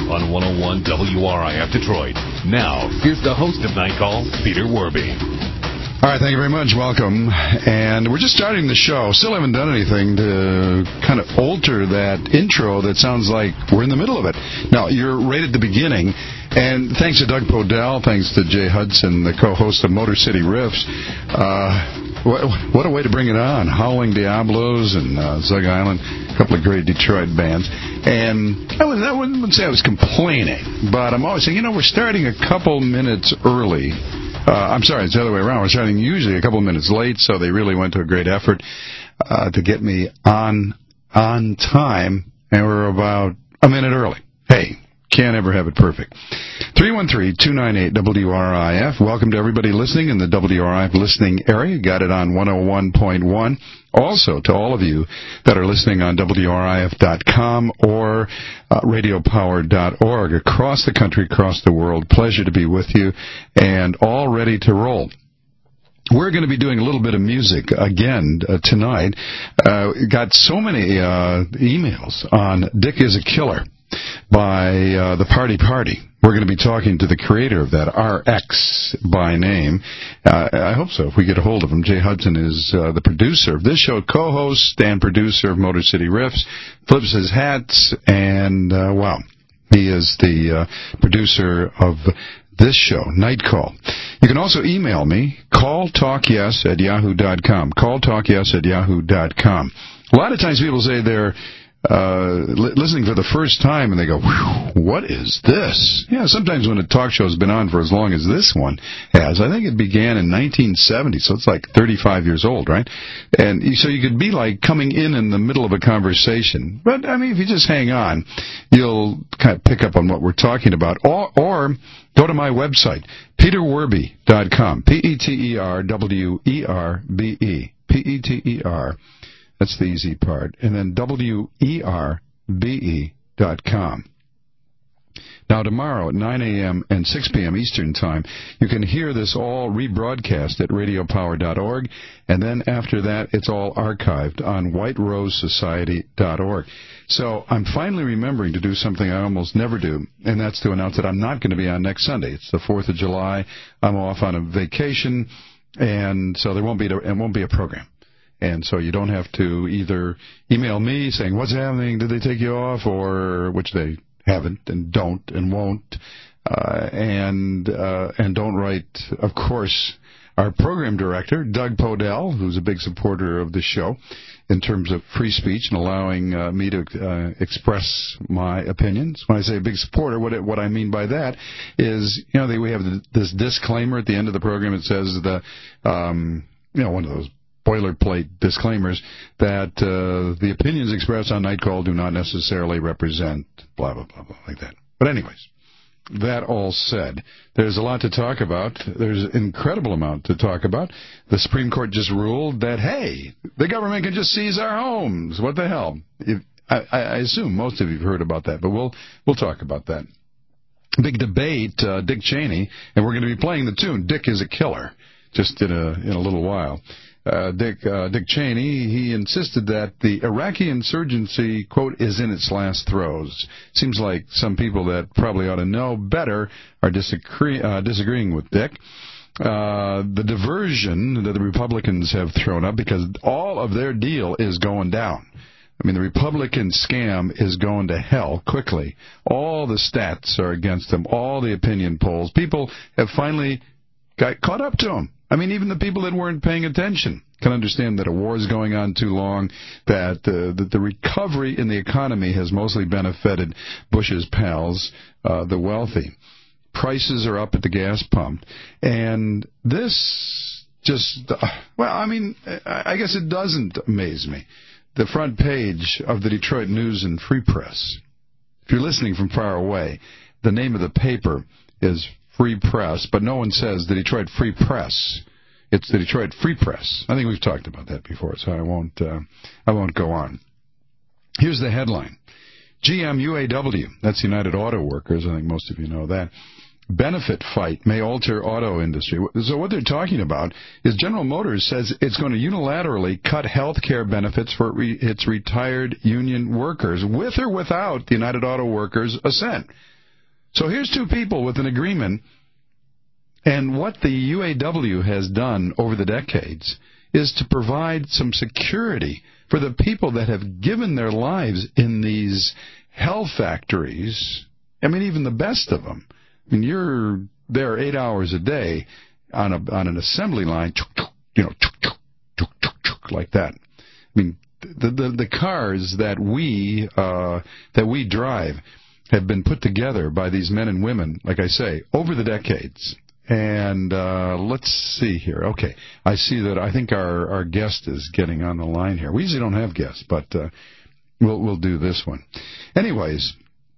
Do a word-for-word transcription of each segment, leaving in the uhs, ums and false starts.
on one oh one W R I F Detroit. Now, here's the host of Night Call, Peter Werby. All right, thank you very much. Welcome. And we're just starting the show. Still haven't done anything to kind of alter that intro that sounds like we're in the middle of it. Now, you're right at the beginning. And thanks to Doug Podell, thanks to Jay Hudson, the co-host of Motor City Riffs. Uh, what, what a way to bring it on. Howling Diablos and uh, Zug Island, a couple of great Detroit bands. And I, was, I wouldn't say I was complaining, but I'm always saying, you know, we're starting a couple minutes early. Uh, I'm sorry, it's the other way around. We're starting usually a couple of minutes late, so they really went to a great effort uh, to get me on on time, and we're about a minute early. Hey, can't ever have it perfect. three one three, two nine eight, W R I F. Welcome to everybody listening in the W R I F listening area. Got it on one oh one point one. Also, to all of you that are listening on W R I F dot com or uh, radio power dot org across the country, across the world, pleasure to be with you and all ready to roll. We're going to be doing a little bit of music again uh, tonight. Uh, got so many uh, emails on Dick is a Killer by uh, the Party Party. We're going to be talking to the creator of that, R X by name. Uh, I hope so, if we get a hold of him. Jay Hudson is uh, the producer of this show, co-host and producer of Motor City Riffs, flips his hats, and, uh, wow, he is the uh, producer of this show, Night Call. You can also email me, calltalkyes at yahoo dot com, calltalkyes at yahoo dot com. A lot of times people say they're Uh, li- listening for the first time, and they go, what is this? Yeah, sometimes when a talk show's been on for as long as this one has, I think it began in nineteen seventy, so it's like thirty-five years old, right? And so you could be like coming in in the middle of a conversation. But, I mean, if you just hang on, you'll kind of pick up on what we're talking about. Or, or go to my website, peter werby dot com, P E T E R W E R B E, P E T E R. That's the easy part. And then W E R B E dot com. Now, tomorrow at nine a.m. and six p.m. Eastern Time, you can hear this all rebroadcast at radio power dot org. And then after that, it's all archived on white rose society dot org. So I'm finally remembering to do something I almost never do, and that's to announce that I'm not going to be on next Sunday. It's the fourth of July. I'm off on a vacation, and so there won't be, it won't be a program. And so you don't have to either email me saying, what's happening, did they take you off, or, which they haven't and don't and won't, uh, and uh, and don't write, of course, our program director, Doug Podell, who's a big supporter of the show in terms of free speech and allowing uh, me to uh, express my opinions. When I say a big supporter, what it, what I mean by that is, you know, they, we have this disclaimer at the end of the program. It says the, um, you know, one of those boilerplate disclaimers that uh, the opinions expressed on Night Call do not necessarily represent blah, blah, blah, blah, like that. But anyways, that all said, there's a lot to talk about. There's an incredible amount to talk about. The Supreme Court just ruled that, hey, the government can just seize our homes. What the hell? If, I, I assume most of you have heard about that, but we'll we'll talk about that. Big debate, uh, Dick Cheney, and we're going to be playing the tune, Dick is a Killer, just in a in a little while. Uh, Dick uh, Dick Cheney, he insisted that the Iraqi insurgency, quote, is in its last throes. Seems like some people that probably ought to know better are disagree, uh, disagreeing with Dick. Uh, the diversion that the Republicans have thrown up, because all of their deal is going down. I mean, the Republican scam is going to hell quickly. All the stats are against them, all the opinion polls. People have finally got caught up to them. I mean, even the people that weren't paying attention can understand that a war is going on too long, that, uh, that the recovery in the economy has mostly benefited Bush's pals, uh, the wealthy. Prices are up at the gas pump. And this just, uh, well, I mean, I guess it doesn't amaze me. The front page of the Detroit News and Free Press. If you're listening from far away, the name of the paper is Free Press, but no one says the Detroit Free Press. It's the Detroit Free Press. I think we've talked about that before, so I won't uh, I won't go on. Here's the headline. G M U A W, that's United Auto Workers, I think most of you know that. Benefit fight may alter auto industry. So what they're talking about is General Motors says it's going to unilaterally cut health care benefits for its retired union workers, with or without the United Auto Workers' assent. So here's two people with an agreement, and what the U A W has done over the decades is to provide some security for the people that have given their lives in these hell factories. I mean, even the best of them. I mean, you're there eight hours a day on a on an assembly line, you know, like that. I mean, the the, the cars that we uh, that we drive have been put together by these men and women, like I say, over the decades. And uh, let's see here. Okay, I see that I think our, our guest is getting on the line here. We usually don't have guests, but uh, we'll we'll do this one. Anyways,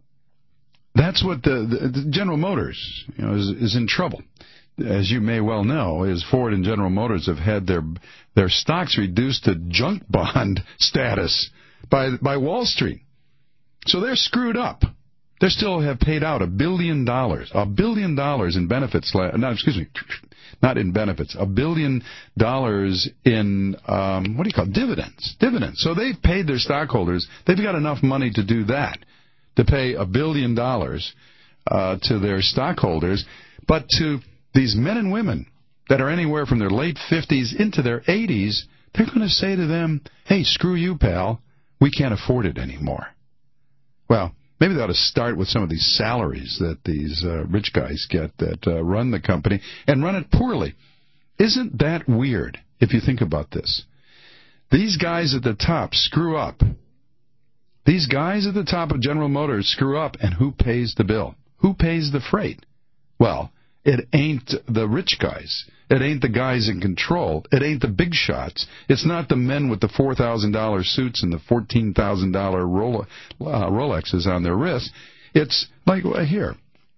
that's what the, the, the General Motors, you know, is, is in trouble. As you may well know, is Ford and General Motors have had their their stocks reduced to junk bond status by by Wall Street. So they're screwed up. They still have paid out a billion dollars, a billion dollars in benefits. No, excuse me, not in benefits, a billion dollars in um, what do you call it? dividends? Dividends. So they've paid their stockholders. They've got enough money to do that, to pay a billion dollars uh, to their stockholders, but to these men and women that are anywhere from their late fifties into their eighties, they're going to say to them, "Hey, screw you, pal. We can't afford it anymore." Well, maybe they ought to start with some of these salaries that these uh, rich guys get that uh, run the company and run it poorly. Isn't that weird if you think about this? These guys at the top screw up. These guys at the top of General Motors screw up, and who pays the bill? Who pays the freight? Well, it ain't the rich guys. It ain't the guys in control. It ain't the big shots. It's not the men with the four thousand dollars suits and the fourteen thousand dollars Rolex, uh, Rolexes on their wrists. It's like uh, here.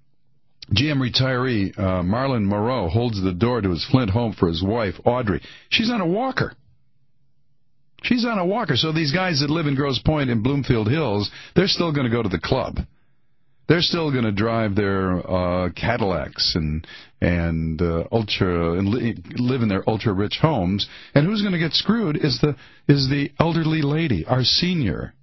G M retiree uh, Marlon Moreau holds the door to his Flint home for his wife, Audrey. She's on a walker. She's on a walker. So these guys that live in Grosse Pointe and Bloomfield Hills, they're still going to go to the club. They're still going to drive their uh, Cadillacs and and uh, ultra and li- live in their ultra rich homes. And who's going to get screwed is the is the elderly lady, our senior,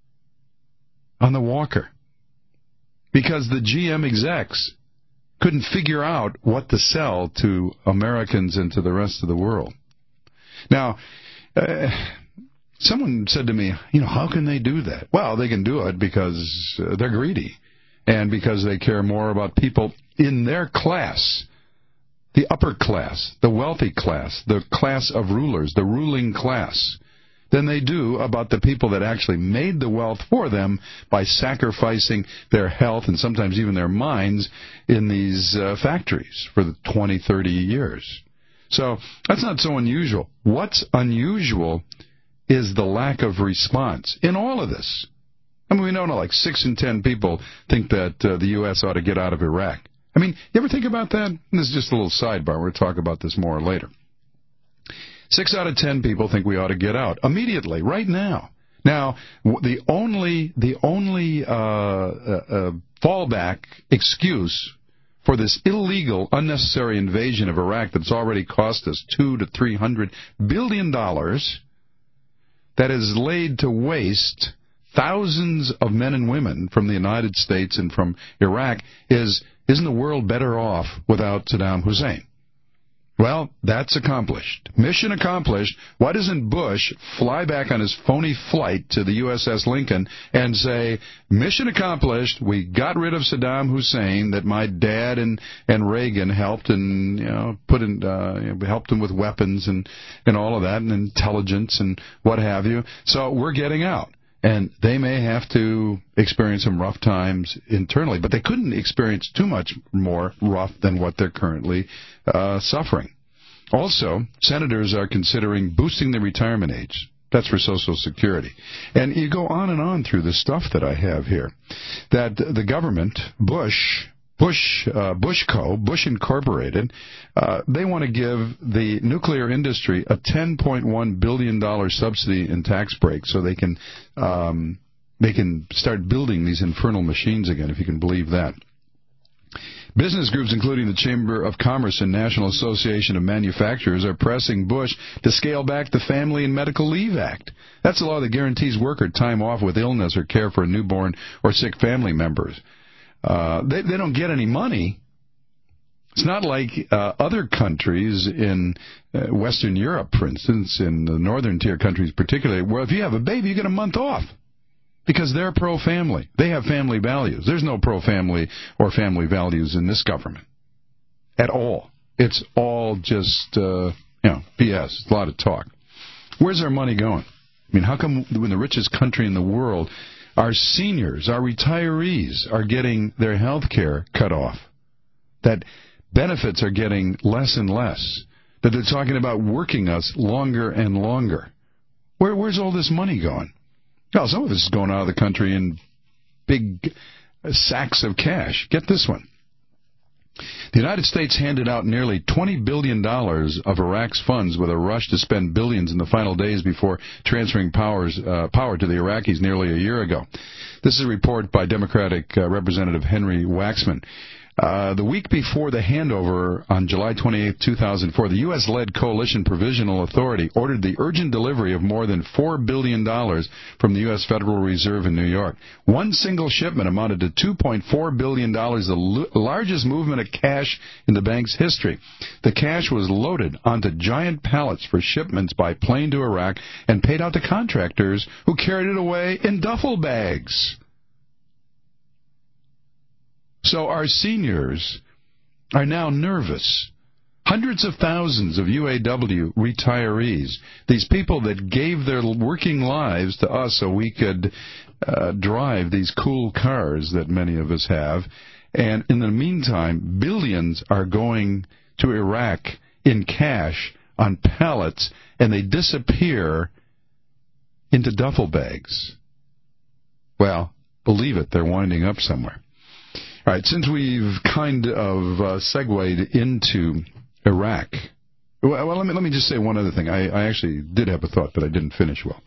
on the walker, because the G M execs couldn't figure out what to sell to Americans and to the rest of the world. Now, uh, someone said to me, you know, how can they do that? Well, they can do it because uh, they're greedy. And because they care more about people in their class, the upper class, the wealthy class, the class of rulers, the ruling class, than they do about the people that actually made the wealth for them by sacrificing their health and sometimes even their minds in these uh, factories for the twenty, thirty years. So that's not so unusual. What's unusual is the lack of response in all of this. I mean, we know like six in ten people think that uh, the U S ought to get out of Iraq. I mean, you ever think about that? And this is just a little sidebar. We'll talk about this more later. Six out of ten people think we ought to get out immediately, right now. Now, the only the only uh, uh, uh, fallback excuse for this illegal, unnecessary invasion of Iraq that's already cost us two to three hundred billion dollars, that is laid to waste thousands of men and women from the United States and from Iraq, is, isn't the world better off without Saddam Hussein? Well, that's accomplished. Mission accomplished. Why doesn't Bush fly back on his phony flight to the U S S Lincoln and say, mission accomplished, we got rid of Saddam Hussein, that my dad and, and Reagan helped and, you know, put in, uh, helped him with weapons and, and all of that, and intelligence and what have you. So we're getting out. And they may have to experience some rough times internally, but they couldn't experience too much more rough than what they're currently uh, suffering. Also, senators are considering boosting the retirement age. That's for Social Security. And you go on and on through the stuff that I have here, that the government, Bush, Bush, uh, Bushco, Bush Incorporated, uh, they want to give the nuclear industry a ten point one billion dollars subsidy and tax break so they can um, they can start building these infernal machines again, if you can believe that. Business groups, including the Chamber of Commerce and National Association of Manufacturers, are pressing Bush to scale back the Family and Medical Leave Act. That's a law that guarantees worker time off with illness or care for a newborn or sick family members. Uh, they, they don't get any money. It's not like uh, other countries in uh, Western Europe, for instance, in the northern tier countries particularly, where if you have a baby, you get a month off because they're pro-family. They have family values. There's no pro-family or family values in this government at all. It's all just, uh, you know, B S. It's a lot of talk. Where's our money going? I mean, how come in the richest country in the world, our seniors, our retirees are getting their health care cut off? That benefits are getting less and less. That they're talking about working us longer and longer. Where, where's all this money going? Well, some of this is going out of the country in big sacks of cash. Get this one. The United States handed out nearly twenty billion dollars of Iraq's funds with a rush to spend billions in the final days before transferring powers, uh, power to the Iraqis nearly a year ago. This is a report by Democratic uh, Representative Henry Waxman. Uh, the week before the handover on July twenty-eighth, two thousand four, the U S-led Coalition Provisional Authority ordered the urgent delivery of more than four billion dollars from the U S Federal Reserve in New York. One single shipment amounted to two point four billion dollars, the l- largest movement of cash in the bank's history. The cash was loaded onto giant pallets for shipments by plane to Iraq and paid out to contractors who carried it away in duffel bags. So our seniors are now nervous. Hundreds of thousands of U A W retirees, these people that gave their working lives to us so we could uh, drive these cool cars that many of us have, and in the meantime, billions are going to Iraq in cash on pallets, and they disappear into duffel bags. Well, believe it, they're winding up somewhere. All right, since we've kind of uh, segued into Iraq, well, well, let me let me just say one other thing. I, I actually did have a thought, but I didn't finish well.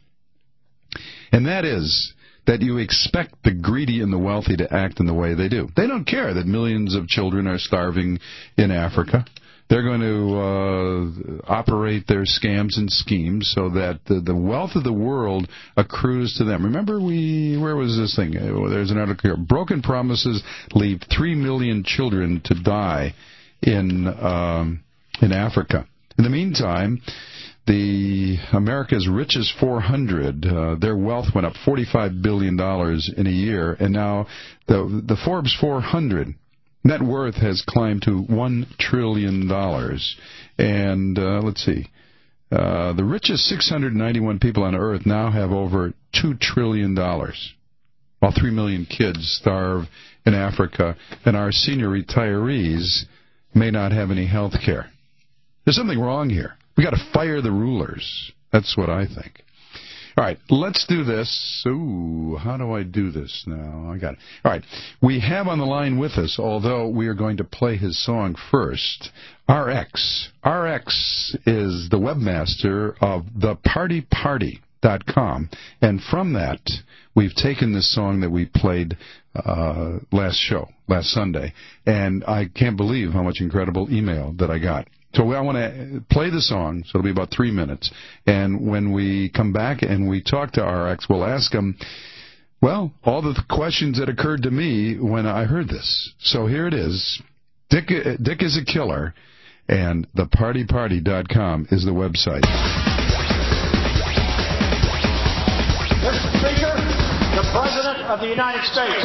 And that is that you expect the greedy and the wealthy to act in the way they do. They don't care that millions of children are starving in Africa. They're going to uh, operate their scams and schemes so that the, the wealth of the world accrues to them. Remember, we where was this thing? There's an article here. Broken promises leave three million children to die in um, in Africa. In the meantime, the America's richest four hundred, uh, their wealth went up forty-five billion dollars in a year, and now the the Forbes four hundred net worth has climbed to one trillion dollars. And uh, let's see, uh, the richest six hundred ninety-one people on Earth now have over two trillion dollars, while three million kids starve in Africa, and our senior retirees may not have any health care. There's something wrong here. We got to fire the rulers. That's what I think. All right, let's do this. Ooh, how do I do this now? I got it. All right, we have on the line with us, although we are going to play his song first, R X. R X is the webmaster of the party party dot com, and from that, we've taken this song that we played uh, last show, last Sunday, and I can't believe how much incredible email that I got. So I want to play the song, so it'll be about three minutes. And when we come back and we talk to R X, we'll ask him, well, all the questions that occurred to me when I heard this. So here it is. Dick, Dick is a killer, and the party party dot com is the website. Mister Speaker, the President of the United States.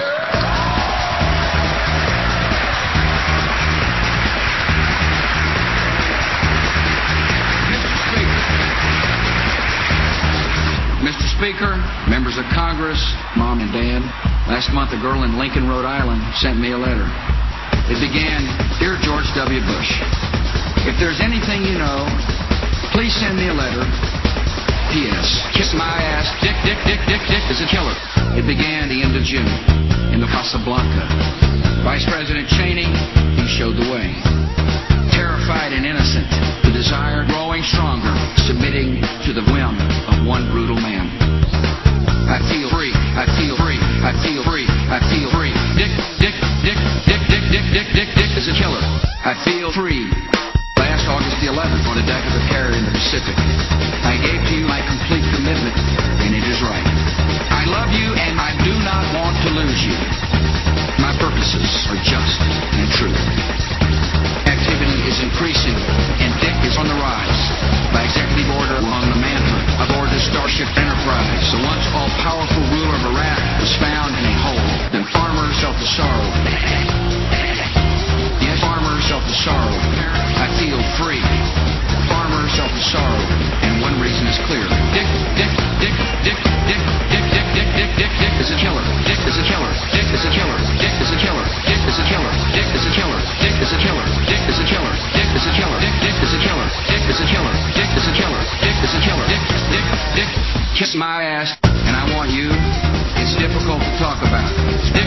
Mister Speaker, members of Congress, Mom and Dad, last month a girl in Lincoln, Rhode Island sent me a letter. It began, Dear George W. Bush, if there's anything you know, please send me a letter. P S. Kiss my ass, Dick, Dick, Dick, Dick, Dick is a killer. It began the end of June in the Casablanca. Vice President Cheney, he showed the way. Terrified and innocent, the desire growing stronger, submitting to the whim of one brutal man. I feel free, I feel free, I feel free, I feel free. Dick, Dick, Dick, Dick, Dick, Dick, Dick, Dick, Dick is a killer. I feel free. Last August the eleventh on the deck of a carrier in the Pacific, I gave to you my complete commitment, and it is right. I love you, and I do not want to lose you. My purposes,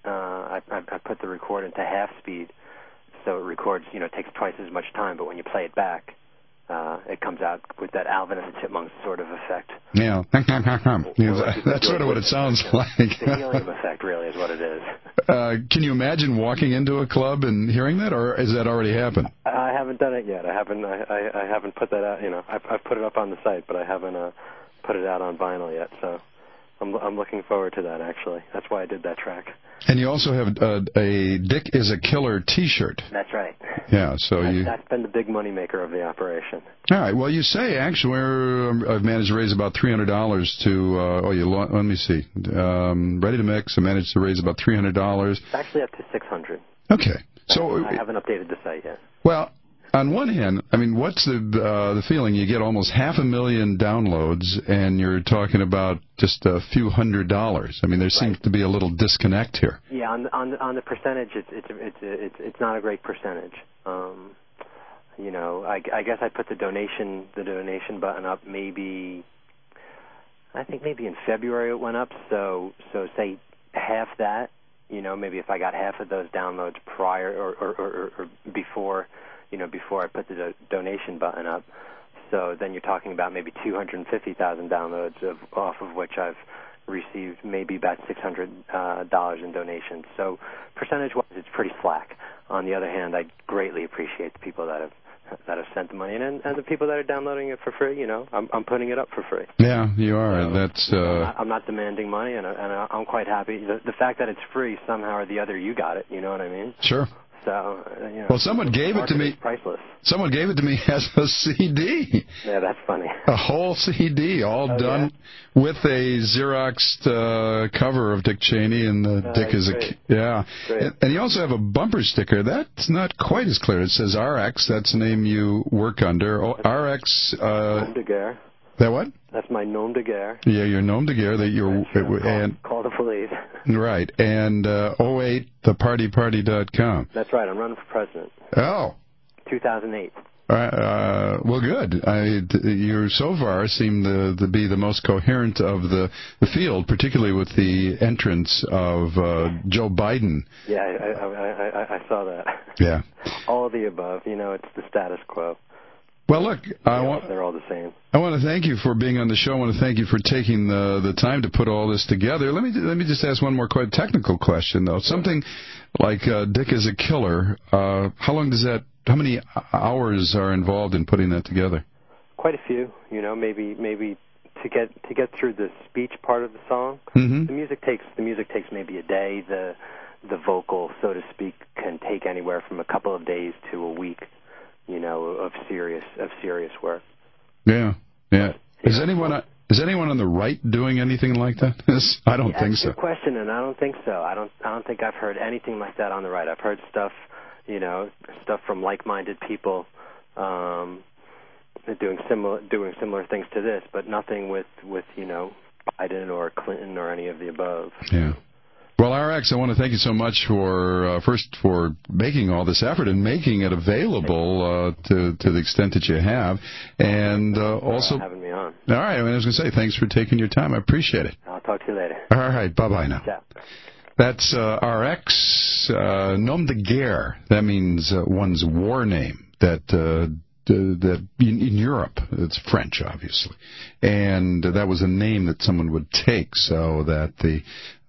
uh, I, I, I put the record into half speed, so it records, you know, it takes twice as much time, but when you play it back, uh, it comes out with that Alvin and the Chipmunks sort of effect. Yeah, that's sort of what it sounds like. The helium effect, really, is what it is. Uh, can you imagine walking into a club and hearing that, or has that already happened? I haven't done it yet. I haven't. I, I, I haven't put that out. You know, I've, I've put it up on the site, but I haven't uh, put it out on vinyl yet. So I'm, I'm looking forward to that. Actually, that's why I did that track. And you also have a, a Dick is a Killer T-shirt. That's right. Yeah, so that's, you... That's been the big moneymaker of the operation. All right, well, you say, actually, I've managed to raise about three hundred dollars to, uh, oh, you let me see, um, Ready to Mix, I managed to raise about three hundred dollars. It's actually up to six hundred Okay. dollars. So I haven't updated the site yet. Well, on one hand, I mean, what's the uh, the feeling? You get almost half a million downloads, and you're talking about just a few hundred dollars. I mean, there seems right. to be a little disconnect here. Yeah, on the, on the, on the percentage, it's it's it's it's it's not a great percentage. Um, you know, I, I guess I put the donation the donation button up maybe. I think maybe in February it went up. So so say half that. You know, maybe if I got half of those downloads prior or or, or, or before. You know, before I put the do- donation button up. So then you're talking about maybe two hundred fifty thousand downloads, of, off of which I've received maybe about six hundred dollars uh, in donations. So percentage-wise, it's pretty slack. On the other hand, I greatly appreciate the people that have that have sent the money in, and, and the people that are downloading it for free. You know, I'm, I'm putting it up for free. Yeah, you are. So, That's. Uh... I'm, not, I'm not demanding money, and, and I'm quite happy. The, the fact that it's free, somehow or the other, you got it. You know what I mean? Sure. So, you know, well, someone gave it to me. Priceless. Someone gave it to me as a C D. Yeah, that's funny. A whole C D, all oh, done yeah? with a Xeroxed uh, cover of Dick Cheney, and the uh, Dick is great. a yeah. Great. And you also have a bumper sticker. That's not quite as clear. It says R X. That's the name you work under. Oh, R X. Uh, Nom de guerre. That what? That's my nom de guerre. Yeah, your nom de guerre. That you're call, and call the police. Right, and uh, oh eight the party party dot com. That's right. I'm running for president. Oh. two thousand eight. Uh, uh, well, good. I, you so far seem to, to be the most coherent of the, the field, particularly with the entrance of uh, Joe Biden. Yeah, I, I, I, I saw that. Yeah. All of the above. You know, it's the status quo. Well, look, I want, they're all the same. I want to thank you for being on the show. I want to thank you for taking the the time to put all this together. Let me let me just ask one more quite technical question, though. Something like uh, Dick is a Killer. Uh, how long does that? How many hours are involved in putting that together? Quite a few. You know, maybe maybe to get to get through the speech part of the song. Mm-hmm. The music takes the music takes maybe a day. The the vocal, so to speak, can take anywhere from a couple of days to a week. You know, of serious of serious work. Yeah, yeah. But, is know, anyone uh, is anyone on the right doing anything like that? I don't yeah, think that's so. a good question, and I don't think so. I don't I don't think I've heard anything like that on the right. I've heard stuff, you know, stuff from like-minded people um, doing similar doing similar things to this, but nothing with with you know Biden or Clinton or any of the above. Yeah. Well, R X, I want to thank you so much for, uh, first, for making all this effort and making it available uh, to to the extent that you have, and uh, also having me on. All right, I was going to say thanks for taking your time. I appreciate it. I'll talk to you later. All right, bye bye now. Ciao. That's uh, R X, uh, nom de guerre. That means uh, one's war name. That. Uh, that in, in Europe, it's French, obviously, and that was a name that someone would take so that the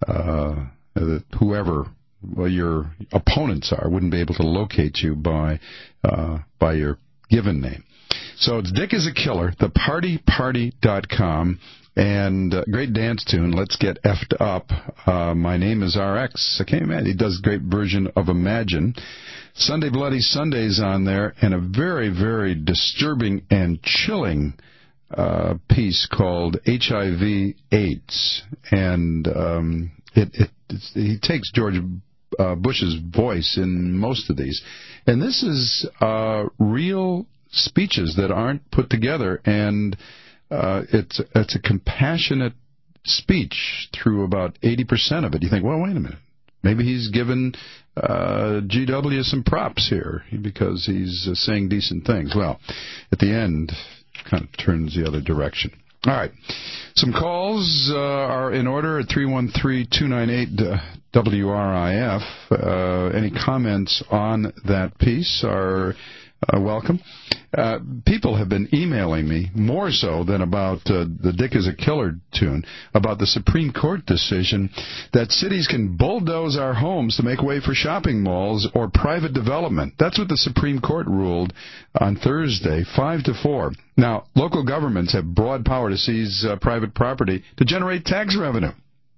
uh, that whoever well, your opponents are wouldn't be able to locate you by uh, by your given name. So it's Dick is a Killer, the party party dot com, and uh, great dance tune, Let's Get Effed Up. Uh, my name is R X. I can't imagine. He does a great version of Imagine. Sunday Bloody Sunday's on there, and a very, very disturbing and chilling uh, piece called H I V AIDS. And um, it, it it's, he takes George uh, Bush's voice in most of these. And this is uh, real speeches that aren't put together, and uh, it's it's a compassionate speech through about eighty percent of it. You think, well, wait a minute. Maybe he's given uh, G W some props here because he's uh, saying decent things. Well, at the end, kind of turns the other direction. All right. Some calls uh, are in order at three one three, two nine eight, W R I F. Uh, any comments on that piece are uh, welcome. Uh, people have been emailing me, more so than about uh, the Dick is a Killer tune, about the Supreme Court decision that cities can bulldoze our homes to make way for shopping malls or private development. That's what the Supreme Court ruled on Thursday, five to four. Now, local governments have broad power to seize uh, private property to generate tax revenue.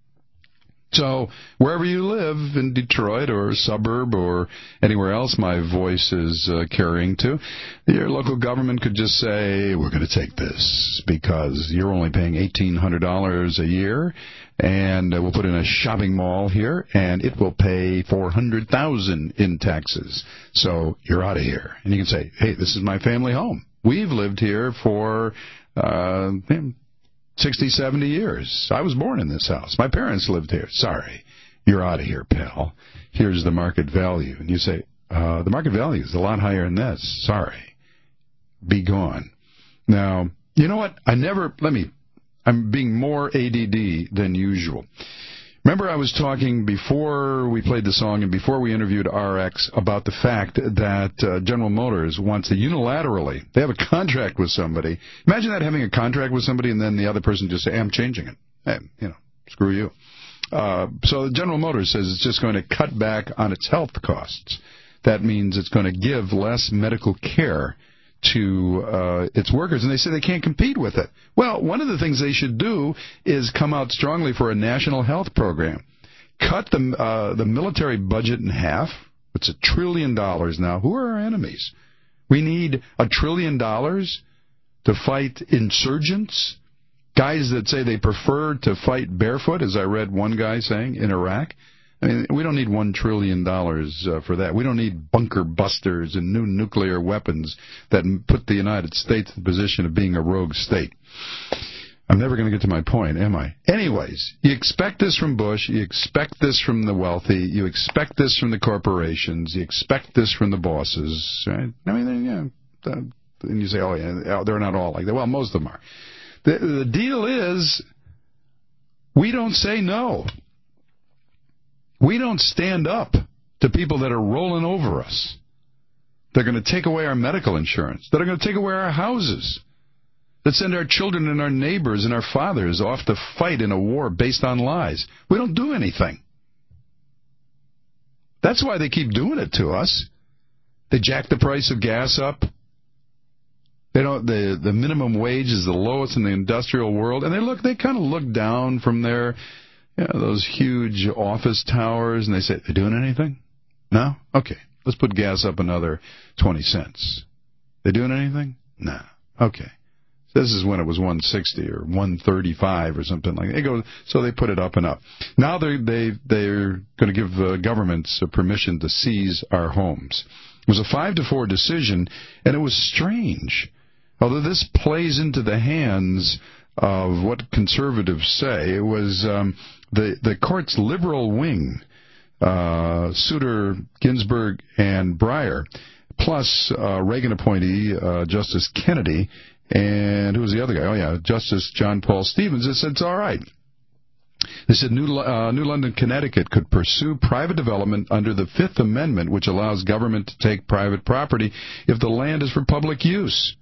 So wherever you live in Detroit or a suburb or anywhere else my voice is uh, carrying to, your local government could just say, we're going to take this because you're only paying eighteen hundred dollars a year, and uh, we'll put in a shopping mall here, and it will pay four hundred thousand dollars in taxes. So you're out of here. And you can say, hey, this is my family home. We've lived here for uh sixty, seventy years. I was born in this house. My parents lived here. Sorry, you're out of here, pal. Here's the market value. And you say, uh, the market value is a lot higher than this. Sorry. Be gone. Now, you know what? I never, let me, I'm being more A D D than usual. Remember I was talking before we played the song and before we interviewed R X about the fact that uh, General Motors wants to unilaterally, they have a contract with somebody. Imagine that, having a contract with somebody and then the other person just say, hey, I'm changing it. Hey, you know, screw you. Uh, so General Motors says it's just going to cut back on its health costs. That means it's going to give less medical care to uh, its workers, and they say they can't compete with it. Well, one of the things they should do is come out strongly for a national health program. Cut the, uh, the military budget in half. It's a trillion dollars now. Who are our enemies? We need a trillion dollars to fight insurgents, guys that say they prefer to fight barefoot, as I read one guy saying, in Iraq. I mean, we don't need one trillion dollars uh, for that. We don't need bunker busters and new nuclear weapons that put the United States in the position of being a rogue state. I'm never going to get to my point, am I? Anyways, you expect this from Bush. You expect this from the wealthy. You expect this from the corporations. You expect this from the bosses. Right? I mean, yeah. Uh, and you say, oh, yeah, they're not all like that. Well, most of them are. The, the deal is, we don't say no. We don't stand up to people that are rolling over us. They're going to take away our medical insurance. That are going to take away our houses. That send our children and our neighbors and our fathers off to fight in a war based on lies. We don't do anything. That's why they keep doing it to us. They jack the price of gas up. They don't. The the minimum wage is the lowest in the industrial world, and they look. They kind of look down from their, you know, those huge office towers, and they say, "They're doing anything? No? Okay, let's put gas up another twenty cents. They doing anything? No. Okay." This is when it was one sixty or one thirty-five or something like that. They go, so they put it up and up. Now they're, they, they're going to give uh, governments uh, permission to seize our homes. It was a five to four decision, and it was strange. Although this plays into the hands of what conservatives say, it was um, the, the court's liberal wing, uh, Souter, Ginsburg, and Breyer, plus uh, Reagan appointee uh, Justice Kennedy. And who was the other guy? Oh, yeah, Justice John Paul Stevens. They said it's all right. They said New, uh, New London, Connecticut could pursue private development under the Fifth Amendment, which allows government to take private property if the land is for public use.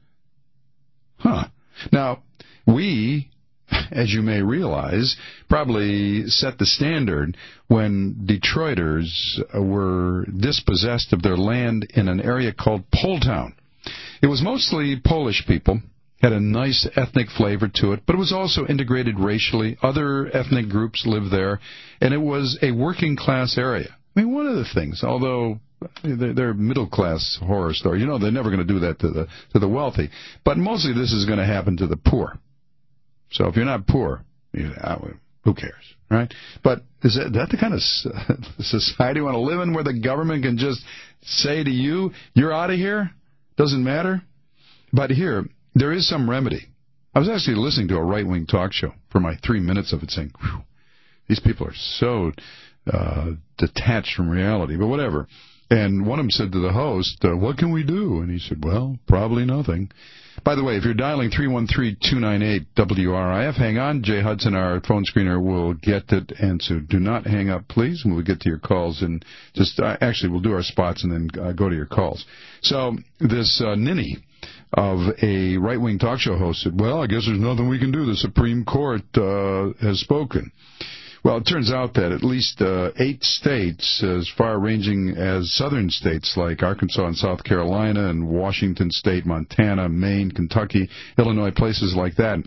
Huh. Now, we, as you may realize, probably set the standard when Detroiters were dispossessed of their land in an area called Poletown. It was mostly Polish people, had a nice ethnic flavor to it, but it was also integrated racially. Other ethnic groups lived there, and it was a working-class area. I mean, one of the things, although they're, they're middle-class horror stories, you know, they're never going to do that to the to the wealthy, but mostly this is going to happen to the poor. So if you're not poor, you, who cares, right? But is that, that the kind of society you want to live in, where the government can just say to you, you're out of here? Doesn't matter. But here, there is some remedy. I was actually listening to a right-wing talk show for my three minutes of it, saying, whew, these people are so uh, detached from reality. But whatever. And one of them said to the host, uh, what can we do? And he said, well, probably nothing. By the way, if you're dialing three one three, two nine eight, W R I F, hang on. Jay Hudson, our phone screener, will get it. And so do not hang up, please, and we'll get to your calls. And just uh, actually, we'll do our spots and then uh, go to your calls. So this uh, ninny of a right-wing talk show host said, well, I guess there's nothing we can do. The Supreme Court uh, has spoken. Well, it turns out that at least uh, eight states, as far-ranging as southern states like Arkansas and South Carolina and Washington State, Montana, Maine, Kentucky, Illinois, places like that,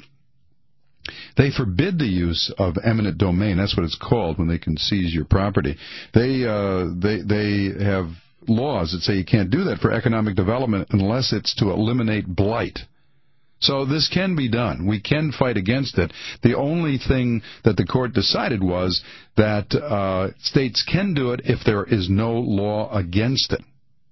they forbid the use of eminent domain. That's what it's called when they can seize your property. They uh, they they have laws that say you can't do that for economic development unless it's to eliminate blight. So this can be done. We can fight against it. The only thing that the court decided was that uh, states can do it if there is no law against it.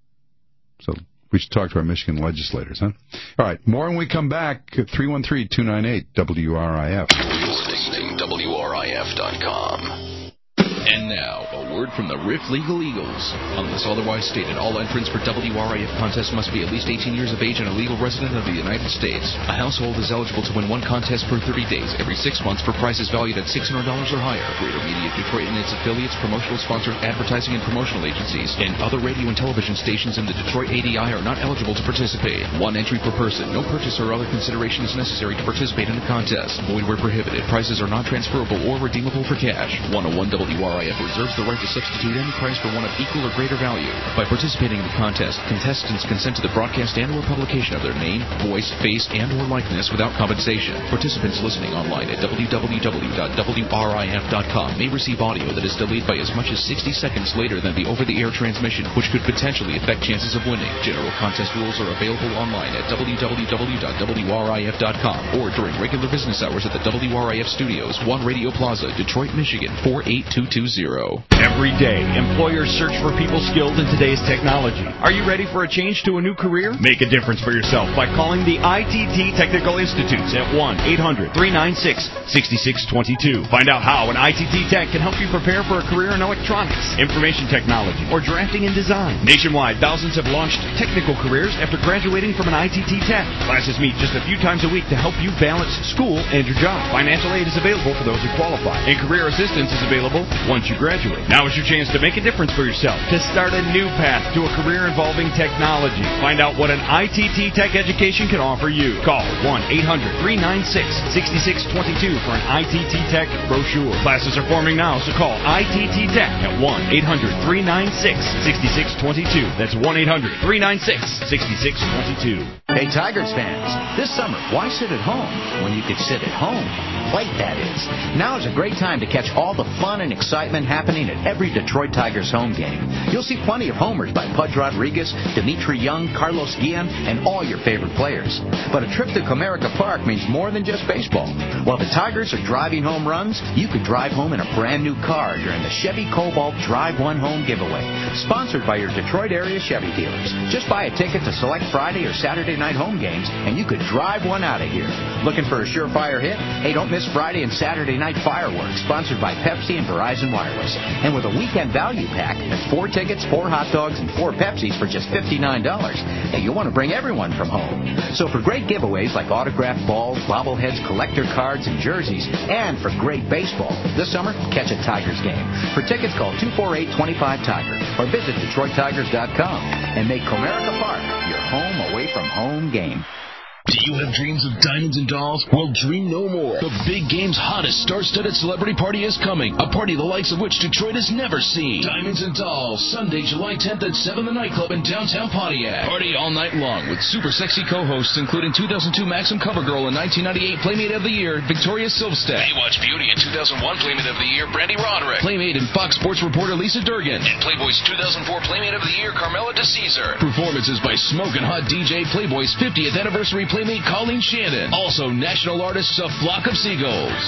So we should talk to our Michigan legislators, huh? All right, more when we come back. three one three, two nine eight, W R I F. You're listening to W R I F dot com. And now, a word from the Riff Legal Eagles. Unless otherwise stated, all entrants for W R I F contests must be at least eighteen years of age and a legal resident of the United States. A household is eligible to win one contest per thirty days every six months for prizes valued at six hundred dollars or higher. Greater Media Detroit and its affiliates, promotional sponsors, advertising and promotional agencies, and other radio and television stations in the Detroit A D I are not eligible to participate. One entry per person. No purchase or other consideration is necessary to participate in the contest. Void where prohibited. Prizes are not transferable or redeemable for cash. one oh one W R I F reserves the right to substitute any price for one of equal or greater value. By participating in the contest, contestants consent to the broadcast and or publication of their name, voice, face, and or likeness without compensation. Participants listening online at w w w dot w r i f dot com may receive audio that is delayed by as much as sixty seconds later than the over-the-air transmission, which could potentially affect chances of winning. General contest rules are available online at w w w dot w r i f dot com or during regular business hours at the W R I F Studios, One Radio Plaza, Detroit, Michigan, four eight two two zero. Every day, employers search for people skilled in today's technology. Are you ready for a change to a new career? Make a difference for yourself by calling the I T T Technical Institutes at one eight hundred, three nine six, six six two two. Find out how an I T T Tech can help you prepare for a career in electronics, information technology, or drafting and design. Nationwide, thousands have launched technical careers after graduating from an I T T Tech. Classes meet just a few times a week to help you balance school and your job. Financial aid is available for those who qualify, and career assistance is available once you graduate. Now is your chance to make a difference for yourself, to start a new path to a career involving technology. Find out what an I T T Tech education can offer you. Call one eight hundred, three nine six, six six two two for an I T T Tech brochure. Classes are forming now, so call I T T Tech at one eight hundred, three nine six, six six two two. That's one eight hundred, three nine six, six six two two. Hey, Tigers fans, this summer, why sit at home when you could sit at home? Plate, that is. Now is a great time to catch all the fun and excitement happening at every Detroit Tigers home game. You'll see plenty of homers by Pudge Rodriguez, Dimitri Young, Carlos Guillen, and all your favorite players. But a trip to Comerica Park means more than just baseball. While the Tigers are driving home runs, you could drive home in a brand new car during the Chevy Cobalt Drive One Home giveaway, sponsored by your Detroit area Chevy dealers. Just buy a ticket to select Friday or Saturday night home games, and you could drive one out of here. Looking for a surefire hit? Hey, don't miss Friday and Saturday night fireworks, sponsored by Pepsi and Verizon Wireless. And with a weekend value pack, that's four tickets, four hot dogs, and four Pepsis for just fifty-nine dollars. Hey, you'll want to bring everyone from home. So for great giveaways like autographed balls, bobbleheads, collector cards, and jerseys, and for great baseball, this summer, catch a Tigers game. For tickets, call two four eight, two five, Tiger or visit Detroit Tigers dot com and make Comerica Park your home away from home game. Do you have dreams of diamonds and dolls? Well, dream no more. The big game's hottest star-studded celebrity party is coming. A party the likes of which Detroit has never seen. Diamonds and Dolls, Sunday, July tenth at seven The Nightclub in downtown Pontiac. Party all night long with super sexy co-hosts including two thousand two Maxim Cover Girl and nineteen ninety-eight Playmate of the Year, Victoria Silvstedt. Baywatch Beauty and two thousand one Playmate of the Year, Brandy Roderick. Playmate and Fox Sports reporter Lisa Durgan. And Playboy's two thousand four Playmate of the Year, Carmela DeCesar. Performances by Smokin' Hot D J, Playboy's fiftieth Anniversary Playmate Colleen Shannon. Also national artists A Flock of Seagulls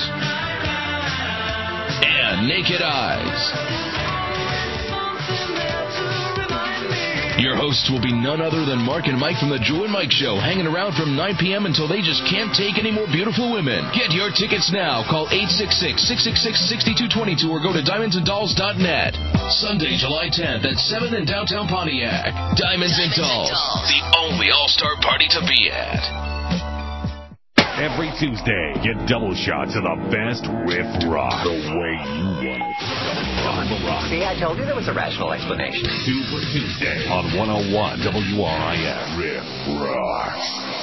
and Naked Eyes. Your hosts will be none other than Mark and Mike from the Drew and Mike Show, hanging around from nine p.m. until they just can't take any more beautiful women. Get your tickets now. Call eight six six, six six six, six two two two or go to diamonds and dolls dot net. Sunday, July tenth at seven in downtown Pontiac. Diamonds, Diamonds and, Dolls, and Dolls, the only all-star party to be at. Every Tuesday, get double shots of the best riff rock. The way you want it. Double rock. See, I told you there was a rational explanation. Super Tuesday on one oh one W R I F. Riff rock.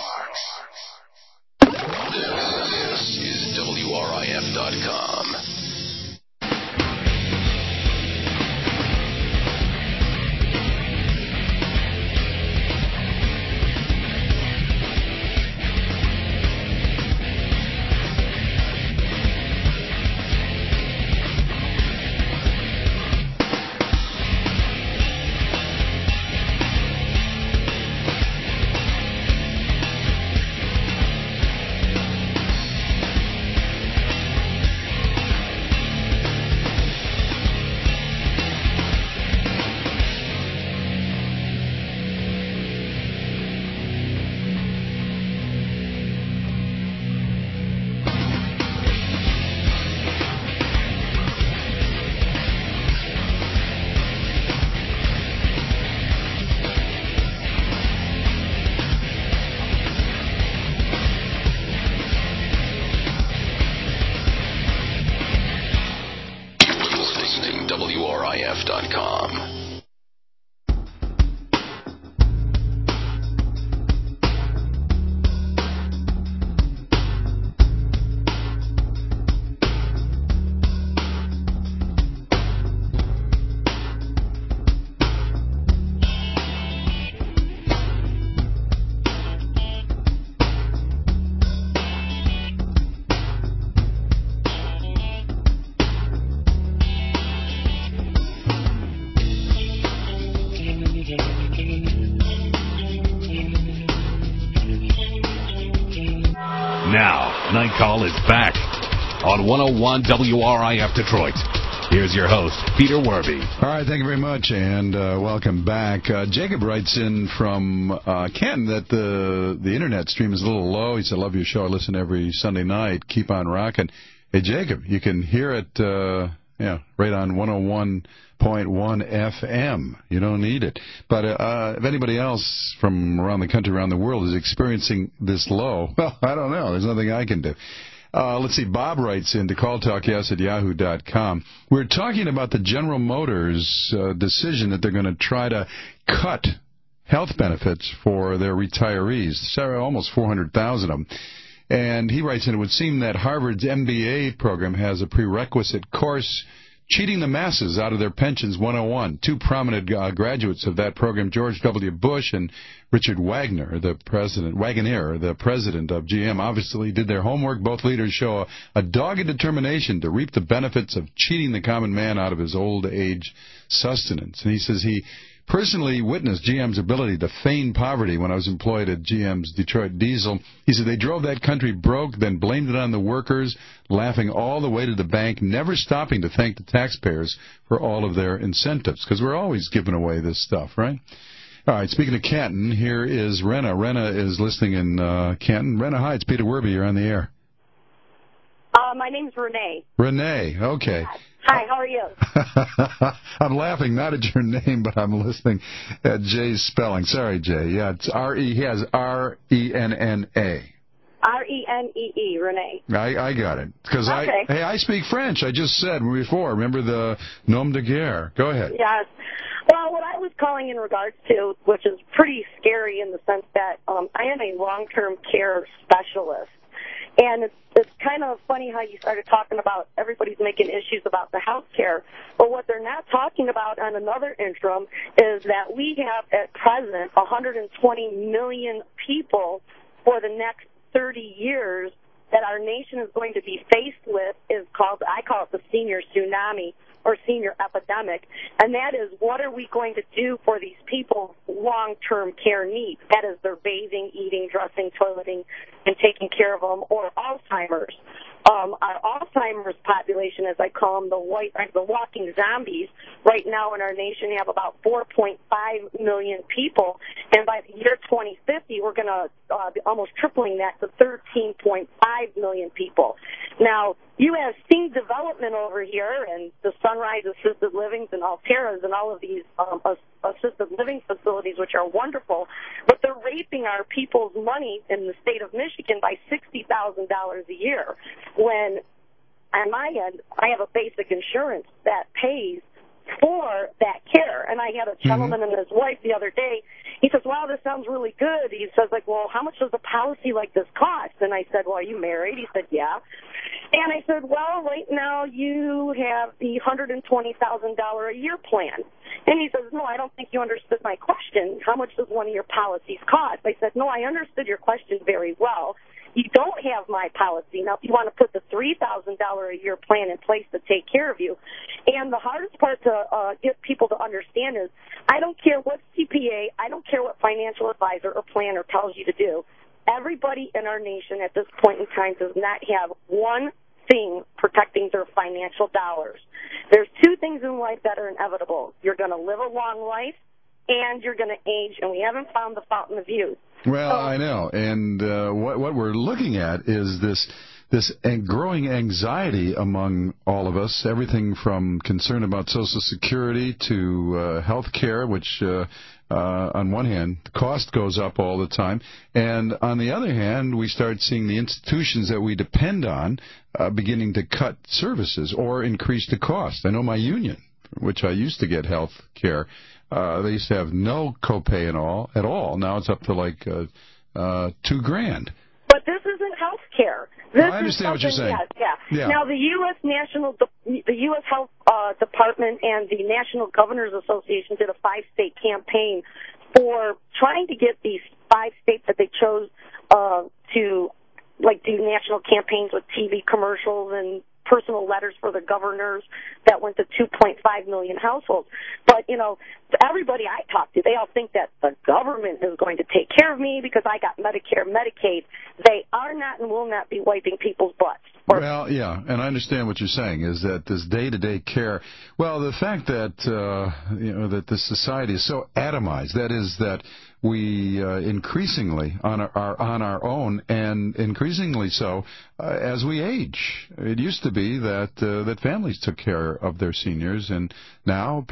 This is W R I F dot com. W R I F dot com. Now, Night Call is back on one oh one W R I F Detroit. Here's your host, Peter Werby. All right, thank you very much, and uh, welcome back. Uh, Jacob writes in from uh, Canton that the the internet stream is a little low. He said, love your show. I listen every Sunday night. Keep on rocking. Hey, Jacob, you can hear it uh, yeah, right on one oh one point one F M. You don't need it. But uh, if anybody else from around the country, around the world, is experiencing this low, well, I don't know. There's nothing I can do. Uh, let's see. Bob writes in to call talk yes at yahoo dot com. We're talking about the General Motors uh, decision that they're going to try to cut health benefits for their retirees, so almost four hundred thousand of them. And he writes in, it would seem that Harvard's M B A program has a prerequisite course, Cheating the Masses Out of Their Pensions one oh one. Two prominent uh, graduates of that program, George W. Bush and Richard Wagner, the president, Wagoner, the president of G M, obviously did their homework. Both leaders show a, a dogged determination to reap the benefits of cheating the common man out of his old age sustenance. And he says he personally witnessed G M's ability to feign poverty when I was employed at G M's Detroit Diesel. He said they drove that country broke, then blamed it on the workers, laughing all the way to the bank, never stopping to thank the taxpayers for all of their incentives, because we're always giving away this stuff, right? All right, speaking of Canton, here is Rena. Rena is listening in uh, Canton. Rena, hi, it's Peter Werby. You're on the air. Uh, my name's Renee. Renee, okay. Hi, how are you? I'm laughing not at your name, but I'm listening at Jay's spelling. Sorry, Jay. Yeah, it's R E. He has R E N N A. R E N E E, Renee. I, I got it. Because okay. I, hey, I speak French. I just said before. Remember the nom de guerre. Go ahead. Yes. Well, what I was calling in regards to, which is pretty scary in the sense that um, I am a long-term care specialist. And it's, it's kind of funny how you started talking about everybody's making issues about the health care. But what they're not talking about on another interim is that we have at present one hundred twenty million people for the next thirty years that our nation is going to be faced with is called, I call it the senior tsunami or senior epidemic, and that is what are we going to do for these people's long-term care needs? That is their bathing, eating, dressing, toileting, and taking care of them, or Alzheimer's. um, our Alzheimer's population, as I call them, the white, the walking zombies, right now in our nation have about four point five million people, and by the year twenty fifty, we're going to uh, be almost tripling that to thirteen point five million people. Now, you have seen development over here, and the Sunrise Assisted Livings and Alterras and all of these um, assisted living facilities, which are wonderful, but they're raping our people's money in the state of Michigan by sixty thousand dollars a year, when on my end, I have a basic insurance that pays for that care. And I had a gentleman mm-hmm. and his wife the other day. He says, wow, this sounds really good. He says, like, well, how much does a policy like this cost? And I said, well, are you married? He said, yeah. And I said, well, right now you have the one hundred twenty thousand dollars a year plan. And he says, no, I don't think you understood my question. How much does one of your policies cost? I said, no, I understood your question very well. You don't have my policy. Now, if you want to put the three thousand dollars a year plan in place to take care of you. And the hardest part to uh, get people to understand is I don't care what C P A, I don't care what financial advisor or planner tells you to do. Everybody in our nation at this point in time does not have one thing protecting their financial dollars. There's two things in life that are inevitable. You're going to live a long life, and you're going to age, and we haven't found the fountain of youth. Well, so, I know, and uh, what what we're looking at is this this growing anxiety among all of us. Everything from concern about Social Security to uh, health care, which uh, uh, on one hand, the cost goes up all the time, and on the other hand, we start seeing the institutions that we depend on uh, beginning to cut services or increase the cost. I know my union, which I used to get health care. Uh, they used to have no copay at all. At all. Now it's up to like uh, uh, two grand. But this isn't health care. This well, I understand what you're saying. Yes, yeah. yeah. Now the U S National, the U S Health uh, Department and the National Governors Association did a five-state campaign for trying to get these five states that they chose uh, to, like, do national campaigns with T V commercials and personal letters for the governors that went to two point five million households. But, you know, everybody I talk to, they all think that the government is going to take care of me because I got Medicare, Medicaid. They are not and will not be wiping people's butts. Well, yeah, and I understand what you're saying is that this day-to-day care, well, the fact that, uh, you know, that this society is so atomized, that is that we uh, increasingly on our, are on our own, and increasingly so uh, as we age. It used to be that uh, that families took care of their seniors, and now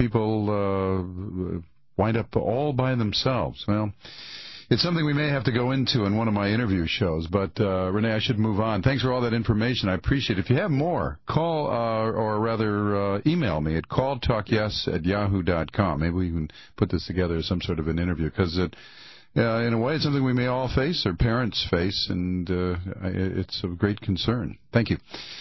people uh, wind up all by themselves. Well, it's something we may have to go into in one of my interview shows, but, uh, Renee, I should move on. Thanks for all that information. I appreciate it. If you have more, call, uh, or rather, uh, email me at call talk yes at yahoo dot com. Maybe we can put this together as some sort of an interview, because it, uh, in a way, it's something we may all face, or parents face, and, uh, it's of great concern. Thank you.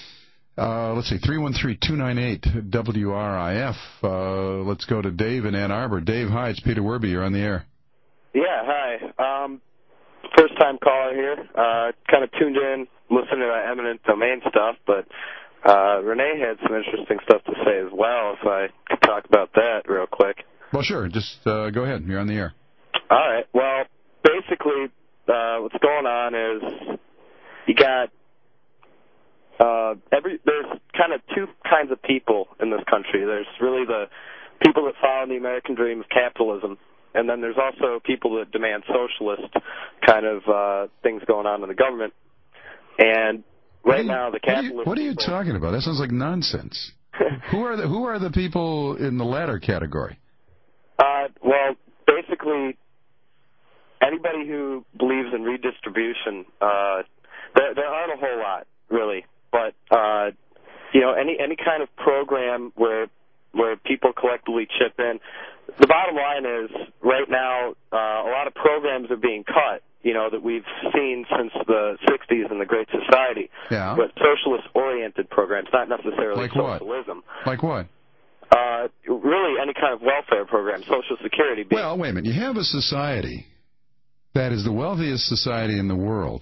Uh, let's see, three one three, two nine eight, W R I F. Uh, let's go to Dave in Ann Arbor. Dave, hi, it's Peter Werby. You're on the air. Yeah, hi. Um, first-time caller here. Uh, kind of tuned in, listening to that eminent domain stuff, but uh, Renee had some interesting stuff to say as well, if I could talk about that real quick. Well, sure. Just uh, go ahead. You're on the air. All right. Well, basically, uh, what's going on is you got uh, every. There's kind of two kinds of people in this country. There's really the people that follow the American dream of capitalism, and then there's also people that demand socialist kind of uh, things going on in the government. And right you, now, the capitalists... What are you, what are you talking about? That sounds like nonsense. who are the Who are the people in the latter category? Uh, well, basically, anybody who believes in redistribution, uh, there, there aren't a whole lot, really. But, uh, you know, any any kind of program where where people collectively chip in. The bottom line is, right now, uh, a lot of programs are being cut, you know, that we've seen since the sixties and the Great Society. Yeah. But socialist-oriented programs, not necessarily like socialism. What? Like what? Uh, really, any kind of welfare program, Social Security. Being well, wait a minute. You have a society that is the wealthiest society in the world,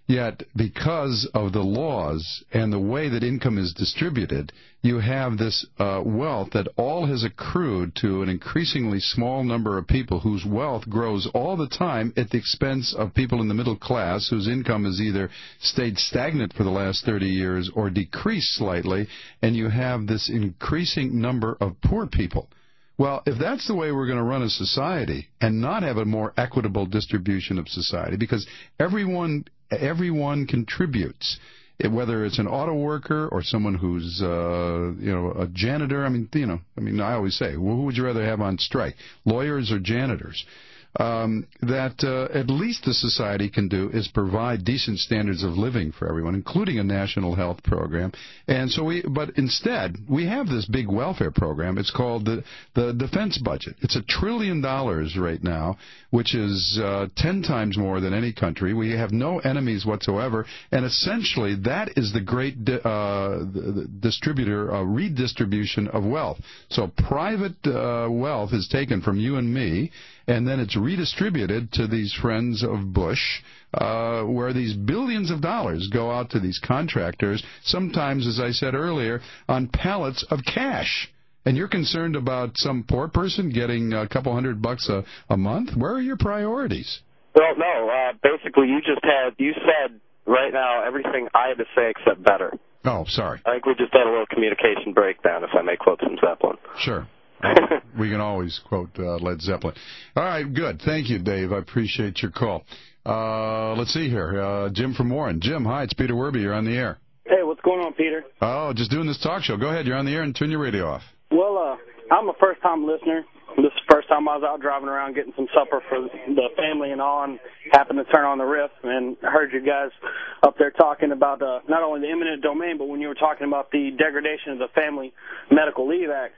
Yet, because of the laws and the way that income is distributed, you have this uh, wealth that all has accrued to an increasingly small number of people whose wealth grows all the time at the expense of people in the middle class whose income has either stayed stagnant for the last thirty years or decreased slightly, and you have this increasing number of poor people. Well, if that's the way we're going to run a society and not have a more equitable distribution of society, because everyone everyone contributes, whether it's an auto worker or someone who's uh, you know a janitor. I mean, you know, I mean, I always say, well, who would you rather have on strike, lawyers or janitors? Um, that uh, at least the society can do is provide decent standards of living for everyone, including a national health program. And so we, but instead, we have this big welfare program. It's called the, the defense budget. It's a trillion dollars right now, which is uh, ten times more than any country. We have no enemies whatsoever, and essentially that is the great di- uh, the, the distributor, uh, redistribution of wealth. So private uh, wealth is taken from you and me, and then it's redistributed to these friends of Bush, uh, where these billions of dollars go out to these contractors, sometimes, as I said earlier, on pallets of cash. And you're concerned about some poor person getting a couple hundred bucks a, a month? Where are your priorities? Well, no. Uh, basically, you just had, you said right now everything I had to say except better. Oh, sorry. I think we just had a little communication breakdown, if I may quote some Zeppelin. Sure. Uh, we can always quote uh, Led Zeppelin. All right, good. Thank you, Dave. I appreciate your call. Uh, let's see here. Uh, Jim from Warren. Jim, hi, it's Peter Werby. You're on the air. Hey, what's going on, Peter? Oh, just doing this talk show. Go ahead. You're on the air, and turn your radio off. Well, uh, I'm a first-time listener. This is the first time I was out driving around getting some supper for the family and all, and happened to turn on the riff and heard you guys up there talking about uh, not only the eminent domain, but when you were talking about the degradation of the Family Medical Leave Act.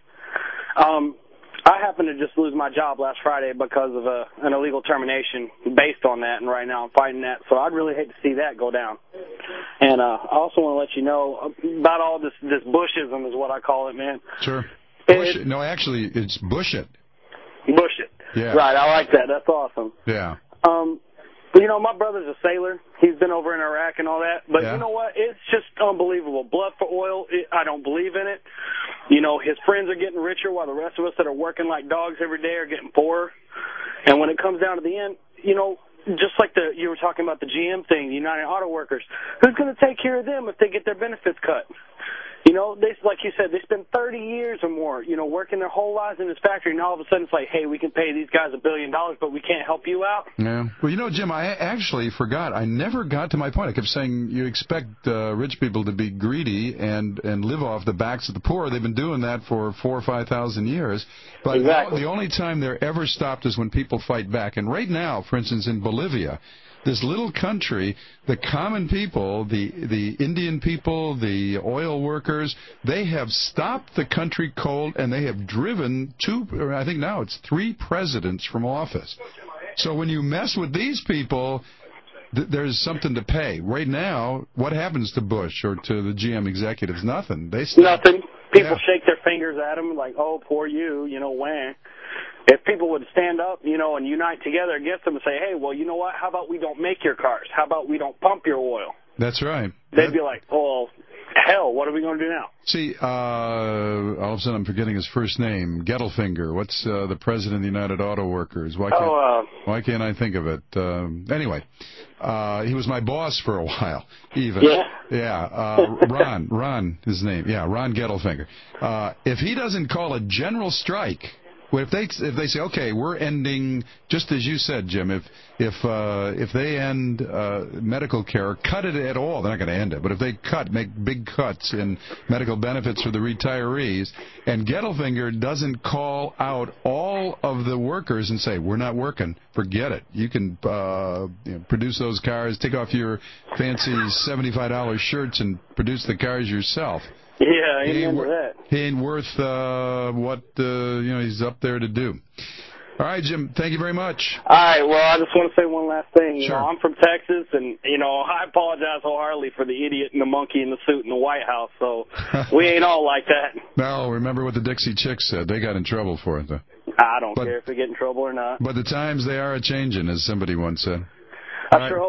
Um, I happened to just lose my job last Friday because of a, an illegal termination based on that, and right now I'm fighting that. So I'd really hate to see that go down. And uh, I also want to let you know about all this, this Bushism is what I call it, man. Sure. Bush it. No, actually, it's Bush it. Bush it. Yeah. Right, I like that. That's awesome. Yeah. Um, you know, my brother's a sailor. He's been over in Iraq and all that. But yeah. You know what? It's just unbelievable. Blood for oil, it, I don't believe in it. You know, his friends are getting richer while the rest of us that are working like dogs every day are getting poorer. And when it comes down to the end, you know, just like the you were talking about the G M thing, the United Auto Workers, who's going to take care of them if they get their benefits cut? You know, they, like you said, they spend thirty years or more, you know, working their whole lives in this factory, and all of a sudden it's like, hey, we can pay these guys a billion dollars, but we can't help you out. Yeah. Well, you know, Jim, I actually forgot. I never got to my point. I kept saying you expect uh, rich people to be greedy and, and live off the backs of the poor. They've been doing that for four or five thousand years. But exactly. The only time they're ever stopped is when people fight back. And right now, for instance, in Bolivia, this little country, the common people, the the Indian people, the oil workers, they have stopped the country cold, and they have driven two, or I think now it's three presidents from office. So when you mess with these people, th- there's something to pay. Right now, what happens to Bush or to the G M executives? Nothing. They stop. Nothing. People Yeah. shake their fingers at him like, oh, poor you, you know, wham. If people would stand up, you know, and unite together against them and say, hey, well, you know what, how about we don't make your cars? How about we don't pump your oil? That's right. They'd that- be like, oh, hell, what are we going to do now? See, uh, all of a sudden I'm forgetting his first name. Gettelfinger. What's uh, the president of the United Auto Workers? Why can't, Oh, uh, why can't I think of it? Um, anyway, uh, he was my boss for a while, even. Yeah. Yeah. Uh, Ron. Ron, his name. Yeah, Ron Gettelfinger. Uh, if he doesn't call a general strike, well, if they if they say, okay, we're ending, just as you said, Jim, if if uh, if they end uh, medical care, cut it at all, they're not going to end it. But if they cut, make big cuts in medical benefits for the retirees, and Gettelfinger doesn't call out all of the workers and say, we're not working, forget it. You can uh, you know, produce those cars, take off your fancy seventy-five dollar shirts and produce the cars yourself. Yeah, He amen ain't, to that. he ain't worth uh, what uh, you know he's up there to do. All right, Jim. Thank you very much. All right, well, I just want to say one last thing. You Sure. know, I'm from Texas, and, you know, I apologize wholeheartedly for the idiot and the monkey in the suit in the White House, so we ain't all like that. No, remember what the Dixie Chicks said. They got in trouble for it, though. I don't But- care if they get in trouble or not. But the times, they are a-changing, as somebody once said. I All right. sure hope so.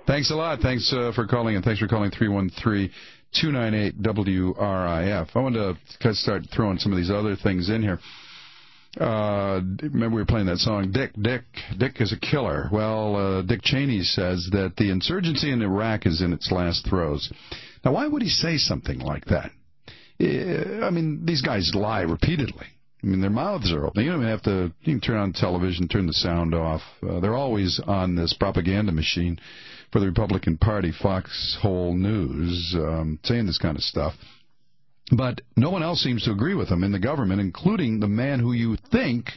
Thanks a lot. Thanks uh, for calling, and thanks for calling three one three, two nine eight, W R I F. I want to start throwing some of these other things in here. Uh, remember we were playing that song, Dick, Dick, Dick is a killer. Well, uh, Dick Cheney says that the insurgency in Iraq is in its last throes. Now, why would he say something like that? I mean, these guys lie repeatedly. I mean, their mouths are open. You don't even have to, you can turn on television, turn the sound off. Uh, they're always on this propaganda machine for the Republican Party, Foxhole News, um, saying this kind of stuff. But no one else seems to agree with them in the government, including the man who you think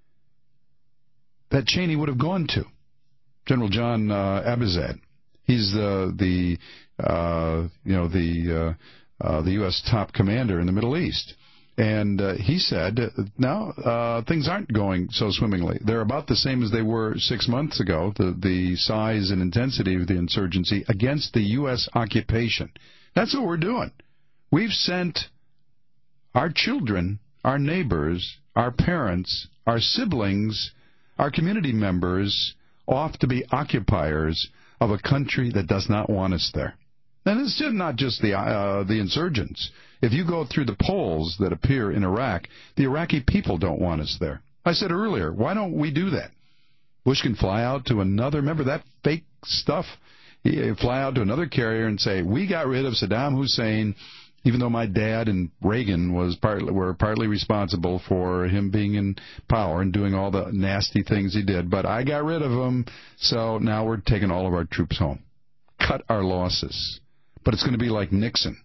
that Cheney would have gone to, General John uh, Abizad. He's uh, the, uh, you know, the uh, uh, the U S top commander in the Middle East. And uh, he said, no, uh, things aren't going so swimmingly. They're about the same as they were six months ago, the, the size and intensity of the insurgency against the U S occupation. That's what we're doing. We've sent our children, our neighbors, our parents, our siblings, our community members off to be occupiers of a country that does not want us there. And it's not just the uh, the insurgents. If you go through the polls that appear in Iraq, the Iraqi people don't want us there. I said earlier, why don't we do that? Bush can fly out to another, remember that fake stuff? He'd fly out to another carrier and say, we got rid of Saddam Hussein, even though my dad and Reagan was partly, were partly responsible for him being in power and doing all the nasty things he did. But I got rid of him, so now we're taking all of our troops home. Cut our losses. But it's going to be like Nixon.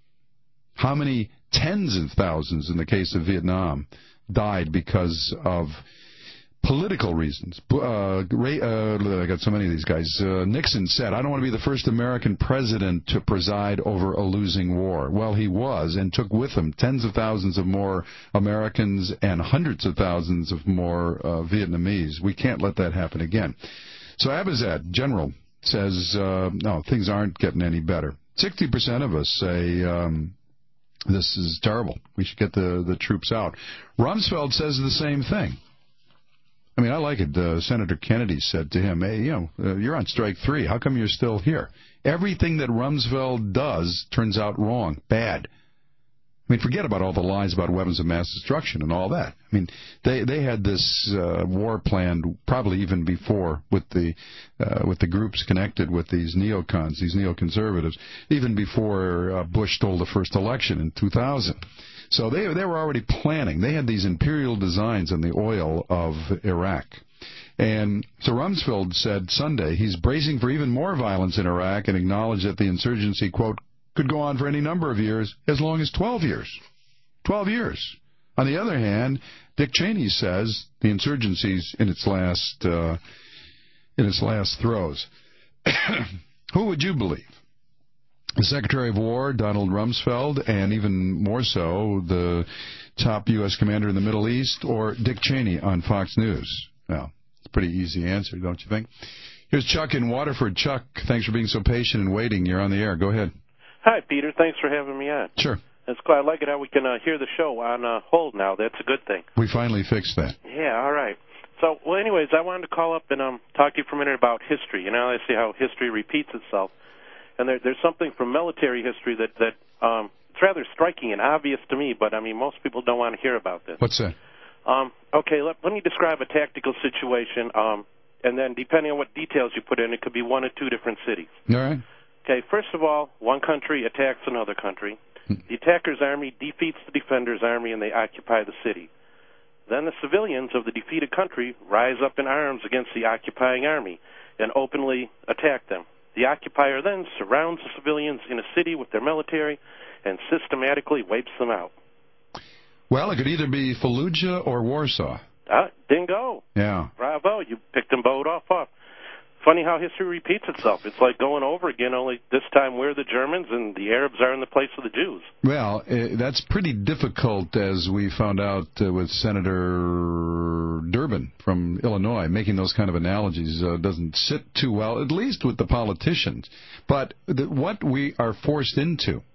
How many tens of thousands in the case of Vietnam died because of political reasons? Uh, Ray, uh, I got so many of these guys. Uh, Nixon said, I don't want to be the first American president to preside over a losing war. Well, he was, and took with him tens of thousands of more Americans and hundreds of thousands of more uh, Vietnamese. We can't let that happen again. So Abizad, General, says, uh, no, things aren't getting any better. sixty percent of us say um, this is terrible. We should get the, the troops out. Rumsfeld says the same thing. I mean, I like it. Uh, Senator Kennedy said to him, hey, you know, uh, you're on strike three. How come you're still here? Everything that Rumsfeld does turns out wrong, bad. I mean, forget about all the lies about weapons of mass destruction and all that. I mean, they they had this uh, war planned probably even before with the uh, with the groups connected with these neocons, these neoconservatives, even before uh, Bush stole the first election in two thousand. So they they were already planning. They had these imperial designs on the oil of Iraq. And so Rumsfeld said Sunday he's bracing for even more violence in Iraq and acknowledged that the insurgency, quote, could go on for any number of years, as long as twelve years. twelve years. On the other hand, Dick Cheney says the insurgency's in its last uh, in its last throes. Who would you believe? The Secretary of War, Donald Rumsfeld, and even more so, the top U S commander in the Middle East, or Dick Cheney on Fox News? Well, it's a pretty easy answer, don't you think? Here's Chuck in Waterford. Chuck, thanks for being so patient and waiting. You're on the air. Go ahead. Hi, Peter. Thanks for having me on. Sure. It's quite, I like it how we can uh, hear the show on uh, hold now. That's a good thing. We finally fixed that. Yeah, all right. So, well, anyways, I wanted to call up and um, talk to you for a minute about history. You know, I see how history repeats itself. And there, there's something from military history that, that um, it's rather striking and obvious to me, but, I mean, most people don't want to hear about this. What's that? Um, okay, let, let me describe a tactical situation, um, and then depending on what details you put in, it could be one or two different cities. All right. Okay, first of all, one country attacks another country. The attacker's army defeats the defender's army, and they occupy the city. Then the civilians of the defeated country rise up in arms against the occupying army and openly attack them. The occupier then surrounds the civilians in a city with their military and systematically wipes them out. Well, it could either be Fallujah or Warsaw. Ah, bingo. Yeah. Bravo, you picked them both off. off. Funny how history repeats itself. It's like going over again, only this time we're the Germans and the Arabs are in the place of the Jews. Well, uh, that's pretty difficult, as we found out uh, with Senator Durbin from Illinois. Making those kind of analogies uh, doesn't sit too well, at least with the politicians. But the, what we are forced into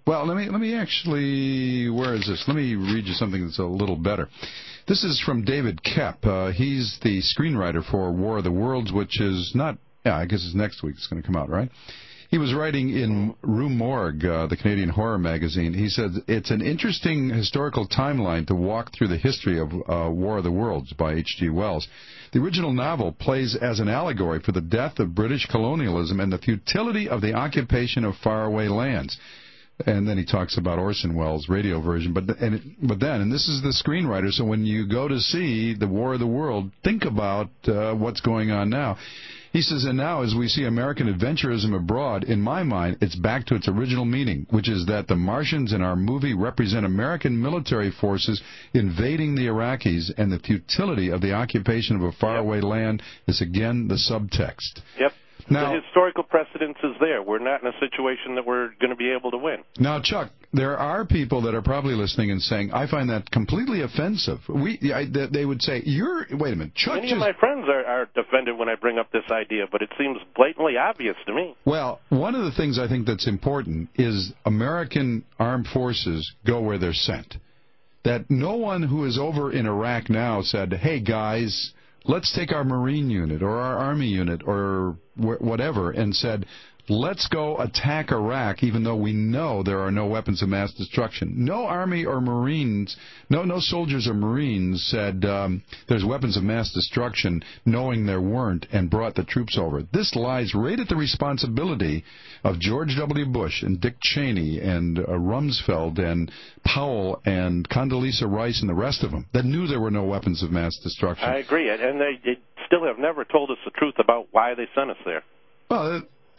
Well, let me let me actually, where is this? Let me read you something that's a little better. This is from David Koepp. Uh, he's the screenwriter for War of the Worlds, which is not, yeah, I guess it's next week it's going to come out, right? He was writing in Rue Morgue, uh, the Canadian horror magazine. He said, it's an interesting historical timeline to walk through the history of uh, War of the Worlds by H G Wells. The original novel plays as an allegory for the death of British colonialism and the futility of the occupation of faraway lands. And then he talks about Orson Welles' radio version. But and it, but then, and this is the screenwriter, so when you go to see the War of the World, think about uh, what's going on now. He says, and now as we see American adventurism abroad, in my mind, it's back to its original meaning, which is that the Martians in our movie represent American military forces invading the Iraqis, and the futility of the occupation of a faraway yep. land is again the subtext. Yep. Now, the historical precedence is there. We're not in a situation that we're going to be able to win. Now, Chuck, there are people that are probably listening and saying, I find that completely offensive. We, I, they would say, you're, wait a minute, Chuck Many just... of my friends are, are offended when I bring up this idea, but it seems blatantly obvious to me. Well, one of the things I think that's important is American armed forces go where they're sent. That no one who is over in Iraq now said, hey, guys, let's take our Marine unit or our Army unit or wh- whatever and said, let's go attack Iraq, even though we know there are no weapons of mass destruction. No Army or Marines, no no soldiers or Marines said um, there's weapons of mass destruction, knowing there weren't, and brought the troops over. This lies right at the responsibility of George W. Bush and Dick Cheney and uh, Rumsfeld and Powell and Condoleezza Rice and the rest of them that knew there were no weapons of mass destruction. I agree, and they, they still have never told us the truth about why they sent us there. Well,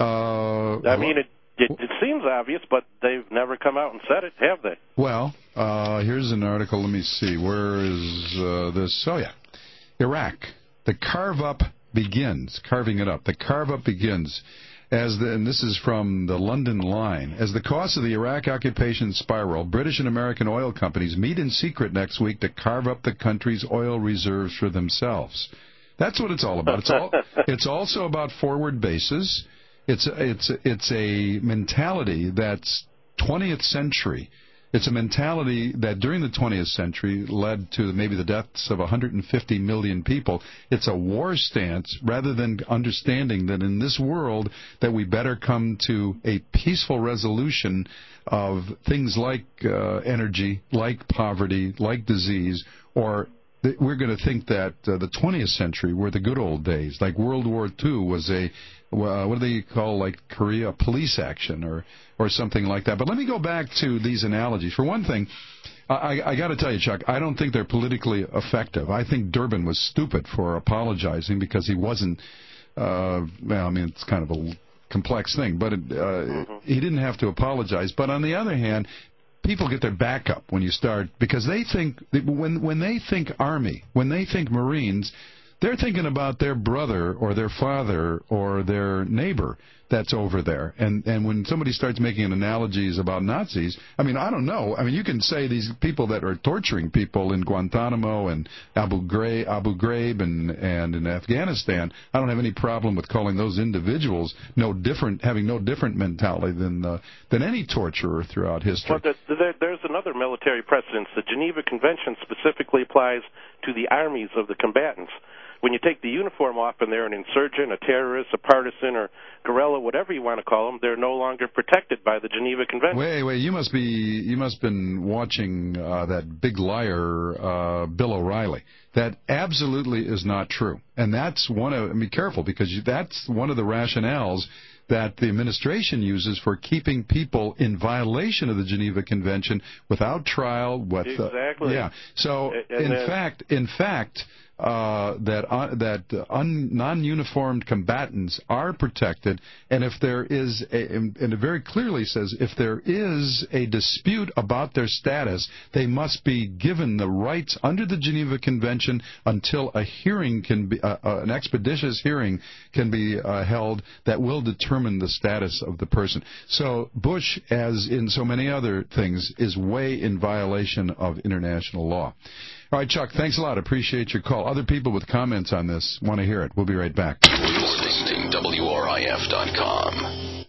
Uh, I mean, it, it it seems obvious, but they've never come out and said it, have they? Well, uh, here's an article. Let me see. Where is uh, this? Oh, yeah. Iraq. The carve-up begins. Carving it up. The carve-up begins. As the, and this is from the London Line. As the costs of the Iraq occupation spiral, British and American oil companies meet in secret next week to carve up the country's oil reserves for themselves. That's what it's all about. It's all. It's also about forward bases. It's it's it's a mentality that's twentieth century. It's a mentality that during the twentieth century led to maybe the deaths of one hundred fifty million people. It's a war stance rather than understanding that in this world that we better come to a peaceful resolution of things like uh, energy, like poverty, like disease, or we're going to think that uh, the twentieth century were the good old days, like World War Two was a, uh, what do they call, like Korea, police action or, or something like that. But let me go back to these analogies. For one thing, I, I got to tell you, Chuck, I don't think they're politically effective. I think Durbin was stupid for apologizing because he wasn't, uh, well, I mean, it's kind of a complex thing, but it, uh, mm-hmm. he didn't have to apologize. But on the other hand, people get their back up when you start, because they think, when when they think Army, when they think Marines, they're thinking about their brother or their father or their neighbor that's over there. And and when somebody starts making analogies about Nazis, I mean, I don't know. I mean, you can say these people that are torturing people in Guantanamo and Abu Ghraib, Abu Ghraib and, and in Afghanistan, I don't have any problem with calling those individuals no different, having no different mentality than uh, than any torturer throughout history. Well, there, there's another military precedence. The Geneva Convention specifically applies to the armies of the combatants. When you take the uniform off and they're an insurgent, a terrorist, a partisan, or guerrilla, whatever you want to call them, they're no longer protected by the Geneva Convention. Wait, wait, you must be you must have been watching uh, that big liar, uh, Bill O'Reilly. That absolutely is not true, and that's one of. I mean, careful, because you, that's one of the rationales that the administration uses for keeping people in violation of the Geneva Convention without trial. With, exactly. Uh, yeah. So, and in then, fact, in fact. Uh, that uh, that un, non-uniformed combatants are protected, and if there is, a, and it very clearly says, if there is a dispute about their status, they must be given the rights under the Geneva Convention until a hearing can be, uh, uh, an expeditious hearing can be uh, held that will determine the status of the person. So Bush, as in so many other things, is way in violation of international law. All right, Chuck, thanks a lot. Appreciate your call. Other people with comments on this want to hear it. We'll be right back. You're listening to W R I F dot com.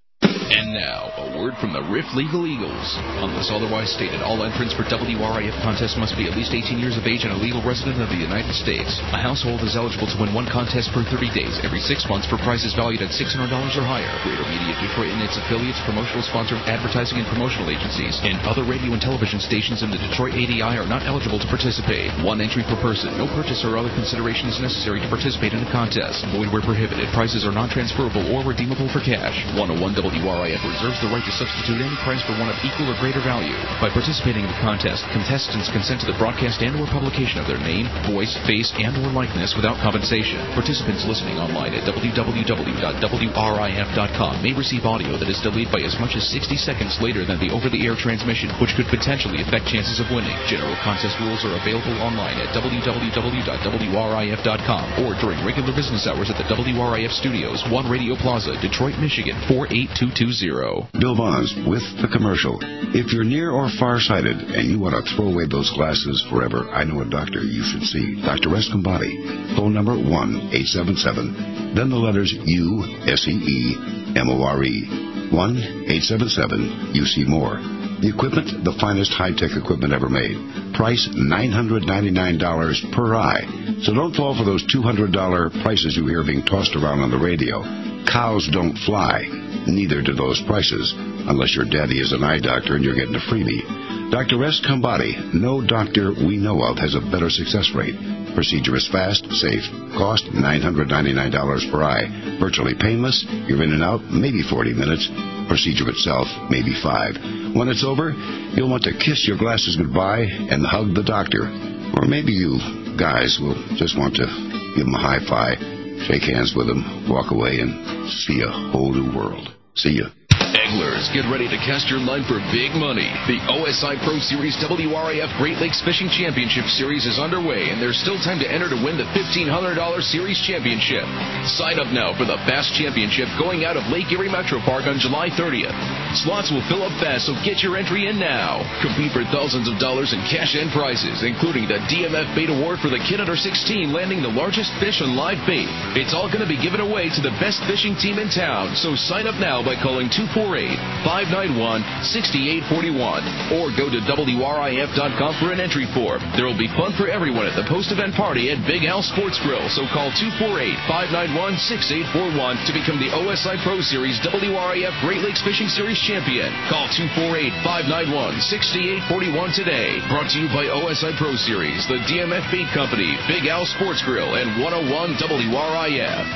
And now, a word from the Riff Legal Eagles. Unless otherwise stated, all entrants for W R I F contests must be at least eighteen years of age and a legal resident of the United States. A household is eligible to win one contest per thirty days every six months for prizes valued at six hundred dollars or higher. Greater Media Detroit and its affiliates, promotional sponsors, advertising and promotional agencies, and other radio and television stations in the Detroit A D I are not eligible to participate. One entry per person. No purchase or other consideration is necessary to participate in the contest. Void where prohibited. Prices are non-transferable or redeemable for cash. one oh one W R I F reserves the right to substitute any price for one of equal or greater value. By participating in the contest, contestants consent to the broadcast and or publication of their name, voice, face, and or likeness without compensation. Participants listening online at w w w dot w r i f dot com may receive audio that is delayed by as much as sixty seconds later than the over-the-air transmission, which could potentially affect chances of winning. General contest rules are available online at w w w dot w r i f dot com or during regular business hours at the W R I F Studios, One Radio Plaza, Detroit, Michigan, four eight two two zero. Bill Bonds with the commercial. If you're near or farsighted and you want to throw away those glasses forever, I know a doctor you should see. Doctor Escombati. Phone number one eight seven seven. Then the letters U S E E M O R E. one eight seven seven. You see more. The equipment, the finest high-tech equipment ever made. Price nine hundred ninety-nine dollars per eye. So don't fall for those two hundred dollars prices you hear being tossed around on the radio. Cows don't fly. Neither do those prices, unless your daddy is an eye doctor and you're getting a freebie. Doctor S. Combati, no doctor we know of has a better success rate. Procedure is fast, safe. Cost nine hundred ninety-nine dollars per eye. Virtually painless. You're in and out, maybe forty minutes. Procedure itself, maybe five. When it's over, you'll want to kiss your glasses goodbye and hug the doctor. Or maybe you guys will just want to give him a high five, shake hands with him, walk away, and see a whole new world. See ya. Anglers, get ready to cast your line for big money. The O S I Pro Series W R I F Great Lakes Fishing Championship Series is underway, and there's still time to enter to win the fifteen hundred dollars Series Championship. Sign up now for the Bass Championship going out of Lake Erie Metro Park on July thirtieth. Slots will fill up fast, so get your entry in now. Compete for thousands of dollars in cash and prizes, including the D M F Bait Award for the kid under sixteen landing the largest fish on live bait. It's all going to be given away to the best fishing team in town, so sign up now by calling two four eight, five nine one, six eight four one or go to W R I F dot com for an entry form. There will be fun for everyone at the post-event party at Big Al Sports Grill, so call two four eight, five nine one, six eight four one to become the O S I Pro Series W R I F Great Lakes Fishing Series champion. Call two four eight, five nine one, six eight four one today. Brought to you by O S I Pro Series, the D M F Bait Company, Big Al Sports Grill, and one oh one W R I F.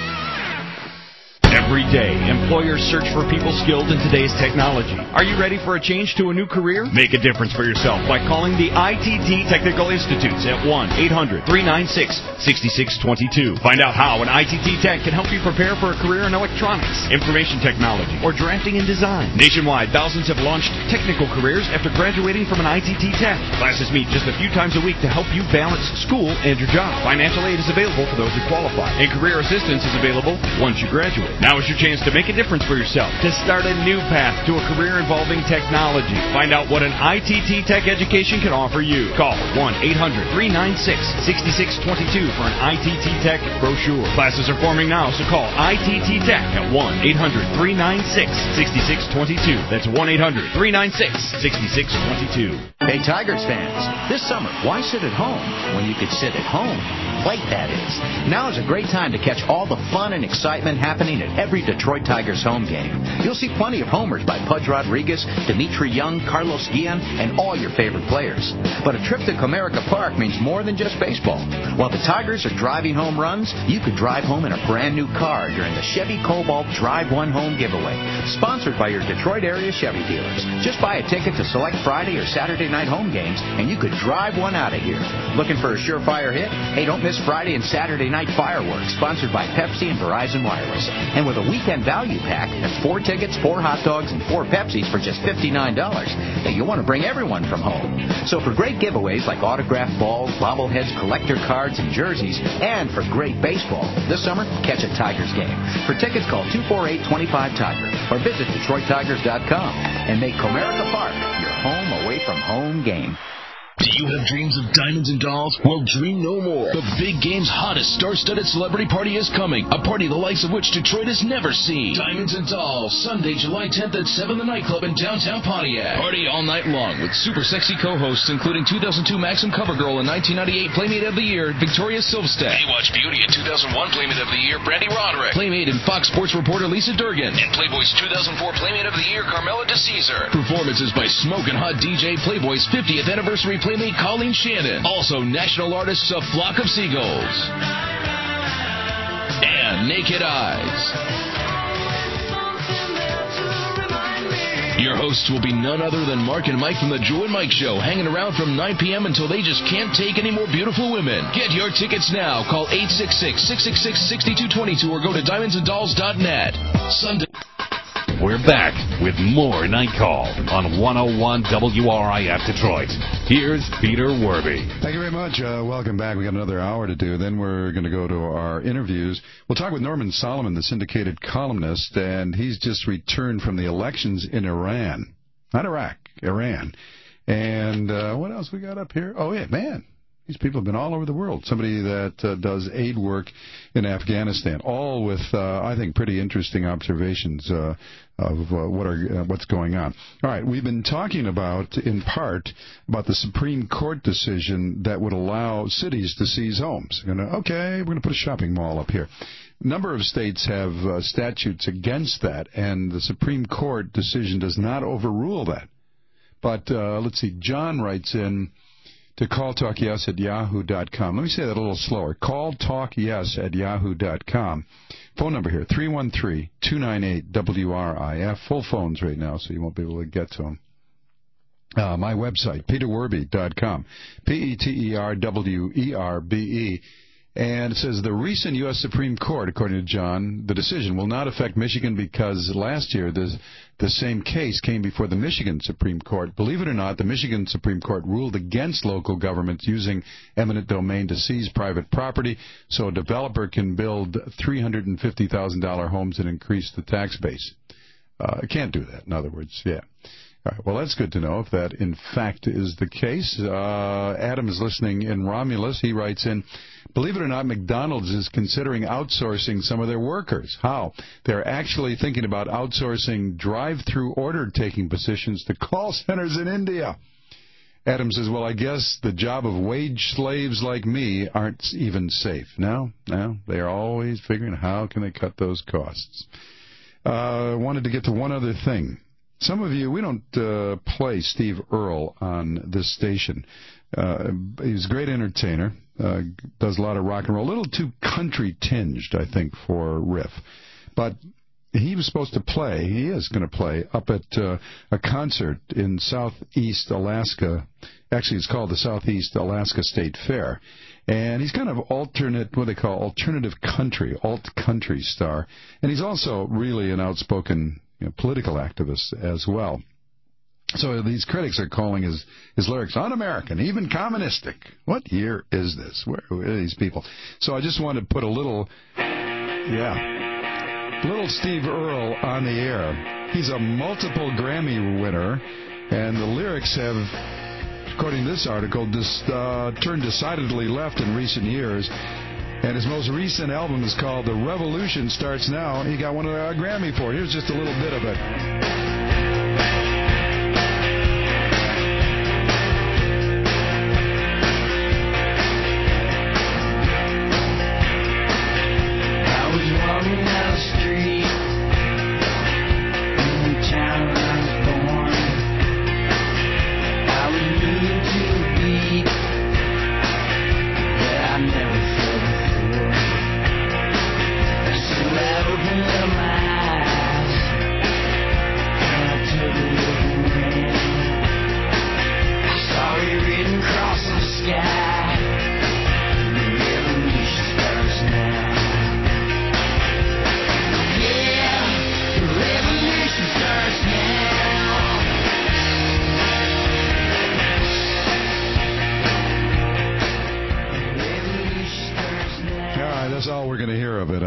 Every day, employers search for people skilled in today's technology. Are you ready for a change to a new career? Make a difference for yourself by calling the I T T Technical Institutes at one eight hundred, three nine six, six six two two. Find out how an I T T Tech can help you prepare for a career in electronics, information technology, or drafting and design. Nationwide, thousands have launched technical careers after graduating from an I T T Tech. Classes meet just a few times a week to help you balance school and your job. Financial aid is available for those who qualify, and career assistance is available once you graduate. Now is your chance to make a difference for yourself, to start a new path to a career involving technology. Find out what an I T T Tech education can offer you. Call one eight hundred, three nine six, six six two two for an I T T Tech brochure. Classes are forming now, so call I T T Tech at one eight hundred, three nine six, six six two two. That's one eight hundred, three nine six, six six two two. Hey, Tigers fans, this summer, why sit at home when you could sit at home? Plate, that is. Now is a great time to catch all the fun and excitement happening at every Detroit Tigers home game. You'll see plenty of homers by Pudge Rodriguez, Dimitri Young, Carlos Guillen, and all your favorite players. But a trip to Comerica Park means more than just baseball. While the Tigers are driving home runs, you could drive home in a brand new car during the Chevy Cobalt Drive One Home giveaway, sponsored by your Detroit area Chevy dealers. Just buy a ticket to select Friday or Saturday night home games, and you could drive one out of here. Looking for a surefire hit? Hey, don't miss Friday and Saturday night fireworks, sponsored by Pepsi and Verizon Wireless. And with a weekend value pack, that's four tickets, four hot dogs, and four Pepsis for just fifty-nine dollars. Now, you want to bring everyone from home. So for great giveaways like autographed balls, bobbleheads, collector cards, and jerseys, and for great baseball, this summer, catch a Tigers game. For tickets, call two four eight, two five, Tiger or visit Detroit Tigers dot com and make Comerica Park your home away from home game. Do you have dreams of diamonds and dolls? Well, dream no more. The big game's hottest star-studded celebrity party is coming. A party the likes of which Detroit has never seen. Diamonds and Dolls, Sunday, July tenth at seven The Nightclub in downtown Pontiac. Party all night long with super sexy co-hosts including two thousand two Maxim Cover Girl and nineteen ninety-eight Playmate of the Year, Victoria Silvstedt. Baywatch Beauty and two thousand one Playmate of the Year, Brandy Roderick. Playmate and Fox Sports reporter Lisa Durgan. And Playboy's two thousand four Playmate of the Year, Carmela DeCesar. Performances by Smokin' Hot D J, Playboy's fiftieth anniversary Playmate Colleen Shannon. Also, national artists A Flock of Seagulls. And Naked Eyes. Your hosts will be none other than Mark and Mike from the Joe and Mike Show, hanging around from nine p.m. until they just can't take any more beautiful women. Get your tickets now. Call eight six six, six six six, six two two two or go to diamonds and dolls dot net. Sunday. We're back with more Night Call on one oh one W R I F Detroit. Here's Peter Werby. Thank you very much. Uh, welcome back. We got another hour to do. Then we're going to go to our interviews. We'll talk with Norman Solomon, the syndicated columnist, and he's just returned from the elections in Iran. Not Iraq, Iran. And uh, what else we got up here? Oh, yeah, man. These people have been all over the world. Somebody that uh, does aid work in Afghanistan, all with, uh, I think, pretty interesting observations uh, of uh, what are uh, what's going on. All right, we've been talking about, in part, about the Supreme Court decision that would allow cities to seize homes. You know, okay, we're going to put a shopping mall up here. A number of states have uh, statutes against that, and the Supreme Court decision does not overrule that. But uh, let's see, John writes in to calltalkyes at yahoo dot com. Let me say that a little slower. calltalkyes at yahoo dot com. Phone number here, three one three, two nine eight, W R I F. Full phones right now, so you won't be able to get to them. Uh, my website, peter werby dot com. P E T E R W E R B E. And it says the recent U S Supreme Court, according to John, the decision will not affect Michigan because last year the, the same case came before the Michigan Supreme Court. Believe it or not, the Michigan Supreme Court ruled against local governments using eminent domain to seize private property so a developer can build three hundred fifty thousand dollars homes and increase the tax base. Uh, can't do that, in other words, yeah. All right, well, that's good to know if that, in fact, is the case. Uh, Adam is listening in Romulus. He writes in, believe it or not, McDonald's is considering outsourcing some of their workers. How? They're actually thinking about outsourcing drive-through order-taking positions to call centers in India. Adam says, well, I guess the job of wage slaves like me aren't even safe. No, no, they're always figuring how can they cut those costs. I uh, wanted to get to one other thing. Some of you, we don't uh, play Steve Earle on this station. Uh, he's a great entertainer, uh, does a lot of rock and roll, a little too country-tinged, I think, for Riff. But he was supposed to play, he is going to play, up at uh, a concert in Southeast Alaska. Actually, it's called the Southeast Alaska State Fair. And he's kind of alternate, what they call alternative country, alt-country star. And he's also really an outspoken you know, political activist as well. So these critics are calling his, his lyrics un-American, even communistic. What year is this? Where, where are these people? So I just want to put a little, yeah, little Steve Earle on the air. He's a multiple Grammy winner, and the lyrics have, according to this article, just uh, turned decidedly left in recent years. And his most recent album is called The Revolution Starts Now, and he got one of a Grammy for it. Here's just a little bit of it. I was walking down the street in the town I was born. I was moving to a beat that I never felt before. So I opened up my eyes and I took a look around. I saw you written across the sky. The revolution starts now. Yeah.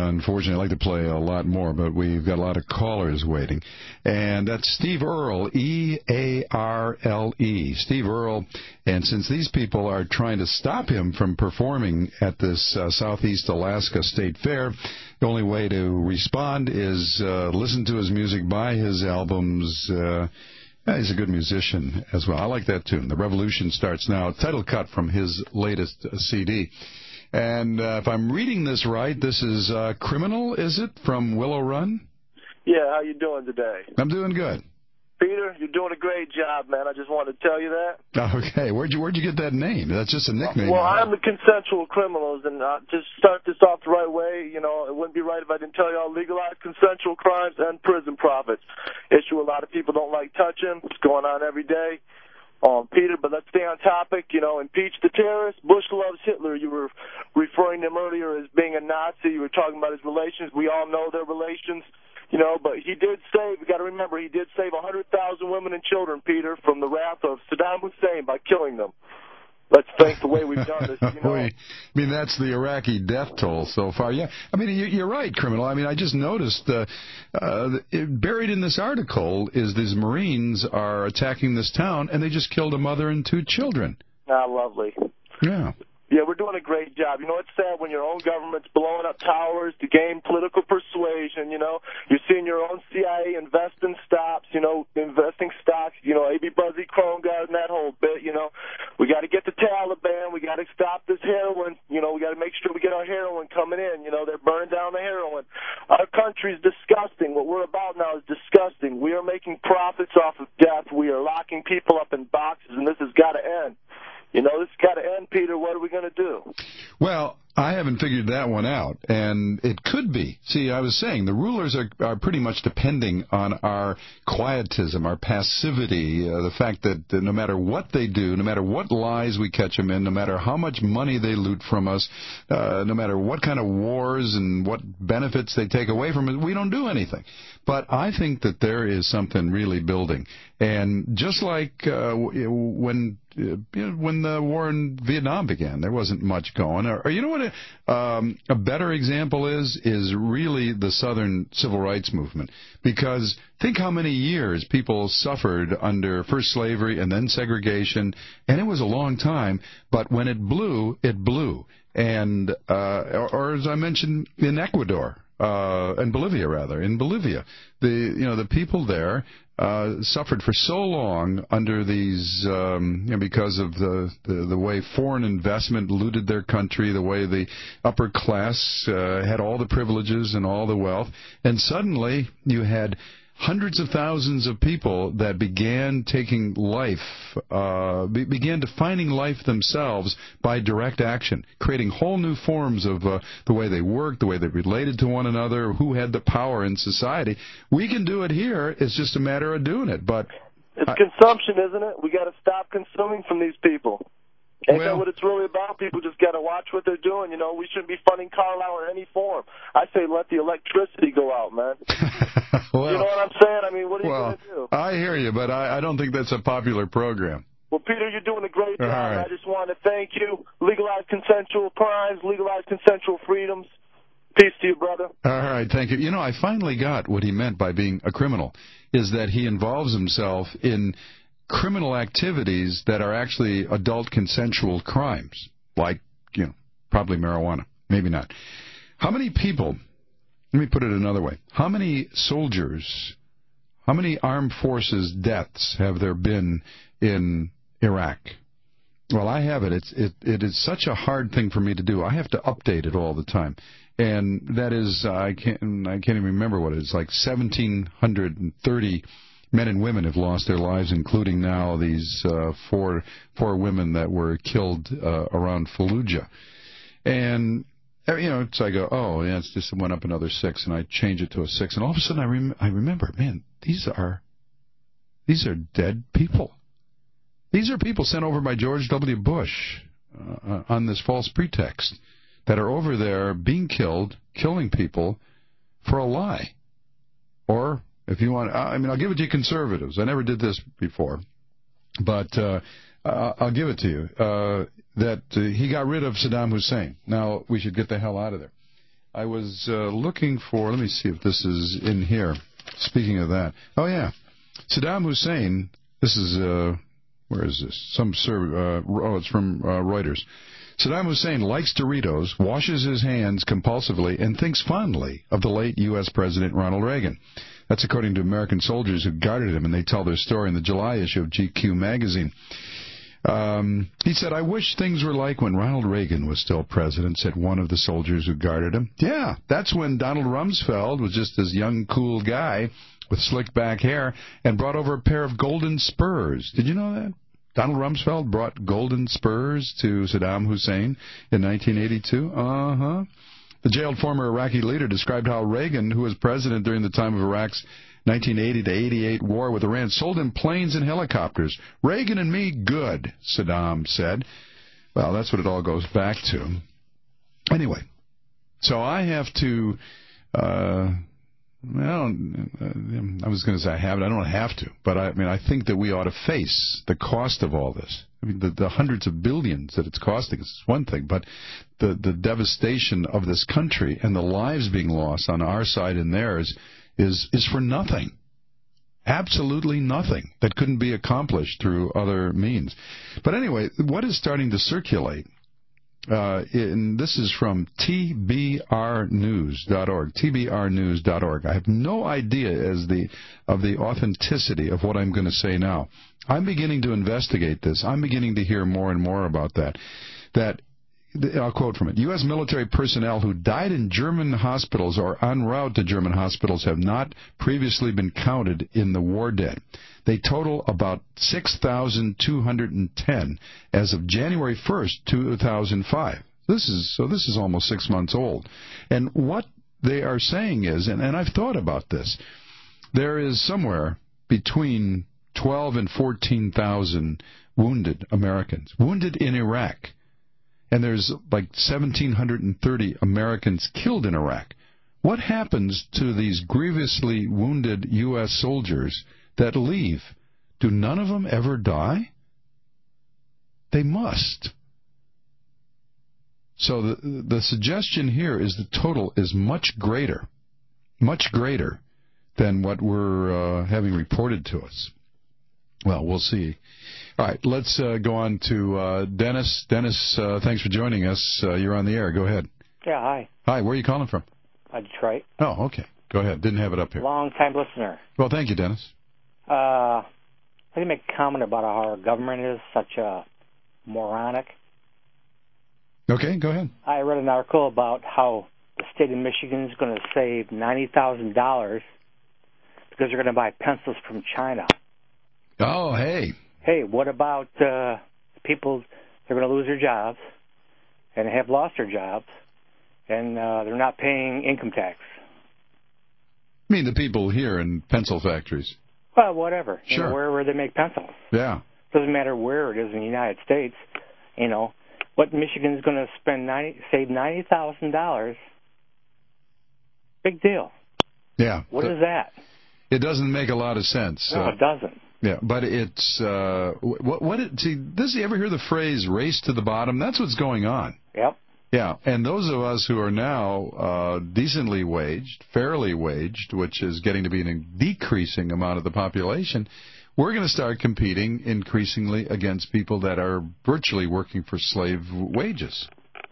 unfortunately, I'd like to play a lot more, but we've got a lot of callers waiting. And that's Steve Earle, E A R L E. Steve Earle. And since these people are trying to stop him from performing at this uh, Southeast Alaska State Fair, the only way to respond is uh, listen to his music, buy his albums. Uh, he's a good musician as well. I like that tune. The Revolution starts now. Title cut from his latest uh, C D. And uh, if I'm reading this right, this is uh, Criminal, is it, from Willow Run? Yeah, how you doing today? I'm doing good. Peter, you're doing a great job, man. I just wanted to tell you that. Okay, where'd you where'd you get that name? That's just a nickname. Well, I'm the consensual criminals, and uh, to start this off the right way, you know, it wouldn't be right if I didn't tell you all legalize consensual crimes and prison profits. Issue a lot of people don't like touching. It's going on every day. Um, Peter, but let's stay on topic. You know, impeach the terrorists. Bush loves Hitler. You were referring to him earlier as being a Nazi. You were talking about his relations. We all know their relations. You know, but he did save, we got to remember, he did save one hundred thousand women and children, Peter, from the wrath of Saddam Hussein by killing them. Let's think the way we've done this, you know. I mean, that's the Iraqi death toll so far. Yeah, I mean, you're right, Criminal. I mean, I just noticed uh, uh, buried in this article is these Marines are attacking this town, and they just killed a mother and two children. Ah, lovely. Yeah. Yeah, we're doing a great job. You know, it's sad when your own government's blowing up towers to gain political persuasion, you know. You're seeing your own C I A invest in stocks, you know, investing stocks, you know, A B Buzzy, Krongaard, and that whole bit, you know. We got to get the Taliban. We got to stop this heroin. You know, we got to make sure we get our heroin coming in. You know, they're burning down the heroin. Our country's disgusting. What we're about now is disgusting. We are making profits off of death. We are locking people up in boxes, and this has got to end. You know, this has got to end, Peter. What are we going to do? Well, I haven't figured that one out, and it could be. See, I was saying the rulers are, are pretty much depending on our quietism, our passivity, uh, the fact that uh, no matter what they do, no matter what lies we catch them in, no matter how much money they loot from us, uh, no matter what kind of wars and what benefits they take away from us, we don't do anything. But I think that there is something really building. And just like uh, when uh, you know, when the war in Vietnam began, there wasn't much going. Or, or you know what a, um, a better example is? Is really the Southern Civil Rights Movement. Because think how many years people suffered under first slavery and then segregation, and it was a long time. But when it blew, it blew. And uh, or, or as I mentioned, in Ecuador. Uh, in Bolivia, rather, in Bolivia, the you know the people there uh, suffered for so long under these um, you know, because of the, the the way foreign investment looted their country, the way the upper class uh, had all the privileges and all the wealth, and suddenly you had hundreds of thousands of people that began taking life, uh, be began defining life themselves by direct action, creating whole new forms of uh, the way they worked, the way they related to one another, who had the power in society. We can do it here. It's just a matter of doing it. But it's I, consumption, isn't it? We got to stop consuming from these people. Ain't well, that what it's really about? People just got to watch what they're doing. You know, we shouldn't be funding Carlisle in any form. I say let the electricity go out, man. well, you know what I'm saying? I mean, what are well, you going to do? I hear you, but I, I don't think that's a popular program. Well, Peter, you're doing a great job. Right. I just want to thank you. Legalize consensual crimes, legalize consensual freedoms. Peace to you, brother. All right, thank you. You know, I finally got what he meant by being a criminal, is that he involves himself in criminal activities that are actually adult consensual crimes, like, you know, probably marijuana. Maybe not. How many people, let me put it another way, how many soldiers, how many armed forces deaths have there been in Iraq? Well, I have it. It's, it. It is such a hard thing for me to do. I have to update it all the time. And that is, uh, I can't, I can't even remember what it is, like one thousand seven hundred thirty men and women have lost their lives, including now these uh, four four women that were killed uh, around Fallujah. And, you know, so I go, oh, yeah, it's just it went up another six, and I change it to a six. And all of a sudden I, rem I remember, man, these are, these are dead people. These are people sent over by George W. Bush uh, on this false pretext that are over there being killed, killing people for a lie. Or... if you want, I mean, I'll give it to you conservatives. I never did this before, but uh, I'll give it to you, uh, that uh, he got rid of Saddam Hussein. Now, we should get the hell out of there. I was uh, looking for, let me see if this is in here. Speaking of that. Oh, yeah. Saddam Hussein, this is, uh, where is this? Some, uh, oh, it's from uh, Reuters. Saddam Hussein likes Doritos, washes his hands compulsively, and thinks fondly of the late U S President Ronald Reagan. That's according to American soldiers who guarded him, and they tell their story in the July issue of G Q magazine. Um, he said, I wish things were like when Ronald Reagan was still president, said one of the soldiers who guarded him. Yeah, that's when Donald Rumsfeld was just this young, cool guy with slick back hair and brought over a pair of golden spurs. Did you know that? Donald Rumsfeld brought golden spurs to Saddam Hussein in nineteen eighty-two. Uh-huh. The jailed former Iraqi leader described how Reagan, who was president during the time of Iraq's nineteen eighty to eighty-eight war with Iran, sold him planes and helicopters. Reagan and me, good, Saddam said. Well, that's what it all goes back to. Anyway, so I have to, uh, well, I was going to say I have it. I don't have to, but I, I mean, I think that we ought to face the cost of all this. I mean, the, the hundreds of billions that it's costing us is one thing, but the, the devastation of this country and the lives being lost on our side and theirs is is for nothing. Absolutely nothing that couldn't be accomplished through other means. But anyway, what is starting to circulate, uh, and this is from T B R news dot org, T B R news dot org. I have no idea as the of the authenticity of what I'm going to say now. I'm beginning to investigate this. I'm beginning to hear more and more about that. That I'll quote from it. U S military personnel who died in German hospitals or en route to German hospitals have not previously been counted in the war dead. They total about six thousand two hundred ten as of January first, two thousand five. This is, so this is almost six months old. And what they are saying is, and, and I've thought about this, there is somewhere between twelve and fourteen thousand wounded Americans, wounded in Iraq. And there's like one thousand seven hundred thirty Americans killed in Iraq. What happens to these grievously wounded U S soldiers that leave? Do none of them ever die? They must. So the, the suggestion here is the total is much greater, much greater than what we're uh, having reported to us. Well, we'll see. All right, let's uh, go on to uh, Dennis. Dennis, uh, thanks for joining us. Uh, you're on the air. Go ahead. Yeah, hi. Hi, where are you calling from? Uh, Detroit. Oh, okay. Go ahead. Didn't have it up here. Long-time listener. Well, thank you, Dennis. Uh, I want to make a comment about how our government is such a moronic. Okay, go ahead. I read an article about how the state of Michigan is going to save ninety thousand dollars because they're going to buy pencils from China. Oh, hey. Hey, what about uh, people that are going to lose their jobs and have lost their jobs, and uh, they're not paying income tax? I mean the people here in pencil factories. Well, whatever. Sure. You know, wherever they make pencils. Yeah. Doesn't matter where it is in the United States. You know, what Michigan's going to spend ninety, save ninety thousand dollars. Big deal. Yeah. What is that? It doesn't make a lot of sense. No, uh, it doesn't. Yeah, but it's uh, what what it, see. Does you ever hear the phrase "race to the bottom"? That's what's going on. Yep. Yeah, and those of us who are now uh, decently waged, fairly waged, which is getting to be a decreasing amount of the population, we're going to start competing increasingly against people that are virtually working for slave wages.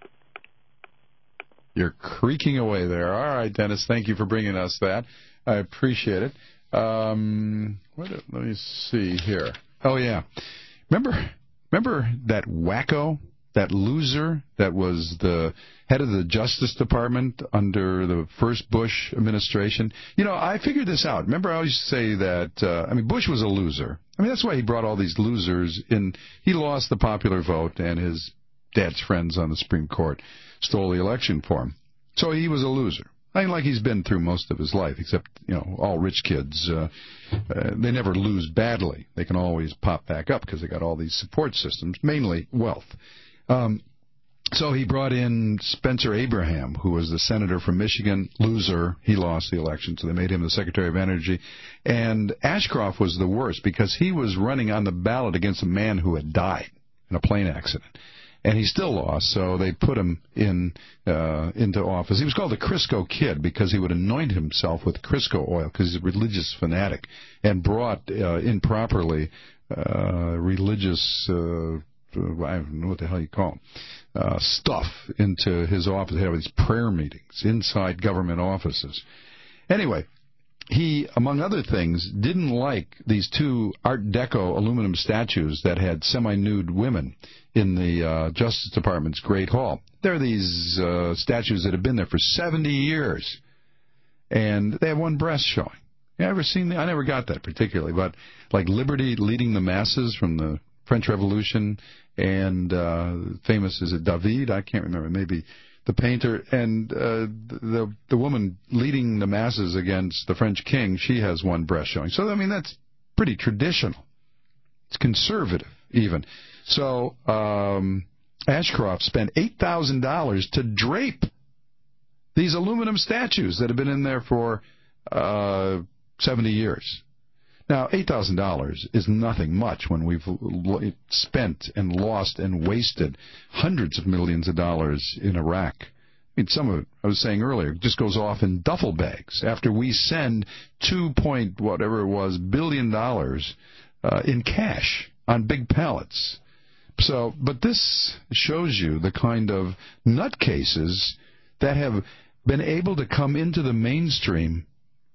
You're creaking away there. All right, Dennis, thank you for bringing us that. I appreciate it. Um, what, let me see here. Oh, yeah. Remember, remember that wacko, that loser that was the head of the Justice Department under the first Bush administration? You know, I figured this out. Remember, I always say that, uh, I mean, Bush was a loser. I mean, that's why he brought all these losers in. He lost the popular vote, and his dad's friends on the Supreme Court stole the election for him. So he was a loser. I mean, like he's been through most of his life, except, you know, all rich kids, uh, uh, they never lose badly. They can always pop back up because they got all these support systems, mainly wealth. Um, so he brought in Spencer Abraham, who was the senator from Michigan, loser. He lost the election, so they made him the Secretary of Energy. And Ashcroft was the worst because he was running on the ballot against a man who had died in a plane accident. and he still lost, so they put him in uh, into office. He was called the Crisco Kid because he would anoint himself with Crisco oil because he's a religious fanatic and brought uh, improperly uh, religious, uh, I don't know what the hell you call them, uh, stuff into his office. They have these prayer meetings inside government offices. Anyway, he, among other things, didn't like these two Art Deco aluminum statues that had semi-nude women in the uh, Justice Department's Great Hall. They're these uh, statues that have been there for seventy years, and they have one breast showing. You ever seen that? I never got that particularly, but like Liberty leading the masses from the French Revolution, and uh, famous, is it David? I can't remember, maybe the painter, and uh, the the woman leading the masses against the French king, she has one breast showing. So, I mean, that's pretty traditional. It's conservative, even. So, um, Ashcroft spent eight thousand dollars to drape these aluminum statues that have been in there for uh, seventy years. Now, eight thousand dollars is nothing much when we've spent and lost and wasted hundreds of millions of dollars in Iraq. I mean, some of it, I was saying earlier, just goes off in duffel bags after we send two point whatever it was billion dollars uh, in cash on big pallets. So, but this shows you the kind of nutcases that have been able to come into the mainstream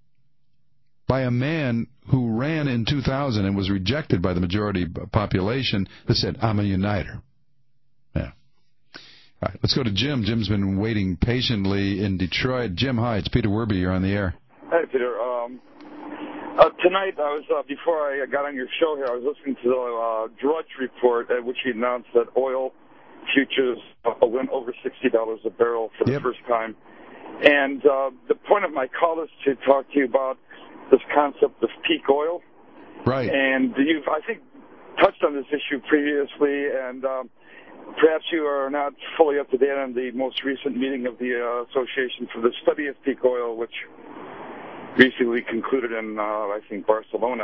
by a man who ran in two thousand and was rejected by the majority population that said, I'm a uniter. Yeah. All right, let's go to Jim. Jim's been waiting patiently in Detroit. Jim, hi, it's Peter Werby. You're on the air. Hi, Peter. Um, uh, tonight, I was uh, before I got on your show here, I was listening to the uh, Drudge report at which he announced that oil futures uh, went over sixty dollars a barrel for the yep. first time. And uh, the point of my call is to talk to you about this concept of peak oil. Right. And you've, I think, touched on this issue previously, and um, perhaps you are not fully up to date on the most recent meeting of the uh, Association for the Study of Peak Oil, which recently concluded in, uh, I think, Barcelona.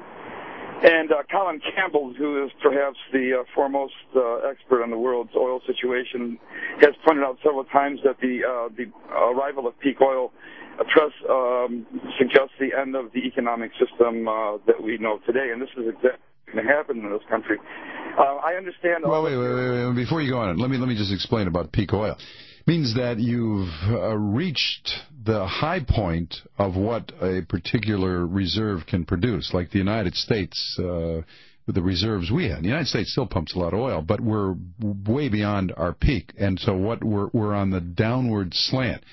And uh, Colin Campbell, who is perhaps the uh, foremost uh, expert on the world's oil situation, has pointed out several times that the uh, the arrival of peak oil Trust um, suggests the end of the economic system uh, that we know today, and this is exactly going to happen in this country. Uh, I understand. Well, wait, wait, wait, wait. Before you go on, let me let me just explain about peak oil. It means that you've uh, reached the high point of what a particular reserve can produce, like the United States. Uh, with the reserves we had, the United States still pumps a lot of oil, but we're way beyond our peak, and so what we're we're on the downward slant.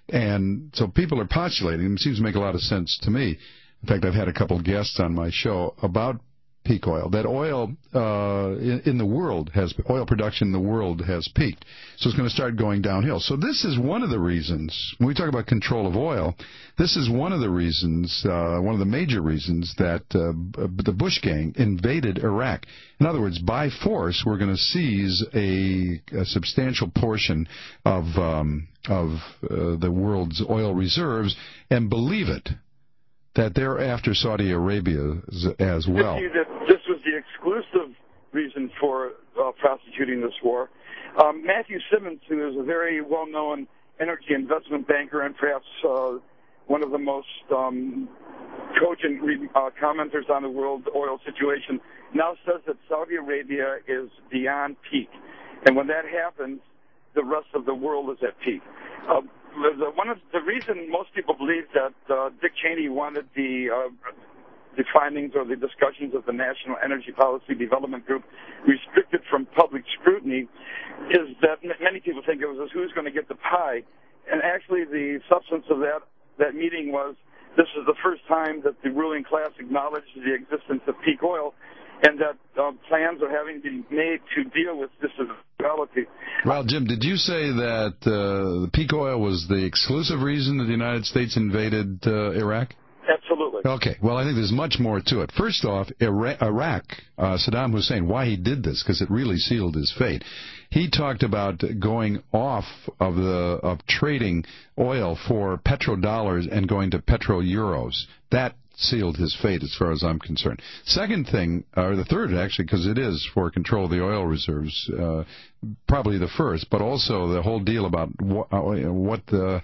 And so people are postulating, and it seems to make a lot of sense to me. In fact, I've had a couple of guests on my show about peak oil, that oil uh, in, in the world has, oil production in the world has peaked. So it's going to start going downhill. So this is one of the reasons, when we talk about control of oil, this is one of the reasons, uh, one of the major reasons that uh, the Bush gang invaded Iraq. In other words, by force, we're going to seize a, a substantial portion of, um, of uh, the world's oil reserves, and believe it, that they're after Saudi Arabia as well. This was the exclusive reason for uh, prosecuting this war. Um, Matthew Simmons, who is a very well-known energy investment banker and perhaps uh, one of the most um, cogent uh, commenters on the world oil situation, now says that Saudi Arabia is beyond peak. And when that happens, the rest of the world is at peak. Uh, The, one of the reason most people believe that uh, Dick Cheney wanted the uh, the findings or the discussions of the National Energy Policy Development Group restricted from public scrutiny is that many people think it was who's going to get the pie, and actually the substance of that that meeting was this is the first time that the ruling class acknowledged the existence of peak oil, and that uh, plans are having been made to deal with this as a reality. Well, Jim, did you say that uh, the peak oil was the exclusive reason that the United States invaded uh, Iraq? Absolutely. Okay. Well, I think there's much more to it. First off, Iraq, uh, Saddam Hussein, why he did this, because it really sealed his fate. He talked about going off of the of trading oil for petrodollars and going to petroeuros. That sealed his fate as far as I'm concerned. Second thing, or the third actually, because it is for control of the oil reserves, uh, probably the first, but also the whole deal about wh- what the,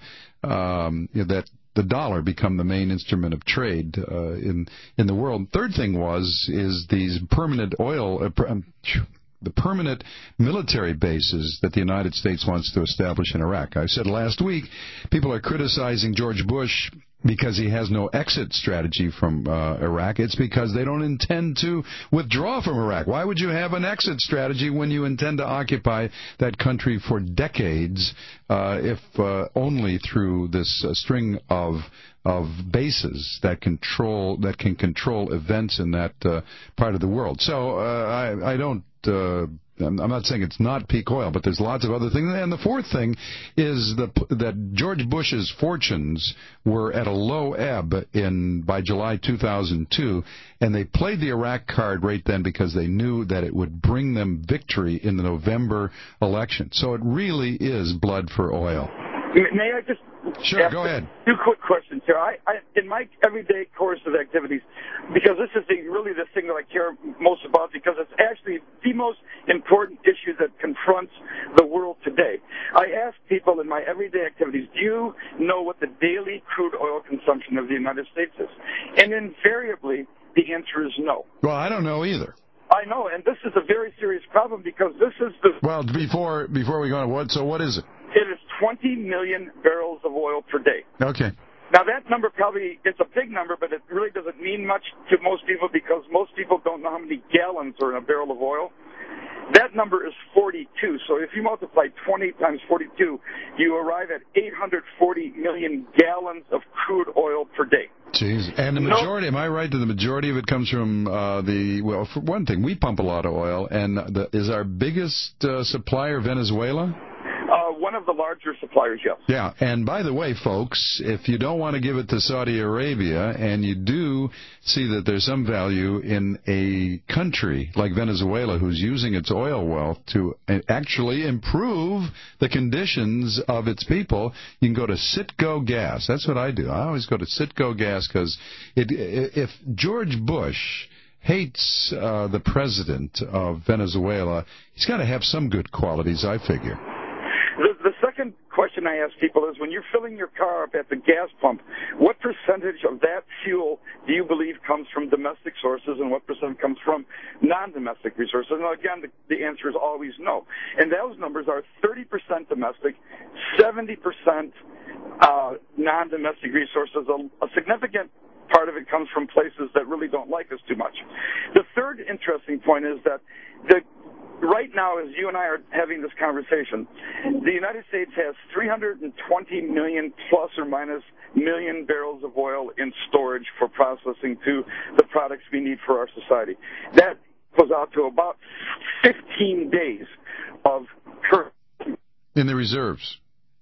um, you know, that the dollar become the main instrument of trade uh, in in the world. Third thing was is these permanent oil. Uh, per, um, the permanent military bases that the United States wants to establish in Iraq. I said last week, people are criticizing George Bush because he has no exit strategy from uh, Iraq. It's because they don't intend to withdraw from Iraq. Why would you have an exit strategy when you intend to occupy that country for decades, uh, if uh, only through this uh, string of of bases that control that can control events in that uh, part of the world? So uh, I, I don't. Uh, I'm not saying it's not peak oil, but there's lots of other things. And the fourth thing is the, that George Bush's fortunes were at a low ebb in by July two thousand two, and they played the Iraq card right then because they knew that it would bring them victory in the November election. So it really is blood for oil. May I just Sure, go ahead. Two quick questions here. I, I, in my everyday course of activities, because this is the, really the thing that I care most about, because it's actually the most important issue that confronts the world today. I ask people in my everyday activities, do you know what the daily crude oil consumption of the United States is? And invariably, the answer is no. Well, I don't know either. I know, and this is a very serious problem because this is the... Well, before before we go on, what, so what is it? It is twenty million barrels of oil per day. Okay. Now, that number probably, it's a big number, but it really doesn't mean much to most people because most people don't know how many gallons are in a barrel of oil. That number is forty-two. So if you multiply twenty times forty-two, you arrive at eight hundred forty million gallons of crude oil per day. Jeez. And the majority, am I right that the majority of it comes from uh, the, well, for one thing, we pump a lot of oil, and the, is our biggest uh, supplier Venezuela? Uh, one of the larger suppliers, yes. Yeah, and by the way, folks, if you don't want to give it to Saudi Arabia, and you do see that there's some value in a country like Venezuela who's using its oil wealth to actually improve the conditions of its people, you can go to Citgo Gas. That's what I do. I always go to Citgo Gas because it, if George Bush hates uh, the president of Venezuela, he's got to have some good qualities, I figure. The, the second question I ask people is, when you're filling your car up at the gas pump, what percentage of that fuel do you believe comes from domestic sources and what percent comes from non-domestic resources? And again, the, the answer is always no. And those numbers are thirty percent domestic, seventy percent uh, non-domestic resources. A, a significant part of it comes from places that really don't like us too much. The third interesting point is that the right now, as you and I are having this conversation, the United States has three hundred twenty million plus or minus million barrels of oil in storage for processing to the products we need for our society. That goes out to about fifteen days of current. In the reserves.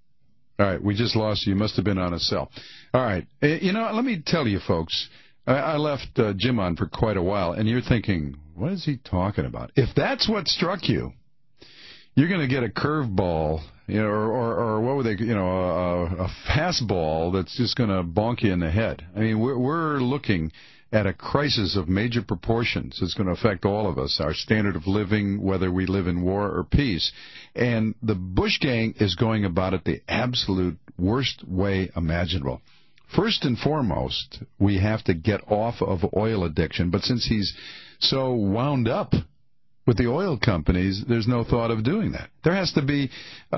All right, we just lost you. You must have been on a cell. All right. You know, let me tell you, folks, I, I left uh, Jim on for quite a while, and you're thinking, what is he talking about? If that's what struck you, you're going to get a curveball, you know, or, or, or what would they, you know, a, a fastball that's just going to bonk you in the head. I mean, we're, we're looking at a crisis of major proportions. It's going to affect all of us, our standard of living, whether we live in war or peace. And the Bush gang is going about it the absolute worst way imaginable. First and foremost, we have to get off of oil addiction. But since he's so wound up with the oil companies, there's no thought of doing that. There has to be,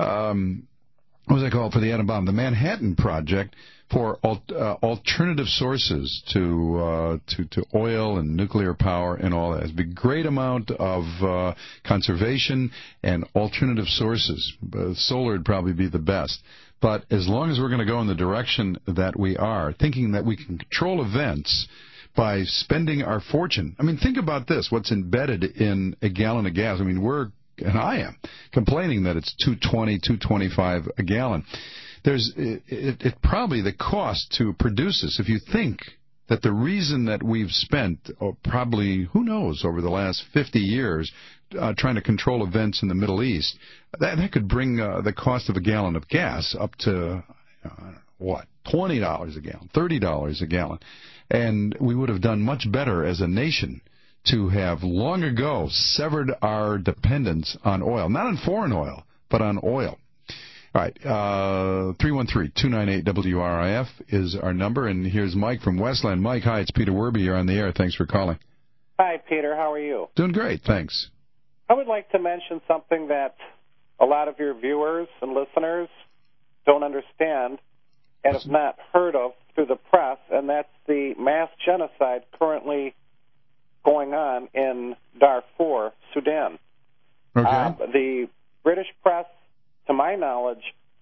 um, what was it called for the atom bomb? The Manhattan Project for al- uh, alternative sources to, uh, to to oil and nuclear power and all that. There's a big, great amount of uh, conservation and alternative sources. Uh, solar would probably be the best. But as long as we're going to go in the direction that we are, thinking that we can control events by spending our fortune. I mean, think about this, what's embedded in a gallon of gas. I mean, we're, and I am, complaining that it's two twenty, two twenty-five a gallon. There's it, it, it probably the cost to produce this. If you think that the reason that we've spent oh, probably, who knows, over the last fifty years uh, trying to control events in the Middle East, that, that could bring uh, the cost of a gallon of gas up to, I don't know, what, twenty dollars a gallon, thirty dollars a gallon. And we would have done much better as a nation to have long ago severed our dependence on oil. Not on foreign oil, but on oil. All right, uh, three one three, two nine eight, W R I F is our number, and here's Mike from Westland. Mike, hi, it's Peter Werby. You're on the air. Thanks for calling. Hi, Peter. How are you? Doing great, thanks. I would like to mention something that a lot of your viewers and listeners don't understand and have not heard of through the press, and that's the mass genocide currently going on in Darfur, Sudan. Okay. Uh, the British press, to my knowledge,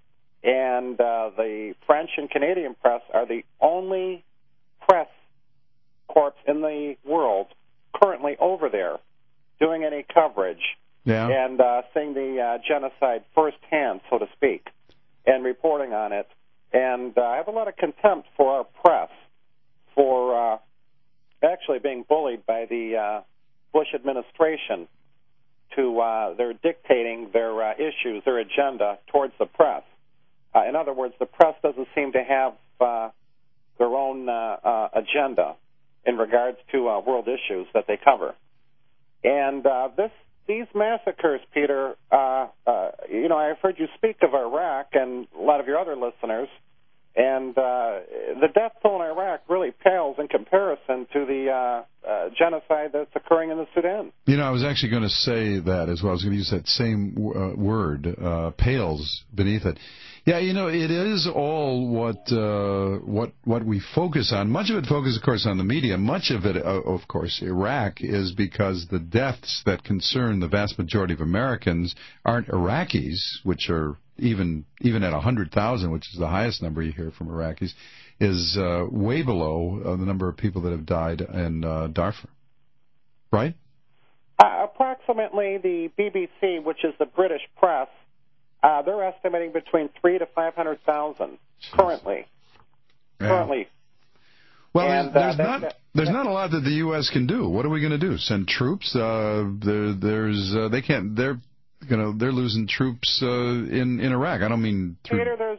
and uh, the French and Canadian press are the only press corps in the world currently over there doing any coverage yeah. and uh, seeing the uh, genocide firsthand, so to speak, and reporting on it. And uh, I have a lot of contempt for our press for uh, actually being bullied by the uh, Bush administration to uh, they're dictating their uh, issues, their agenda towards the press. Uh, in other words, the press doesn't seem to have uh, their own uh, uh, agenda in regards to uh, world issues that they cover. And uh, this, these massacres, Peter, uh, uh, you know, I've heard you speak of Iraq and a lot of your other listeners, and uh, the death toll in Iraq really pales in comparison to the uh, uh, genocide that's occurring in the Sudan. You know, I was actually going to say that as well. I was going to use that same uh, word, uh, pales beneath it. Yeah, you know, it is all what uh, what what we focus on. Much of it focuses, of course, on the media. Much of it, uh, of course, Iraq is because the deaths that concern the vast majority of Americans aren't Iraqis, which are even even at one hundred thousand, which is the highest number you hear from Iraqis, is uh, way below uh, the number of people that have died in uh, Darfur. Right? Uh, approximately, the B B C, which is the British press, Uh, they're estimating between three to five hundred thousand currently. Yeah. Currently. Well, and, there's, uh, not that, there's not a lot that the U S can do. What are we going to do? Send troops? Uh, there, there's uh, they can't. They're you know they're losing troops uh, in in Iraq. I don't mean. Through... Peter, there's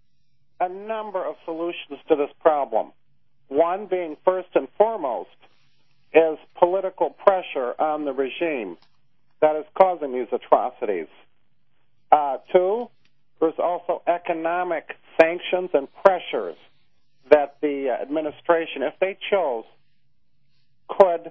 a number of solutions to this problem. One being first and foremost is political pressure on the regime that is causing these atrocities. Uh, two, there's also economic sanctions and pressures that the uh, administration, if they chose, could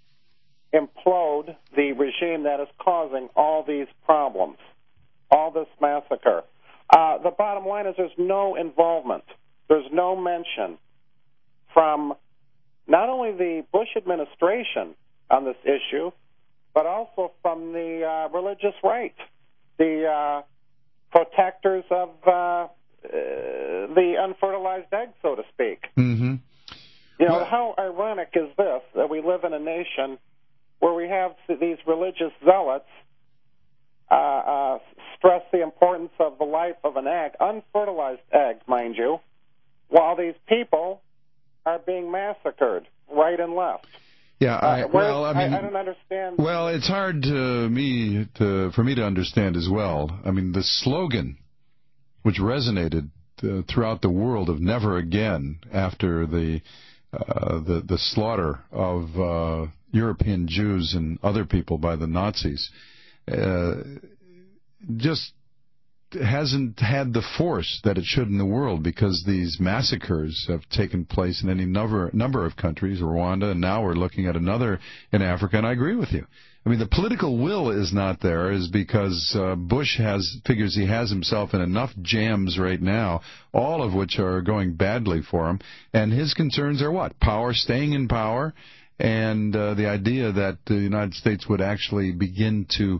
implode the regime that is causing all these problems, all this massacre. Uh, the bottom line is there's no involvement. There's no mention from not only the Bush administration on this issue, but also from the uh, religious right. The uh, protectors of uh, uh, the unfertilized egg, so to speak. Mm-hmm. You know, well, how ironic is this, that we live in a nation where we have these religious zealots uh, uh, stress the importance of the life of an egg, unfertilized egg, mind you, while these people are being massacred right and left. Yeah, I, uh, well, I mean, I, I don't understand. Well, it's hard to me to, for me to understand as well. I mean, the slogan, which resonated uh, throughout the world of "Never Again" after the uh, the, the slaughter of uh, European Jews and other people by the Nazis, uh, just hasn't had the force that it should in the world, because these massacres have taken place in any number number of countries, Rwanda, and now we're looking at another in Africa, and I agree with you. I mean, the political will is not there is because uh, Bush has figures he has himself in enough jams right now, all of which are going badly for him, and his concerns are what? Power, staying in power, and uh, the idea that the United States would actually begin to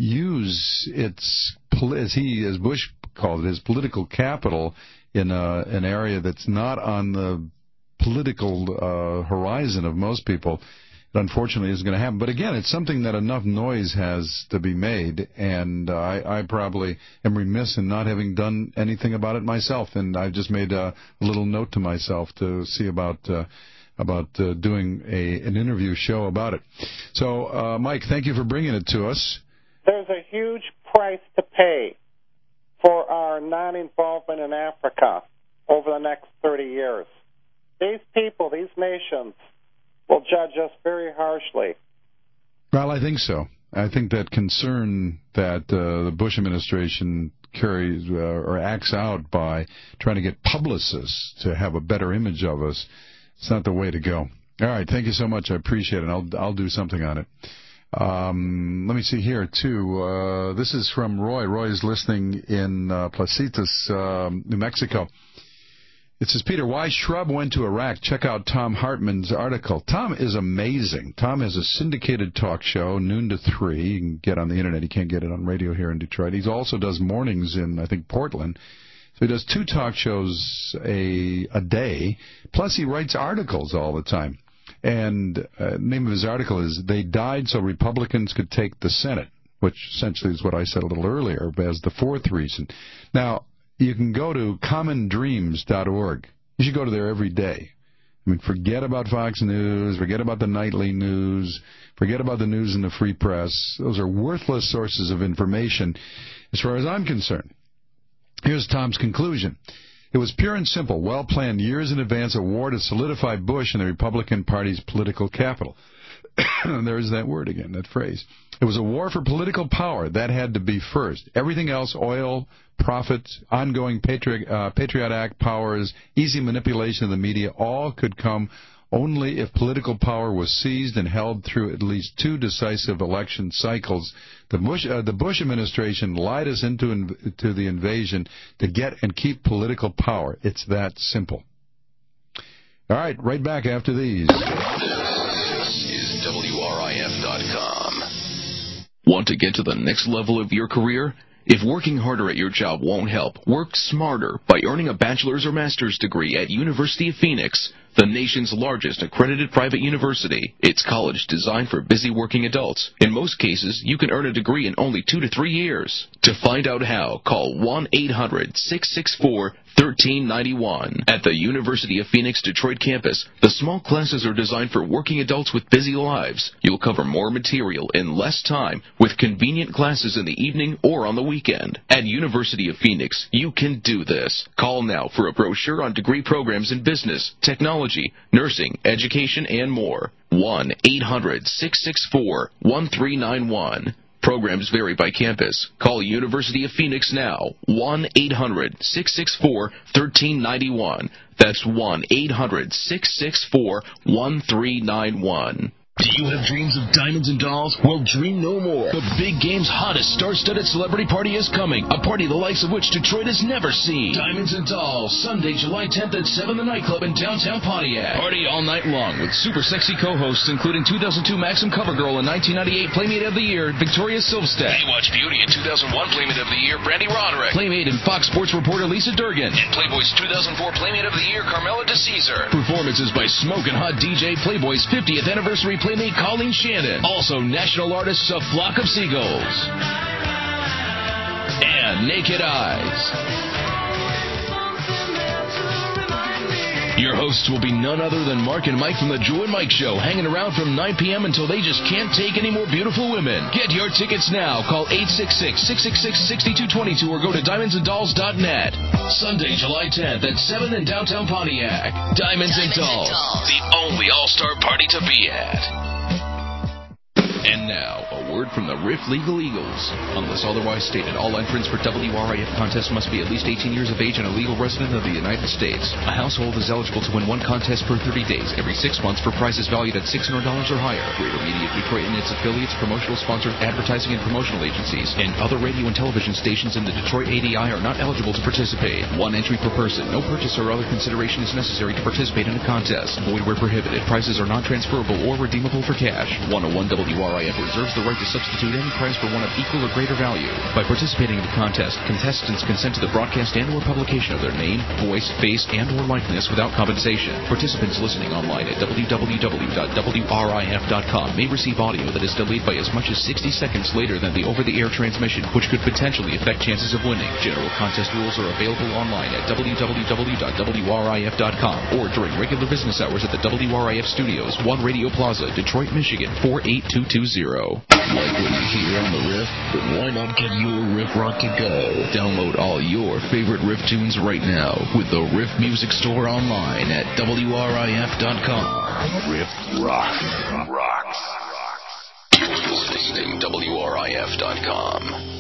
use its, as he, as Bush called it, his political capital in a, an area that's not on the political uh, horizon of most people, it unfortunately is going to happen. But again, it's something that enough noise has to be made, and uh, I, I probably am remiss in not having done anything about it myself, and I've just made a, a little note to myself to see about uh, about uh, doing a, an interview show about it. So, uh, Mike, thank you for bringing it to us. There's a huge price to pay for our non-involvement in Africa over the next thirty years. These people, these nations, will judge us very harshly. Well, I think so. I think that concern that uh, the Bush administration carries uh, or acts out by trying to get publicists to have a better image of us, it's not the way to go. All right, thank you so much. I appreciate it. I'll I'll do something on it. Um, let me see here, too. Uh, this is from Roy. Roy is listening in uh, Placitas, um, New Mexico. It says, Peter, why Shrub went to Iraq? Check out Tom Hartman's article. Tom is amazing. Tom has a syndicated talk show, noon to three. You can get on the Internet. He can't get it on radio here in Detroit. He also does mornings in, I think, Portland. So he does two talk shows a, a day. Plus, he writes articles all the time. And uh, the name of his article is, They Died So Republicans Could Take the Senate, which essentially is what I said a little earlier as the fourth reason. Now, you can go to common dreams dot org. You should go to there every day. I mean, forget about Fox News, forget about the nightly news, forget about the news in the free press. Those are worthless sources of information as far as I'm concerned. Here's Tom's conclusion. It was pure and simple, well-planned years in advance, a war to solidify Bush and the Republican Party's political capital. There's that word again, that phrase. It was a war for political power. That had to be first. Everything else, oil, profit, ongoing Patriot, uh, Patriot Act powers, easy manipulation of the media, all could come only if political power was seized and held through at least two decisive election cycles. The Bush, uh, the Bush administration lied us into inv- to the invasion to get and keep political power. It's that simple. All right, right back after these. This is W R I F dot com. Want to get to the next level of your career? If working harder at your job won't help, work smarter by earning a bachelor's or master's degree at University of Phoenix, the nation's largest accredited private university. It's college designed for busy working adults. In most cases, you can earn a degree in only two to three years. To find out how, call one eight hundred six six four one three nine one. At the University of Phoenix Detroit campus, the small classes are designed for working adults with busy lives. You'll cover more material in less time with convenient classes in the evening or on the weekend. At University of Phoenix, you can do this. Call now for a brochure on degree programs in business, technology, nursing, education, and more. one eight hundred six six four one three nine one. Programs vary by campus. Call University of Phoenix now. one eight hundred six six four one three nine one. That's one eight hundred six six four one three nine one. Do you have dreams of diamonds and dolls? Well, dream no more. The Big Game's hottest star-studded celebrity party is coming. A party the likes of which Detroit has never seen. Diamonds and Dolls, Sunday, July tenth at seven The Nightclub in downtown Pontiac. Party all night long with super sexy co-hosts including two thousand two Maxim Cover Girl and nineteen ninety-eight Playmate of the Year, Victoria Silvstedt. Baywatch Beauty and two thousand one Playmate of the Year, Brandy Roderick. Playmate and Fox Sports reporter Lisa Durgan. And Playboy's two thousand four Playmate of the Year, Carmela DeCesar. Performances by Smokin' Hot D J, Playboy's fiftieth anniversary Playmate Colleen Shannon. Also national artists A Flock of Seagulls. And Naked Eyes. Your hosts will be none other than Mark and Mike from the Drew and Mike Show, hanging around from nine p.m. until they just can't take any more beautiful women. Get your tickets now. Call eight six six, six six six, six two two two or go to diamonds and dolls dot net. Sunday, July tenth at seven in downtown Pontiac. Diamonds, Diamonds and, Dolls, and Dolls, the only all-star party to be at. And now, a word from the Riff Legal Eagles. Unless otherwise stated, all entrants for W R I F contests must be at least eighteen years of age and a legal resident of the United States. A household is eligible to win one contest per thirty days, every six months for prizes valued at six hundred dollars or higher. Greater Media Detroit and its affiliates, promotional sponsors, advertising and promotional agencies, and other radio and television stations in the Detroit A D I are not eligible to participate. One entry per person. No purchase or other consideration is necessary to participate in a contest. Void where prohibited. Prices are not transferable or redeemable for cash. one oh one W R I F reserves the right to substitute any price for one of equal or greater value. By participating in the contest, contestants consent to the broadcast and or publication of their name, voice, face, and or likeness without compensation. Participants listening online at w w w dot w r i f dot com may receive audio that is delayed by as much as sixty seconds later than the over-the-air transmission, which could potentially affect chances of winning. General contest rules are available online at w w w dot w r i f dot com or during regular business hours at the W R I F Studios, One Radio Plaza, Detroit, Michigan, four eight two two zero. Like what you hear on the riff? Then why not get your Riff Rock to go? Download all your favorite Riff tunes right now with the Riff Music Store online at W R I F dot com. Riff Rock. Rocks. Listening W R I F dot com.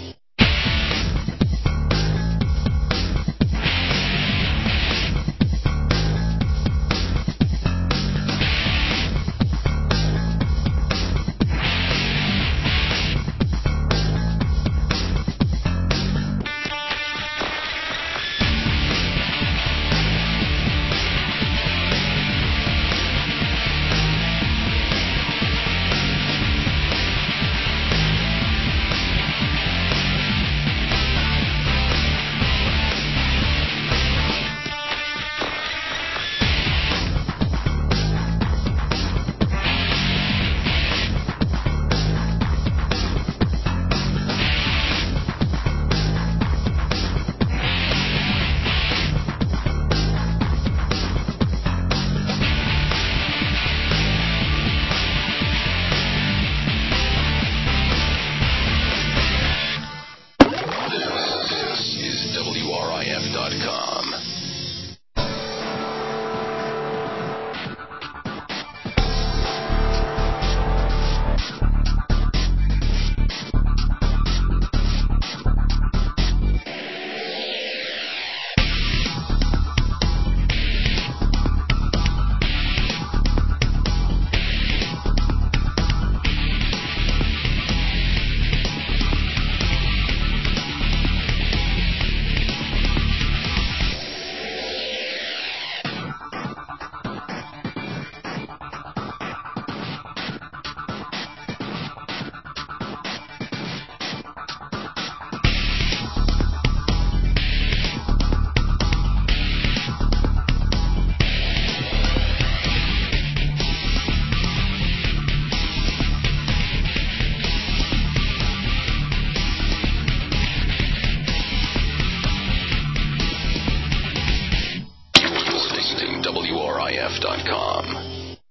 W R I F dot com.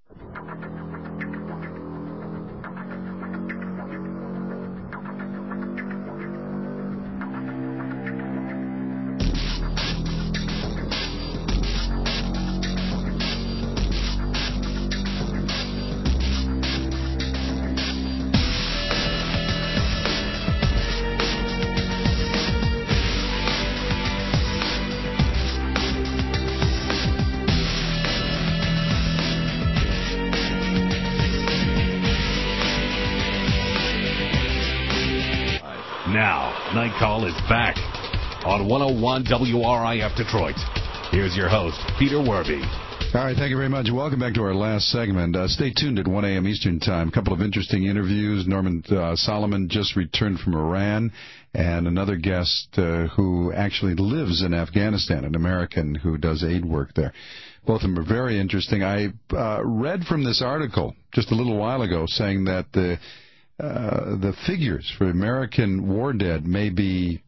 Now, Night Call is back on one oh one W R I F Detroit. Here's your host, Peter Werby. All right, thank you very much. Welcome back to our last segment. Uh, stay tuned at one a.m. Eastern Time. A couple of interesting interviews. Norman uh, Solomon just returned from Iran, and another guest uh, who actually lives in Afghanistan, an American who does aid work there. Both of them are very interesting. I uh, read from this article just a little while ago saying that the Uh, the figures for American war dead may be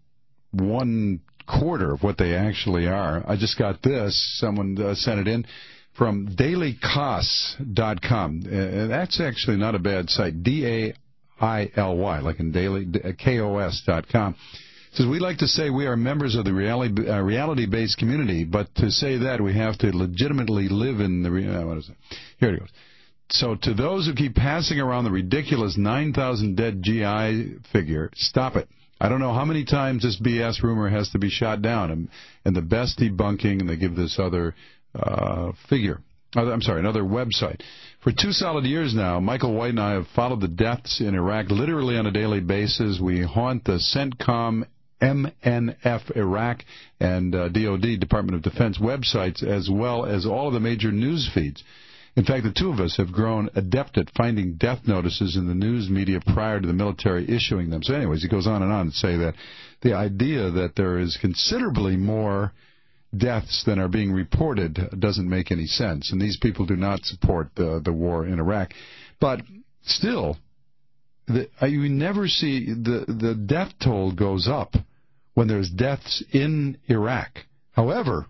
one quarter of what they actually are. I just got this. Someone uh, sent it in from daily costs dot com. Uh, that's actually not a bad site. D A I L Y, like in daily, K O S dot com. It says, we like to say we are members of the reality, uh, reality-based community, but to say that we have to legitimately live in the... Uh, what is it? Here it goes. So to those who keep passing around the ridiculous nine thousand dead G I figure, stop it. I don't know how many times this B S rumor has to be shot down. And, and the best debunking, and they give this other uh, figure. I'm sorry, another website. For two solid years now, Michael White and I have followed the deaths in Iraq literally on a daily basis. We haunt the CENTCOM, M N F Iraq, and uh, D O D, Department of Defense websites, as well as all of the major news feeds. In fact, the two of us have grown adept at finding death notices in the news media prior to the military issuing them. So anyways, he goes on and on to say that the idea that there is considerably more deaths than are being reported doesn't make any sense. And these people do not support the, the war in Iraq. But still, the, you never see the, the death toll goes up when there's deaths in Iraq. However,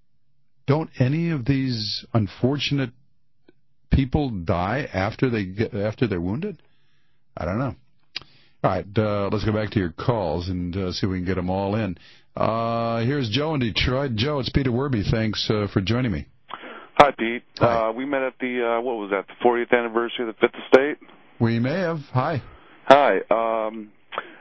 don't any of these unfortunate people die after they get, after they're wounded? I don't know. All right, uh, let's go back to your calls and uh, see if we can get them all in. Uh, here's Joe in Detroit. Joe, it's Peter Werby. Thanks uh, for joining me. Hi, Pete. Hi. Uh, we met at the, uh, what was that, the fortieth anniversary of the Fifth Estate? We may have. Hi. Hi. Um,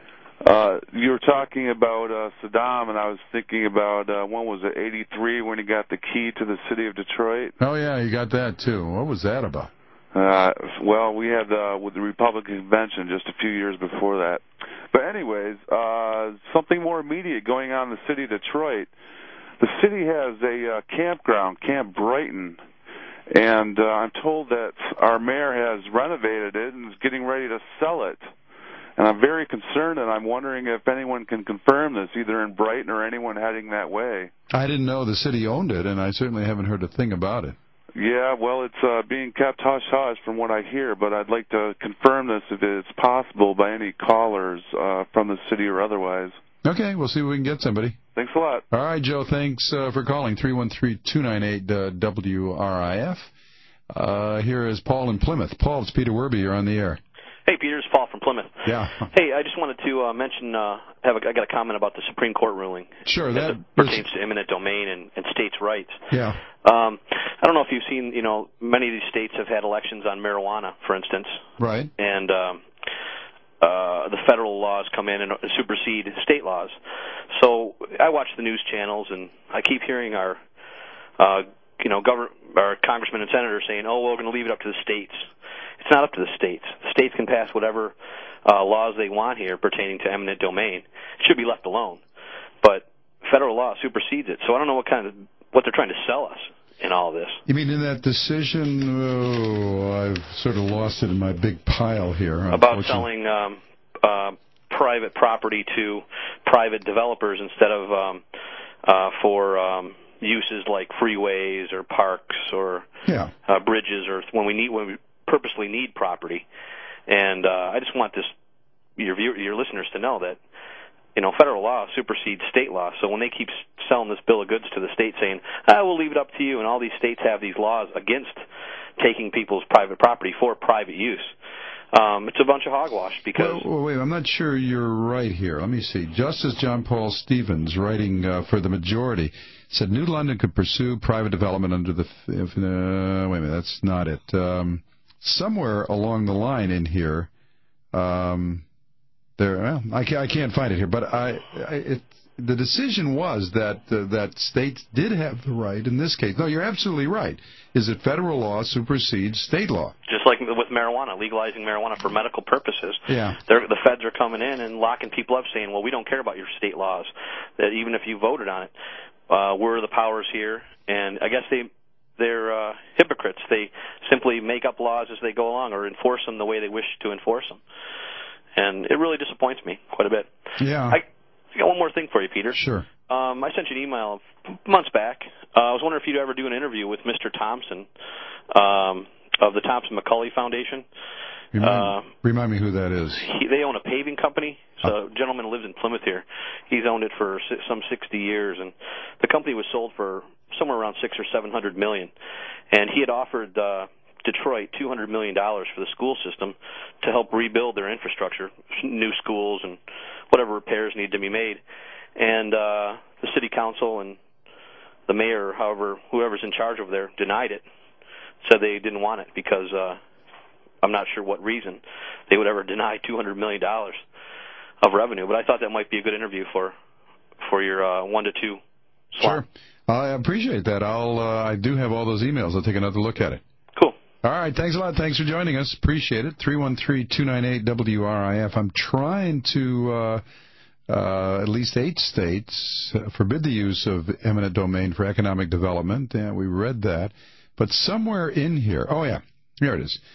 uh, you were talking about uh, Saddam, and I was thinking about, uh, when was it, eighty-three, when he got the key to the city of Detroit? Oh, yeah, you got that, too. What was that about? Uh, well, we had uh, with the Republican convention just a few years before that. But anyways, uh, something more immediate going on in the city of Detroit. The city has a uh, campground, Camp Brighton, and uh, I'm told that our mayor has renovated it and is getting ready to sell it. And I'm very concerned, and I'm wondering if anyone can confirm this, either in Brighton or anyone heading that way. I didn't know the city owned it, and I certainly haven't heard a thing about it. Yeah, well, it's uh, being kept hush-hush from what I hear, but I'd like to confirm this if it's possible by any callers uh, from the city or otherwise. Okay, we'll see if we can get somebody. Thanks a lot. All right, Joe, thanks uh, for calling. three one three, two nine eight, W R I F. Uh, here is Paul in Plymouth. Paul, it's Peter Werby. You're on the air. Hey, Peter, it's Paul from Plymouth. Yeah. Hey, I just wanted to uh, mention, uh, have a, I got a comment about the Supreme Court ruling. Sure, that it pertains to eminent domain and, and states' rights. Yeah. Um, I don't know if you've seen, you know, many of these states have had elections on marijuana, for instance. Right. And um, uh, the federal laws come in and supersede state laws. So I watch the news channels, and I keep hearing our, uh, you know, governor, our congressmen and senators saying, oh, well, we're going to leave it up to the states. It's not up to the states. The states can pass whatever uh, laws they want here pertaining to eminent domain. It should be left alone. But federal law supersedes it. So I don't know what kind of what they're trying to sell us in all of this. You mean in that decision? Oh, I've sort of lost it in my big pile here. About selling um, uh, private property to private developers instead of um, uh, for um, uses like freeways or parks or yeah. uh, bridges, or when we need when we purposely need property. And uh, I just want this your view, your listeners to know that, you know, federal law supersedes state law. So when they keep selling this bill of goods to the state saying, ah, we'll leave it up to you, and all these states have these laws against taking people's private property for private use, um, it's a bunch of hogwash. Because well, wait, I'm not sure you're right here. Let me see. Justice John Paul Stevens, writing uh, for the majority, said New London could pursue private development under the... If, uh, wait a minute, that's not it. Um, somewhere along the line in here... Um, There, well, I can't, I can't find it here, but I, I, it, the decision was that uh, that states did have the right in this case. No, you're absolutely right. Is that federal law supersedes state law? Just like with marijuana, legalizing marijuana for medical purposes. Yeah. They're, the feds are coming in and locking people up, saying, "Well, we don't care about your state laws. That even if you voted on it, uh, we're the powers here." And I guess they they're uh, hypocrites. They simply make up laws as they go along, or enforce them the way they wish to enforce them. And it really disappoints me quite a bit. Yeah. I, I got one more thing for you, Peter. Sure. Um, I sent you an email months back. Uh, I was wondering if you'd ever do an interview with Mister Thompson um, of the Thompson McCulley Foundation. Remind, uh, remind me who that is. He, they own a paving company. So oh. A gentleman lives in Plymouth here. He's owned it for some sixty years, and the company was sold for somewhere around six or seven hundred million. And he had offered Uh, Detroit two hundred million dollars for the school system to help rebuild their infrastructure, new schools and whatever repairs need to be made. And uh, the city council and the mayor, however, whoever's in charge over there, denied it, said they didn't want it because uh, I'm not sure what reason they would ever deny two hundred million dollars of revenue. But I thought that might be a good interview for for your uh, one to two slot. Sure. I appreciate that. I'll uh, I do have all those emails. I'll take another look at it. All right, thanks a lot. Thanks for joining us. Appreciate it. three one three, two nine eight, W R I F. I'm trying to, uh, uh, at least eight states uh, forbid the use of eminent domain for economic development. Yeah, we read that. But somewhere in here, oh, yeah, here it is.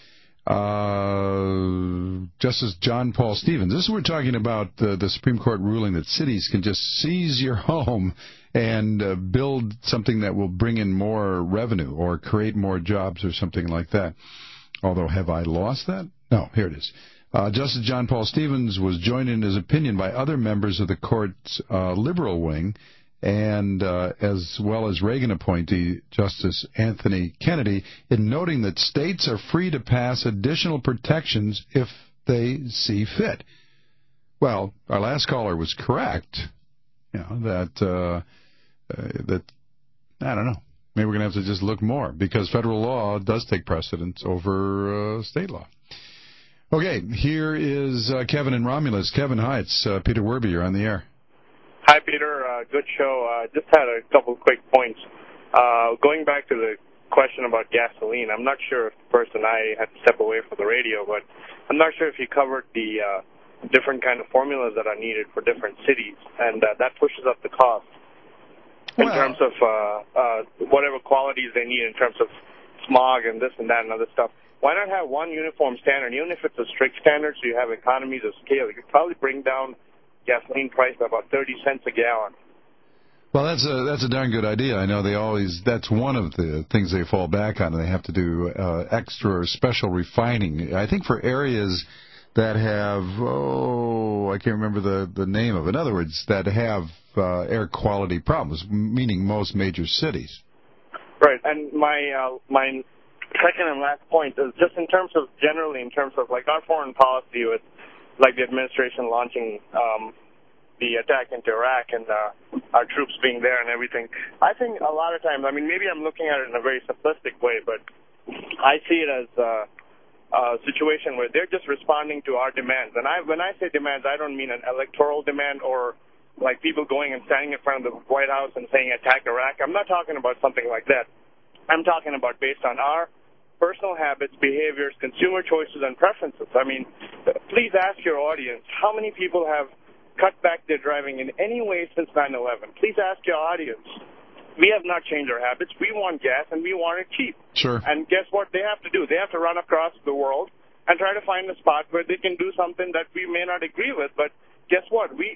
Uh, Justice John Paul Stevens. This is we're talking about the, the Supreme Court ruling that cities can just seize your home and uh, build something that will bring in more revenue or create more jobs or something like that. Although, have I lost that? No, here it is. Uh, Justice John Paul Stevens was joined in his opinion by other members of the court's uh, liberal wing, and uh, as well as Reagan appointee Justice Anthony Kennedy, in noting that states are free to pass additional protections if they see fit. well, our last caller was correct. You know, that, uh, uh, that, I don't know. Maybe we're going to have to just look more, because federal law does take precedence over uh, state law. Okay, here is uh, Kevin in Romulus. Kevin, hi, it's uh, Peter Werby. You're on the air. Hi, Peter. Uh, good show. Uh, just had a couple quick points. Uh, going back to the question about gasoline, I'm not sure if the person I had to step away from the radio, but I'm not sure if you covered the uh, different kind of formulas that are needed for different cities, and uh, that pushes up the cost in well, terms of uh, uh, whatever qualities they need in terms of smog and this and that and other stuff. Why not have one uniform standard, even if it's a strict standard, so you have economies of scale? You could probably bring down gasoline price by about thirty cents a gallon. Well, that's a that's a darn good idea. I know they always that's one of the things they fall back on. They have to do uh, extra or special refining. I think for areas that have oh I can't remember the the name of it. In other words, that have uh, air quality problems, meaning most major cities. Right, and my uh, my second and last point is just in terms of generally in terms of like our foreign policy with like the administration launching um, the attack into Iraq and uh, our troops being there and everything. I think a lot of times, I mean, maybe I'm looking at it in a very simplistic way, but I see it as uh, a situation where they're just responding to our demands. And I, when I say demands, I don't mean an electoral demand or like people going and standing in front of the White House and saying attack Iraq. I'm not talking about something like that. I'm talking about based on our personal habits, behaviors, consumer choices, and preferences. I mean, please ask your audience how many people have cut back their driving in any way since nine eleven. Please ask your audience. We have not changed our habits. We want gas, and we want it cheap. Sure. And guess what they have to do? They have to run across the world and try to find a spot where they can do something that we may not agree with. But guess what? We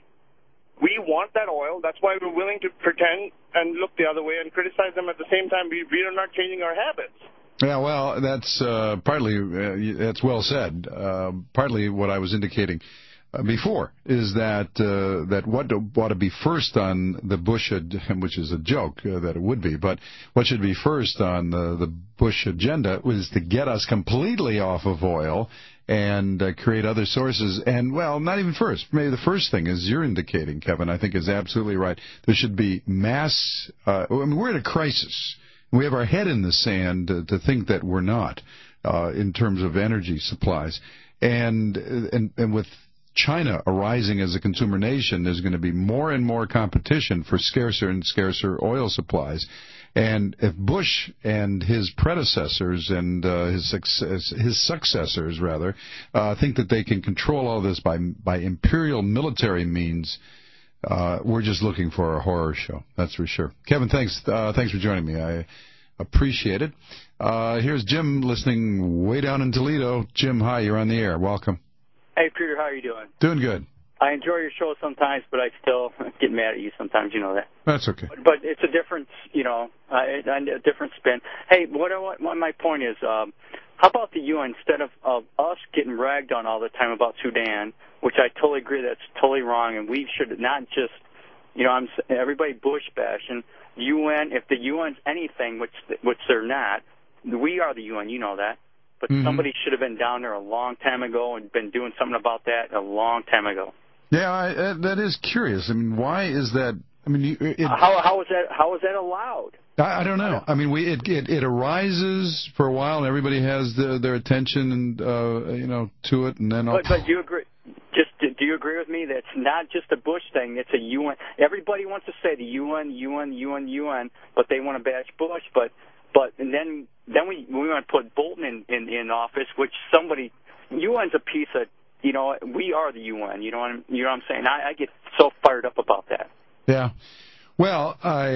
we want that oil. That's why we're willing to pretend and look the other way and criticize them at the same time. We, we are not changing our habits. Yeah, well, that's uh, partly, uh, that's well said. Uh, partly what I was indicating uh, before is that uh, that what ought to be first on the Bush, ad- which is a joke uh, that it would be, but what should be first on the, the Bush agenda was to get us completely off of oil and uh, create other sources. And, well, not even first. Maybe the first thing, as you're indicating, Kevin, I think is absolutely right. There should be mass, uh, I mean, we're at a crisis. We have our head in the sand uh, to think that we're not uh, in terms of energy supplies. And, and and with China arising as a consumer nation, there's going to be more and more competition for scarcer and scarcer oil supplies. And if Bush and his predecessors and uh, his success, his successors rather uh, think that they can control all this by by imperial military means, Uh, we're just looking for a horror show, that's for sure. Kevin, thanks uh, thanks for joining me. I appreciate it. Uh, here's Jim listening way down in Toledo. Jim, hi, you're on the air. Welcome. Hey, Peter, how are you doing? Doing good. I enjoy your show sometimes, but I still get mad at you sometimes, you know that. That's okay. But, but it's a different, you know, uh, a different spin. Hey, what, I, what my point is, um, how about the U N, instead of, of us getting ragged on all the time about Sudan, which I totally agree that's totally wrong, and we should not just, you know, I'm everybody Bush bashing. U N, if the U N's anything, which which they're not, we are the U N, you know that. But mm-hmm. somebody should have been down there a long time ago and been doing something about that a long time ago. Yeah, I, uh, that is curious. I mean, why is that? I mean, you, it, how how is that how is that allowed? I, I don't know. I mean, we it, it it arises for a while, and everybody has the, their attention and uh, you know to it, and then. But, but do you agree? Just do you agree with me that it's not just a Bush thing? It's a U N. Everybody wants to say the U N, U N, U N, U N, but they want to bash Bush. But but and then then we we want to put Bolton in, in in office, which somebody U N's a piece of. You know, we are the U N. You know what I'm, you know what I'm saying? I, I get so fired up about that. Yeah. Well, I,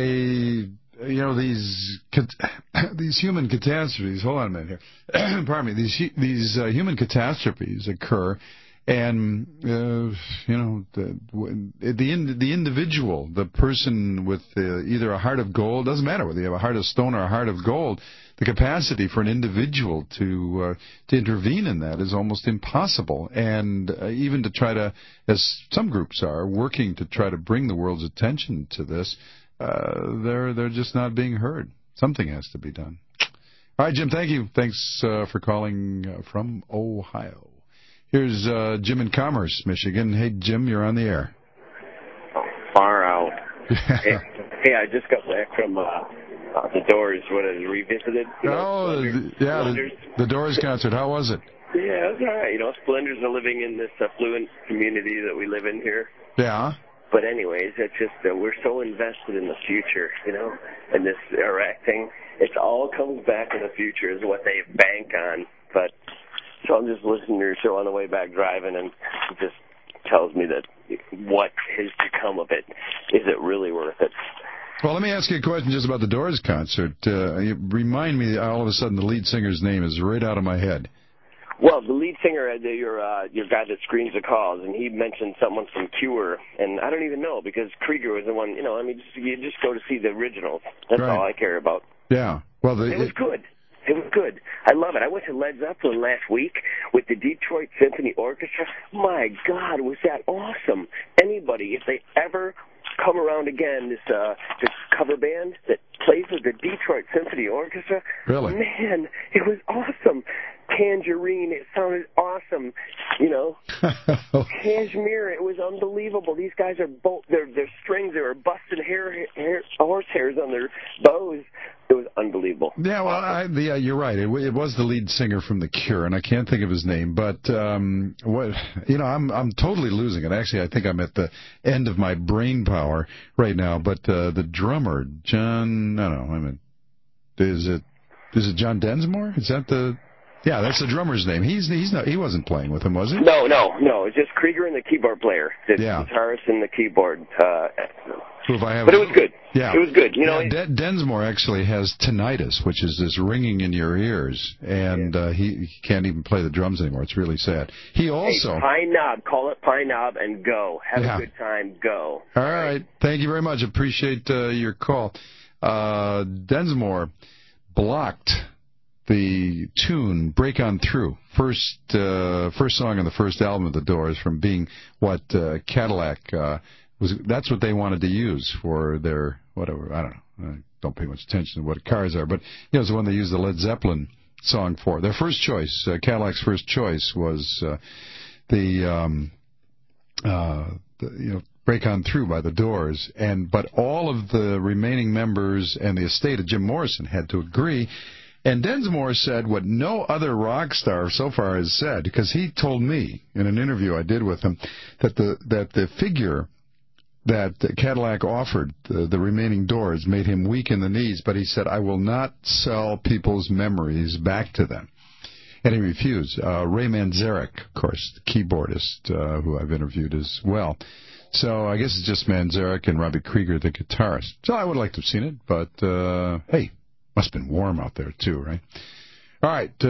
you know, these these human catastrophes. Hold on a minute here. Pardon me. These these uh, human catastrophes occur, and uh, you know, the the in, the individual, the person with uh, either a heart of gold, doesn't matter whether you have a heart of stone or a heart of gold. The capacity for an individual to uh, to intervene in that is almost impossible, and uh, even to try to, as some groups are, working to try to bring the world's attention to this, uh, they're they're just not being heard. Something has to be done. All right, Jim, thank you. Thanks uh, for calling uh, from Ohio. Here's uh, Jim in Commerce, Michigan. Hey, Jim, you're on the air. Far out. hey, hey, I just got back from uh, uh, the Doors, what is revisited. You know, Oh, Splendors, the, yeah, Splendors. the, the Doors concert. How was it? Yeah, it was all right. You know, Splendors are living in this affluent community that we live in here. Yeah. But anyways, it's just uh, we're so invested in the future, you know, and this Iraq thing. It all comes back in the future is what they bank on. But so I'm just listening to your show on the way back driving, and it just tells me that what has become of it. Is it really worth it? Well, let me ask you a question just about the Doors concert. Uh, you remind me, all of a sudden, the lead singer's name is right out of my head. Well, the lead singer, uh, your uh, your guy that screens the calls, and he mentioned someone from Cure, and I don't even know because Krieger was the one. You know, I mean, just, you just go to see the originals. That's Right. all I care about. Yeah. Well, the, It was good. It was good. I love it. I went to Led Zeppelin last week with the Detroit Symphony Orchestra. My God, was that awesome. Anybody, if they ever come around again, this uh, this cover band that plays with the Detroit Symphony Orchestra, Really? man, it was awesome. Tangerine, it sounded awesome. You know, Kashmir, it was unbelievable. These guys are both, their their strings, they were busted hair, hair, horse hairs on their bows. It was unbelievable. Yeah, well, I, the, uh, you're right. It, it was the lead singer from The Cure, and I can't think of his name. But um, what you know, I'm I'm totally losing it. Actually, I think I'm at the end of my brain power right now. But uh, the drummer, John, no, no, I mean, is it is it John Densmore? Is that the? Yeah, that's the drummer's name. He's he's not he wasn't playing with him, was he? No, no, no. It's just Krieger and the keyboard player, the Yeah. guitarist and the keyboard. Uh, Who, if I have, but it was good. Yeah, It was good. You know, yeah, Den- Densmore actually has tinnitus, which is this ringing in your ears, and uh, he, he can't even play the drums anymore. It's really sad. He also. Hey, Pine Knob, call it Pine Knob and go. Have Yeah. a good time. Go. All right. Thank you very much. Appreciate uh, your call. Uh, Densmore blocked the tune "Break On Through," first uh, first song on the first album of the Doors, from being what uh, Cadillac uh, was. That's what they wanted to use for their whatever. I don't know. I don't pay much attention to what cars are, but you know, it's the one they used the Led Zeppelin song for. Their first choice, uh, Cadillac's first choice, was uh, the, um, uh, the you know. Break On Through by the Doors, and but all of the remaining members and the estate of Jim Morrison had to agree. And Densmore said what no other rock star so far has said, because he told me in an interview I did with him that the that the figure that Cadillac offered the, the remaining Doors made him weak in the knees, but he said, I will not sell people's memories back to them. And he refused. Uh, Ray Manzarek, of course, the keyboardist, uh, who I've interviewed as well. So I guess it's just Manzarek and Robbie Krieger, the guitarist. So I would like to have seen it, but uh, hey, must have been warm out there too, right? All right,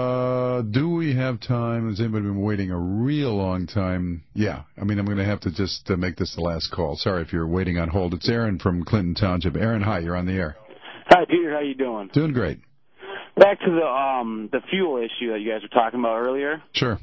uh, do we have time? Has anybody been waiting a real long time? Yeah, I mean, I'm going to have to just uh, make this the last call. Sorry if you're waiting on hold. It's Aaron from Clinton Township. Aaron, hi, you're on the air. Hi, Peter. How you doing? Doing great. Back to the um the fuel issue that you guys were talking about earlier. Sure.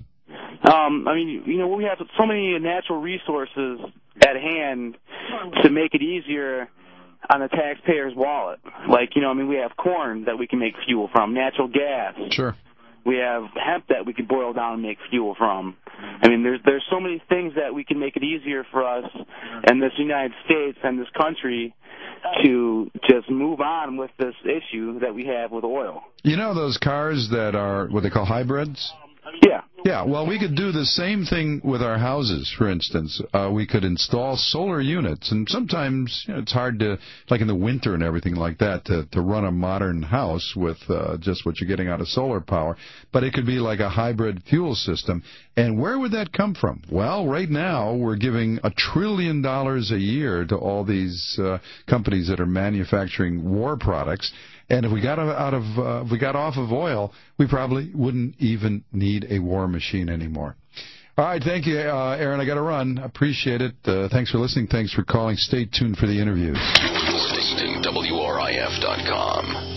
Um, I mean, you know, we have so many natural resources at hand to make it easier on the taxpayer's wallet. Like, you know, I mean, we have corn that we can make fuel from, natural gas. Sure. We have hemp that we can boil down and make fuel from. I mean, there's there's so many things that we can make it easier for us in this United States and this country to just move on with this issue that we have with oil. You know those cars that are what they call hybrids? Yeah. Yeah, well, we could do the same thing with our houses, for instance. Uh, we could install solar units, and sometimes you know, it's hard to, like in the winter and everything like that, to, to run a modern house with uh, just what you're getting out of solar power. But it could be like a hybrid fuel system. And where would that come from? Well, right now we're giving a trillion dollars a year to all these uh, companies that are manufacturing war products. And if we got out of uh, if we got off of oil, we probably wouldn't even need a war machine anymore. All right, thank you, uh, Aaron. I got to run. Appreciate it. Uh, thanks for listening. Thanks for calling. Stay tuned for the interviews. You're listening to W R I F dot com.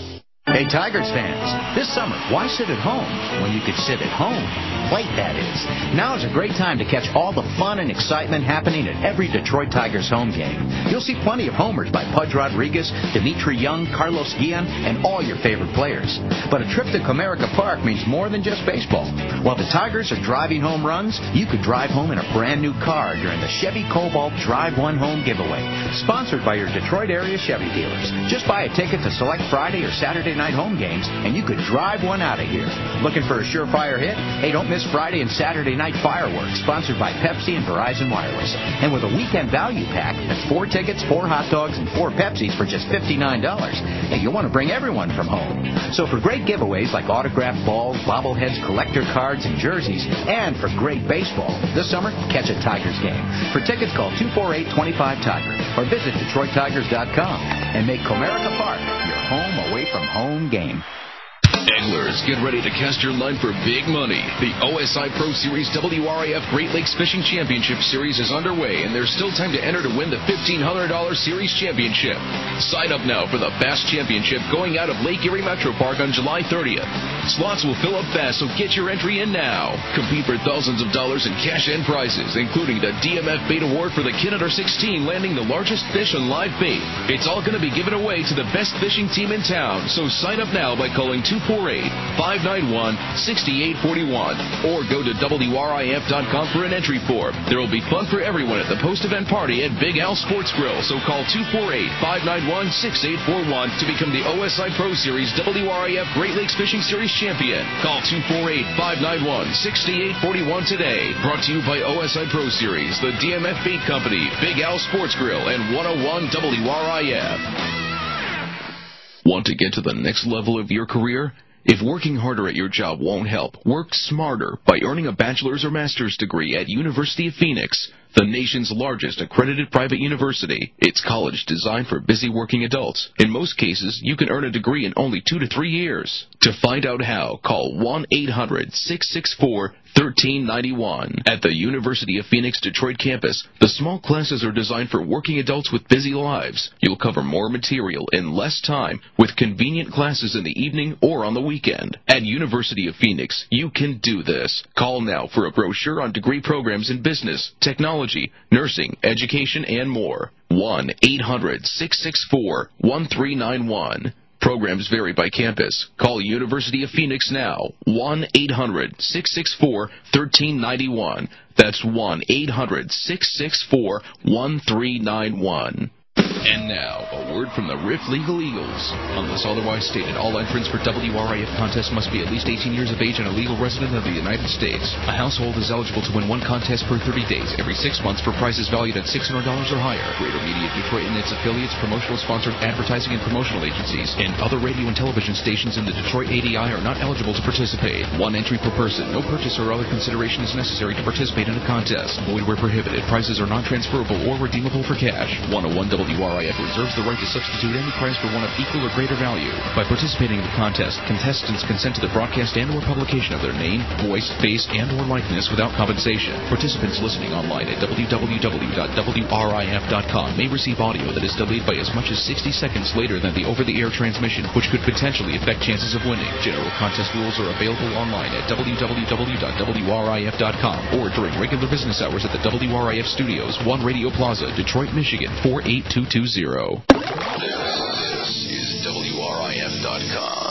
Hey, Tigers fans, this summer, why sit at home when you could sit at home? Plate, that is. Now is a great time to catch all the fun and excitement happening at every Detroit Tigers home game. You'll see plenty of homers by Pudge Rodriguez, Dimitri Young, Carlos Guillen, and all your favorite players. But a trip to Comerica Park means more than just baseball. While the Tigers are driving home runs, you could drive home in a brand new car during the Chevy Cobalt Drive One Home giveaway, sponsored by your Detroit area Chevy dealers. Just buy a ticket to select Friday or Saturday night home games, and you could drive one out of here. Looking for a surefire hit? Hey, don't miss Friday and Saturday night fireworks, sponsored by Pepsi and Verizon Wireless. And with a weekend value pack, that's four tickets, four hot dogs, and four Pepsis for just fifty-nine dollars. Hey, you'll want to bring everyone from home. So for great giveaways like autographed balls, bobbleheads, collector cards, and jerseys, and for great baseball, this summer, catch a Tigers game. For tickets, call two four eight, two five, Tiger or visit Detroit Tigers dot com and make Comerica Park your home away from home game. Anglers, get ready to cast your line for big money. The O S I Pro Series W R I F Great Lakes Fishing Championship Series is underway, and there's still time to enter to win the fifteen hundred dollars Series Championship. Sign up now for the Bass Championship going out of Lake Erie Metro Park on July thirtieth. Slots will fill up fast, so get your entry in now. Compete for thousands of dollars in cash and prizes, including the D M F Bait Award for the kid under sixteen landing the largest fish on live bait. It's all going to be given away to the best fishing team in town, so sign up now by calling two four eight, five nine one, six eight four one or go to W R I F dot com for an entry form. There will be fun for everyone at the post-event party at Big Al Sports Grill, so call two four eight, five nine one, six eight four one to become the O S I Pro Series W R I F Great Lakes Fishing Series champion. Call two four eight, five nine one, six eight four one today. Brought to you by O S I Pro Series, the D M F Bait Company, Big Al Sports Grill, and one oh one W R I F. Want to get to the next level of your career? If working harder at your job won't help, work smarter by earning a bachelor's or master's degree at University of Phoenix, the nation's largest accredited private university. It's college designed for busy working adults. In most cases, you can earn a degree in only two to three years. To find out how, call one eight hundred, six six four, one three nine one. At the University of Phoenix Detroit campus, the small classes are designed for working adults with busy lives. You'll cover more material in less time with convenient classes in the evening or on the weekend. At University of Phoenix, you can do this. Call now for a brochure on degree programs in business, technology, nursing, education, and more. one eight hundred, six six four, one three nine one. Programs vary by campus. Call University of Phoenix now. one eight hundred, six six four, one three nine one. That's one eight hundred, six six four, one three nine one. And now, a word from the Riff Legal Eagles. Unless otherwise stated, all entrants for W R I F contests must be at least eighteen years of age and a legal resident of the United States. A household is eligible to win one contest per thirty days, every six months for prizes valued at six hundred dollars or higher. Greater Media Detroit and its affiliates, promotional sponsored advertising and promotional agencies, and other radio and television stations in the Detroit A D I are not eligible to participate. One entry per person. No purchase or other consideration is necessary to participate in a contest. Void where prohibited. Prizes are not transferable or redeemable for cash. one oh one W R I F reserves the right to substitute any prize for one of equal or greater value. By participating in the contest, contestants consent to the broadcast and or publication of their name, voice, face, and or likeness without compensation. Participants listening online at w w w dot w r i f dot com may receive audio that is delayed by as much as sixty seconds later than the over-the-air transmission, which could potentially affect chances of winning. General contest rules are available online at w w w dot w r i f dot com or during regular business hours at the W R I F Studios, One Radio Plaza, Detroit, Michigan, four eight two two zero. This is W R I F dot com.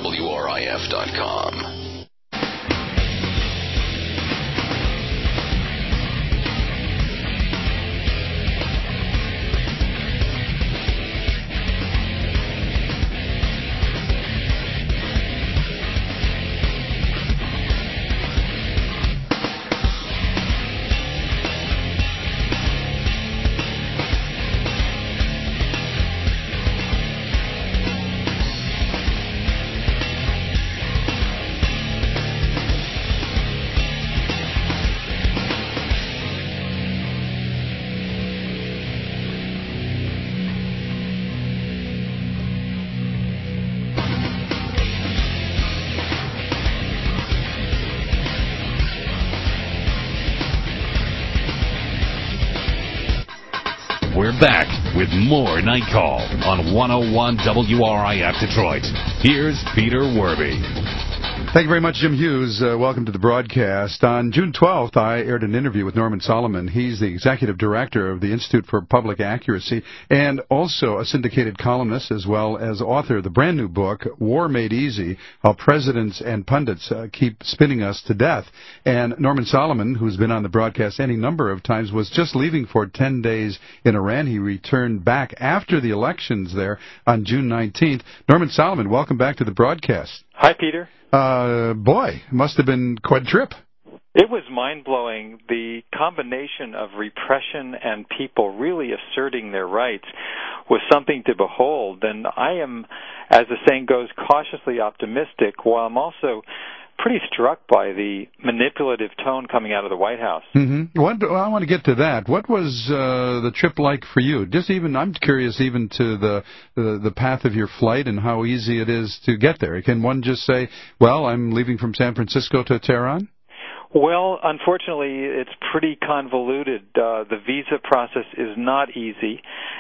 W R I F dot com. We're back with more Night Call on one oh one W R I F Detroit. Here's Peter Werby. Thank you very much, Jim Hughes. Uh, welcome to the broadcast. On June twelfth, I aired an interview with Norman Solomon. He's the executive director of the Institute for Public Accuracy and also a syndicated columnist as well as author of the brand new book, War Made Easy, How Presidents and Pundits uh, Keep Spinning Us to Death. And Norman Solomon, who's been on the broadcast any number of times, was just leaving for ten days in Iran. He returned back after the elections there on June nineteenth. Norman Solomon, welcome back to the broadcast. Hi, Peter. Uh, boy, must have been quite a trip. It was mind-blowing. The combination of repression and people really asserting their rights was something to behold. And I am, as the saying goes, cautiously optimistic, while I'm also pretty struck by the manipulative tone coming out of the White House. Mm-hmm. What, well, I want to get to that. What was uh, the trip like for you? Just even, I'm curious even to the, the the path of your flight and how easy it is to get there. Can one just say, well, I'm leaving from San Francisco to Tehran? Well, unfortunately, it's pretty convoluted. Uh, the visa process is not easy,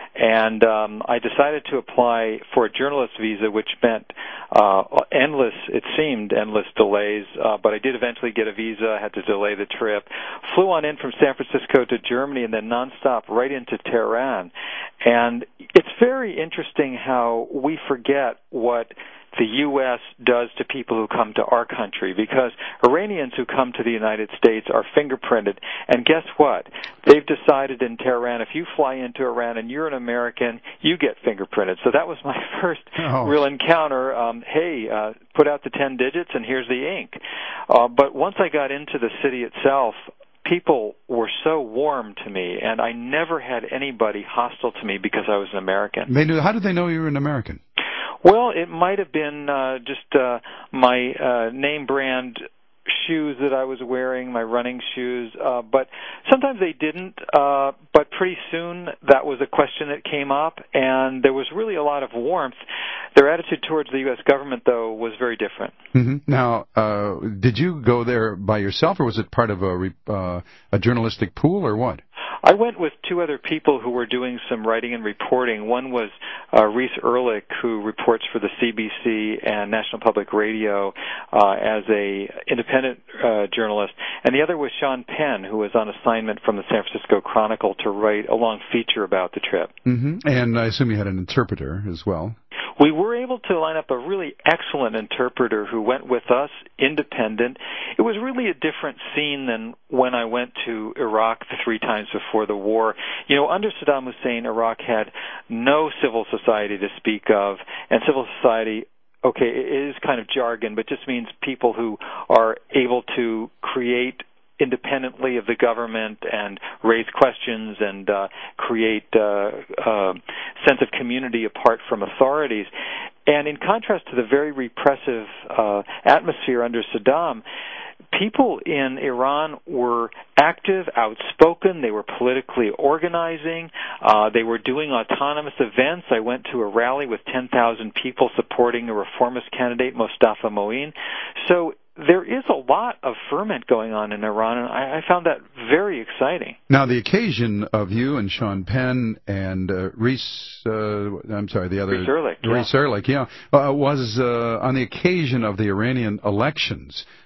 and um, I decided to apply for a journalist visa, which meant uh, endless, it seemed, endless delays, uh, but I did eventually get a visa. I had to delay the trip. Flew on in from San Francisco to Germany and then nonstop right into Tehran. And it's very interesting how we forget what the U S does to people who come to our country, because Iranians who come to the United States are fingerprinted, and guess what? They've decided in Tehran, if you fly into Iran and you're an American, you get fingerprinted. So that was my first oh. real encounter. Um, hey, uh, put out the ten digits and here's the ink. Uh, but once I got into the city itself, people were so warm to me, and I never had anybody hostile to me because I was an American. They knew. How did they know you were an American? Well, it might have been uh, just uh, my uh, name brand shoes that I was wearing, my running shoes, uh, but sometimes they didn't, uh, but pretty soon that was a question that came up, and there was really a lot of warmth. Their attitude towards the U S government, though, was very different. Mm-hmm. Now, uh, did you go there by yourself, or was it part of a, re- uh, a journalistic pool, or what? I went with two other people who were doing some writing and reporting. One was uh, Reese Ehrlich, who reports for the C B C and National Public Radio uh, as a independent uh, journalist, and the other was Sean Penn, who was on assignment from the San Francisco Chronicle to write a long feature about the trip. Mm-hmm. And I assume you had an interpreter as well. We were able to line up a really excellent interpreter who went with us, independent. It was really a different scene than when I went to Iraq the three times before the war. You know, under Saddam Hussein, Iraq had no civil society to speak of, and civil society, okay, it is kind of jargon, but just means people who are able to create independently of the government and raise questions and uh, create a uh, uh, sense of community apart from authorities. And in contrast to the very repressive uh, atmosphere under Saddam, people in Iran were active, outspoken. They were politically organizing. Uh, they were doing autonomous events. I went to a rally with ten thousand people supporting a reformist candidate, Mostafa Moin. So there is a lot of ferment going on in Iran, and I, I found that very exciting. Now, the occasion of you and Sean Penn and uh, Reese, uh, I'm sorry, the other... Reese Ehrlich. Reese yeah. Ehrlich, yeah, uh, was uh, on the occasion of the Iranian elections.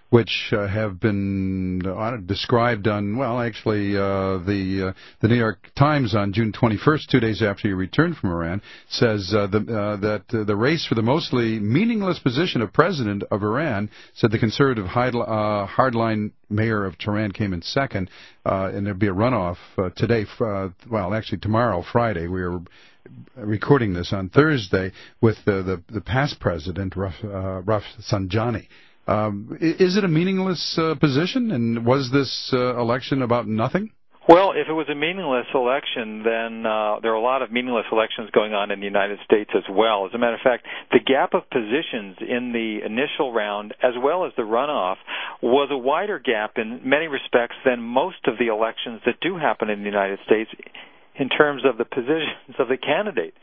which uh, have been uh, described on, well, actually, uh, the uh, the New York Times on June twenty-first, two days after he returned from Iran, says uh, the, uh, that uh, the race for the mostly meaningless position of president of Iran, said the conservative hard, uh, hardline mayor of Tehran came in second, uh, and there'd be a runoff uh, today, uh, well, actually tomorrow, Friday. We are recording this on Thursday with uh, the, the past president, Raf, uh, Rafsanjani. Um, is it a meaningless uh, position, and was this uh, election about nothing? Well, if it was a meaningless election, then uh, there are a lot of meaningless elections going on in the United States as well. As a matter of fact, the gap of positions in the initial round, as well as the runoff, was a wider gap in many respects than most of the elections that do happen in the United States in terms of the positions of the candidates.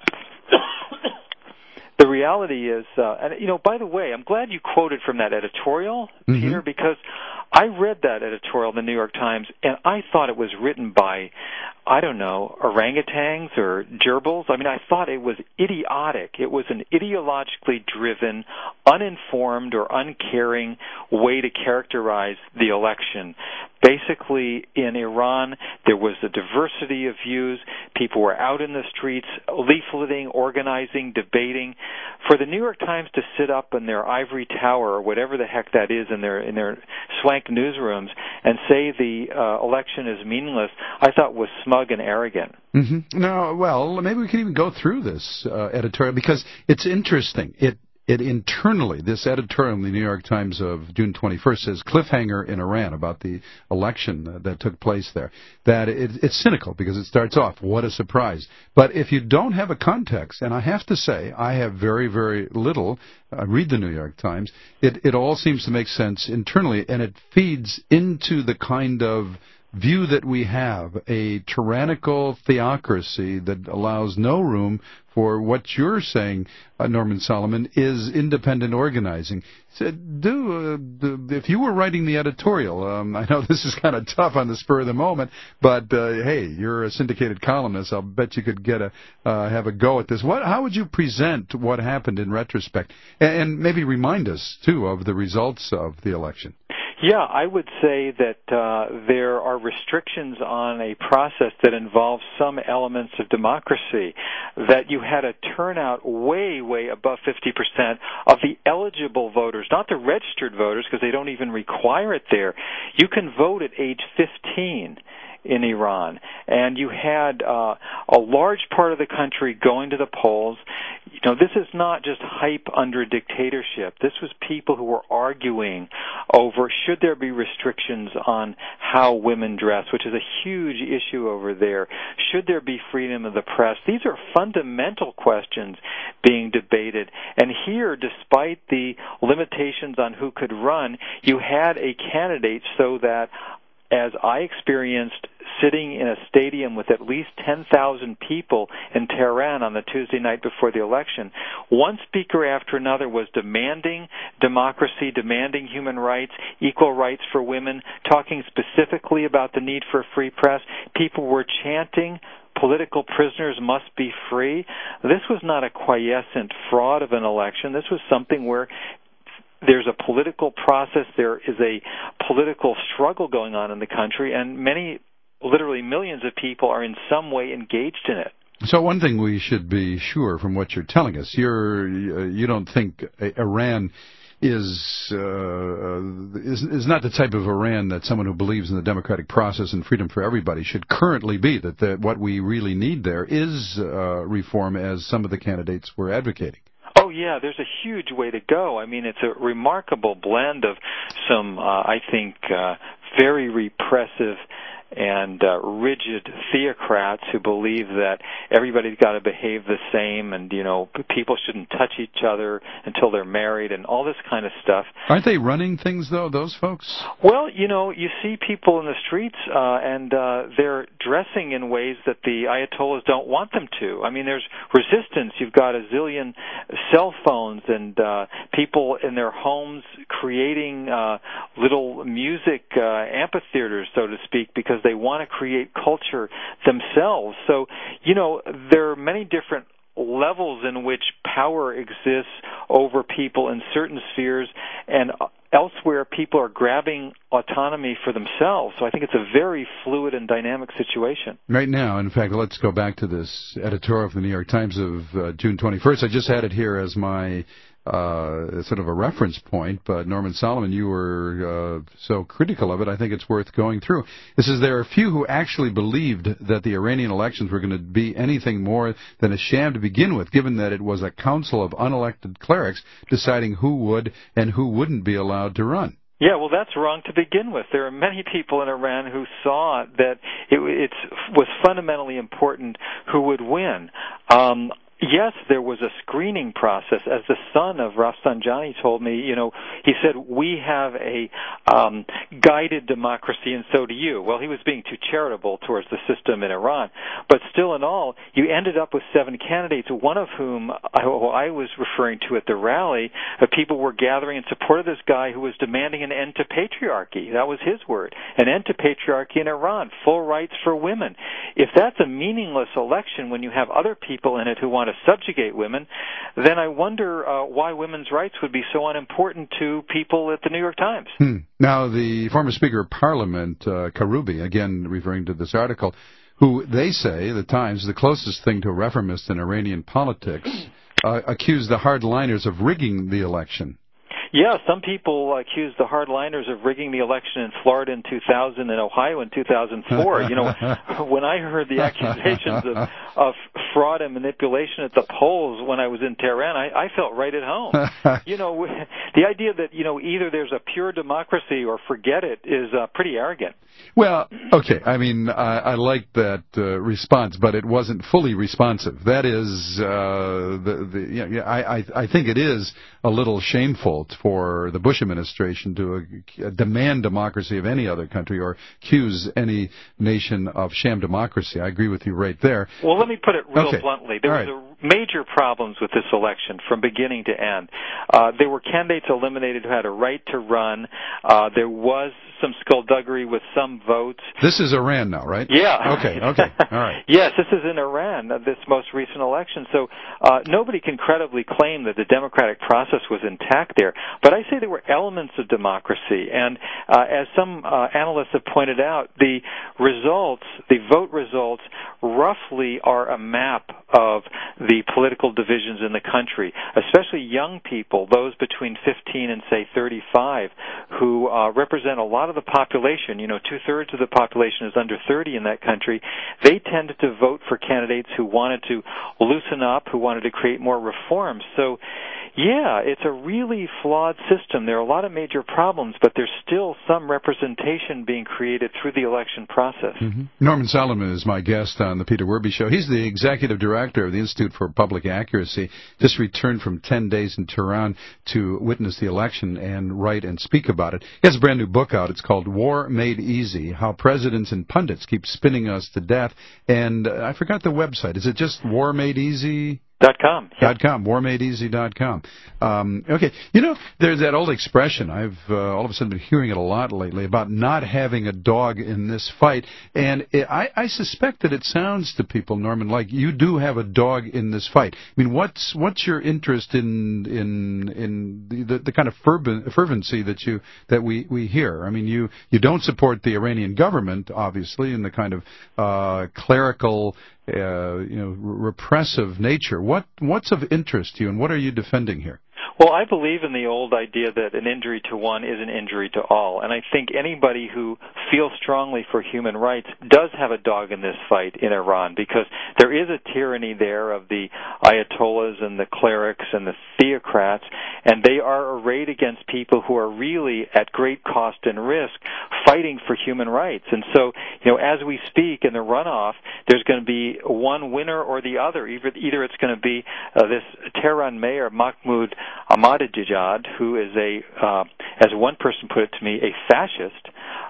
The reality is, uh, and you know, by the way, I'm glad you quoted from that editorial, mm-hmm. Peter, because I read that editorial in the New York Times, and I thought it was written by, I don't know, orangutans or gerbils. I mean, I thought it was idiotic. It was an ideologically driven, uninformed or uncaring way to characterize the election. Basically, in Iran, there was a diversity of views. People were out in the streets, leafleting, organizing, debating. For the New York Times to sit up in their ivory tower, or whatever the heck that is, in their in their swank newsrooms, and say the uh, election is meaningless, I thought was smug and arrogant. Mm-hmm. No, well, maybe we can even go through this uh, editorial, because it's interesting. It It internally, this editorial in the New York Times of June twenty-first says, cliffhanger in Iran, about the election uh, that took place there. That it, it's cynical, because it starts off, what a surprise. But if you don't have a context, and I have to say, I have very, very little, I read the New York Times, it, it all seems to make sense internally, and it feeds into the kind of view that we have, a tyrannical theocracy that allows no room for what you're saying, uh, Norman Solomon, is independent organizing. So, do, uh, do if you were writing the editorial, um, I know this is kind of tough on the spur of the moment, but uh, hey, you're a syndicated columnist. I'll bet you could get a uh, have a go at this. What? How would you present what happened in retrospect, and, and maybe remind us too of the results of the election? Yeah, I would say that uh, there are restrictions on a process that involves some elements of democracy, that you had a turnout way, way above fifty percent of the eligible voters, not the registered voters, because they don't even require it there. You can vote at age fifteen in Iran, and you had uh, a large part of the country going to the polls. You know, this is not just hype under a dictatorship. This was people who were arguing over should there be restrictions on how women dress, which is a huge issue over there. Should there be freedom of the press? These are fundamental questions being debated. And here, despite the limitations on who could run, you had a candidate so that, as I experienced sitting in a stadium with at least ten thousand people in Tehran on the Tuesday night before the election, one speaker after another was demanding democracy, demanding human rights, equal rights for women, talking specifically about the need for a free press. People were chanting, political prisoners must be free. This was not a quiescent fraud of an election. This was something where there's a political process, there is a political struggle going on in the country, and many, literally millions of people are in some way engaged in it. So one thing we should be sure from what you're telling us, you're, you don't think Iran is, uh, is is not the type of Iran that someone who believes in the democratic process and freedom for everybody should currently be, that the, what we really need there is uh, reform, as some of the candidates were advocating. Oh, yeah, there's a huge way to go. I mean, it's a remarkable blend of some, uh, I think, uh, very repressive and uh, rigid theocrats who believe that everybody's got to behave the same, and, you know, people shouldn't touch each other until they're married, and all this kind of stuff. Aren't they running things, though, those folks? Well, you know, you see people in the streets, uh, and uh, they're dressing in ways that the Ayatollahs don't want them to. I mean, there's resistance. You've got a zillion cell phones and uh, people in their homes creating uh, little music uh, amphitheaters, so to speak, because they want to create culture themselves. So, you know, there are many different levels in which power exists over people in certain spheres, and elsewhere people are grabbing autonomy for themselves. So I think it's a very fluid and dynamic situation. Right now, in fact, let's go back to this editorial from the New York Times of uh, June twenty-first. I just had it here as my uh, sort of a reference point, but Norman Solomon, you were uh, so critical of it, I think it's worth going through. This is, there are few who actually believed that the Iranian elections were going to be anything more than a sham to begin with, given that it was a council of unelected clerics deciding who would and who wouldn't be allowed to run. Yeah, well, that's wrong to begin with. There are many people in Iran who saw that it it's, was fundamentally important who would win. Um, Yes, there was a screening process. As the son of Rafsanjani told me, you know, he said, we have a um, guided democracy and so do you. Well, he was being too charitable towards the system in Iran. But still in all, you ended up with seven candidates, one of whom I, who I was referring to at the rally, uh, people were gathering in support of this guy who was demanding an end to patriarchy. That was his word. An end to patriarchy in Iran, full rights for women. If that's a meaningless election when you have other people in it who want to subjugate women, then I wonder uh, why women's rights would be so unimportant to people at the New York Times. Hmm. Now, the former Speaker of Parliament, uh, Karoubi, again referring to this article, who they say, the Times, the closest thing to a reformist in Iranian politics, uh, accused the hardliners of rigging the election. Yeah, some people accuse the hardliners of rigging the election in Florida in two thousand and Ohio in two thousand four. You know, when I heard the accusations of, of fraud and manipulation at the polls when I was in Tehran, I, I felt right at home. You know, the idea that, you know, either there's a pure democracy or forget it is uh, pretty arrogant. Well, okay, I mean, I, I like that uh, response, but it wasn't fully responsive. That is, uh, the, the, yeah, yeah, I, I, I think it is a little shameful for the Bush administration to uh, demand democracy of any other country or accuse any nation of sham democracy. I agree with you right there. Well, let me put it real okay. bluntly. There All was right. a major problems with this election from beginning to end. Uh, there were candidates eliminated who had a right to run. Uh, there was some skullduggery with some votes. This is Iran now, right? Yeah. Okay, okay, all right. Yes, this is in Iran, uh, this most recent election. So uh, nobody can credibly claim that the democratic process was intact there. But I say there were elements of democracy. And uh, as some uh, analysts have pointed out, the results, the vote results, roughly are a map of the political divisions in the country, especially young people, those between fifteen and, say, thirty-five, who uh, represent a lot of the population. You know, two-thirds of the population is under thirty in that country. They tended to vote for candidates who wanted to loosen up, who wanted to create more reforms. So, yeah, it's a really flawed system. There are a lot of major problems, but there's still some representation being created through the election process. Mm-hmm. Norman Solomon is my guest on the Peter Werby Show. He's the executive director of the Institute for Public Accuracy, just returned from ten days in Tehran to witness the election and write and speak about it. He has a brand new book out. It's called War Made Easy, How Presidents and Pundits Keep Spinning Us to Death. And uh, I forgot the website. Is it just War Made Easy? Dot com. Yeah. Dot com. war made easy dot com. Um, okay. You know, there's that old expression. I've uh, all of a sudden been hearing it a lot lately about not having a dog in this fight. And it, I, I suspect that it sounds to people, Norman, like you do have a dog in this fight. I mean, what's what's your interest in in in the, the, the kind of fervent, fervency that you that we, we hear? I mean, you, you don't support the Iranian government, obviously, in the kind of uh, clerical, Uh, you know, repressive nature. What what's of interest to you, and what are you defending here? Well, I believe in the old idea that an injury to one is an injury to all. And I think anybody who feels strongly for human rights does have a dog in this fight in Iran, because there is a tyranny there of the ayatollahs and the clerics and the theocrats, and they are arrayed against people who are really at great cost and risk fighting for human rights. And so, you know, as we speak in the runoff, there's going to be one winner or the other. Either, either it's going to be uh, this Tehran mayor, Mahmoud Ahmadinejad, who is a, uh, as one person put it to me, a fascist,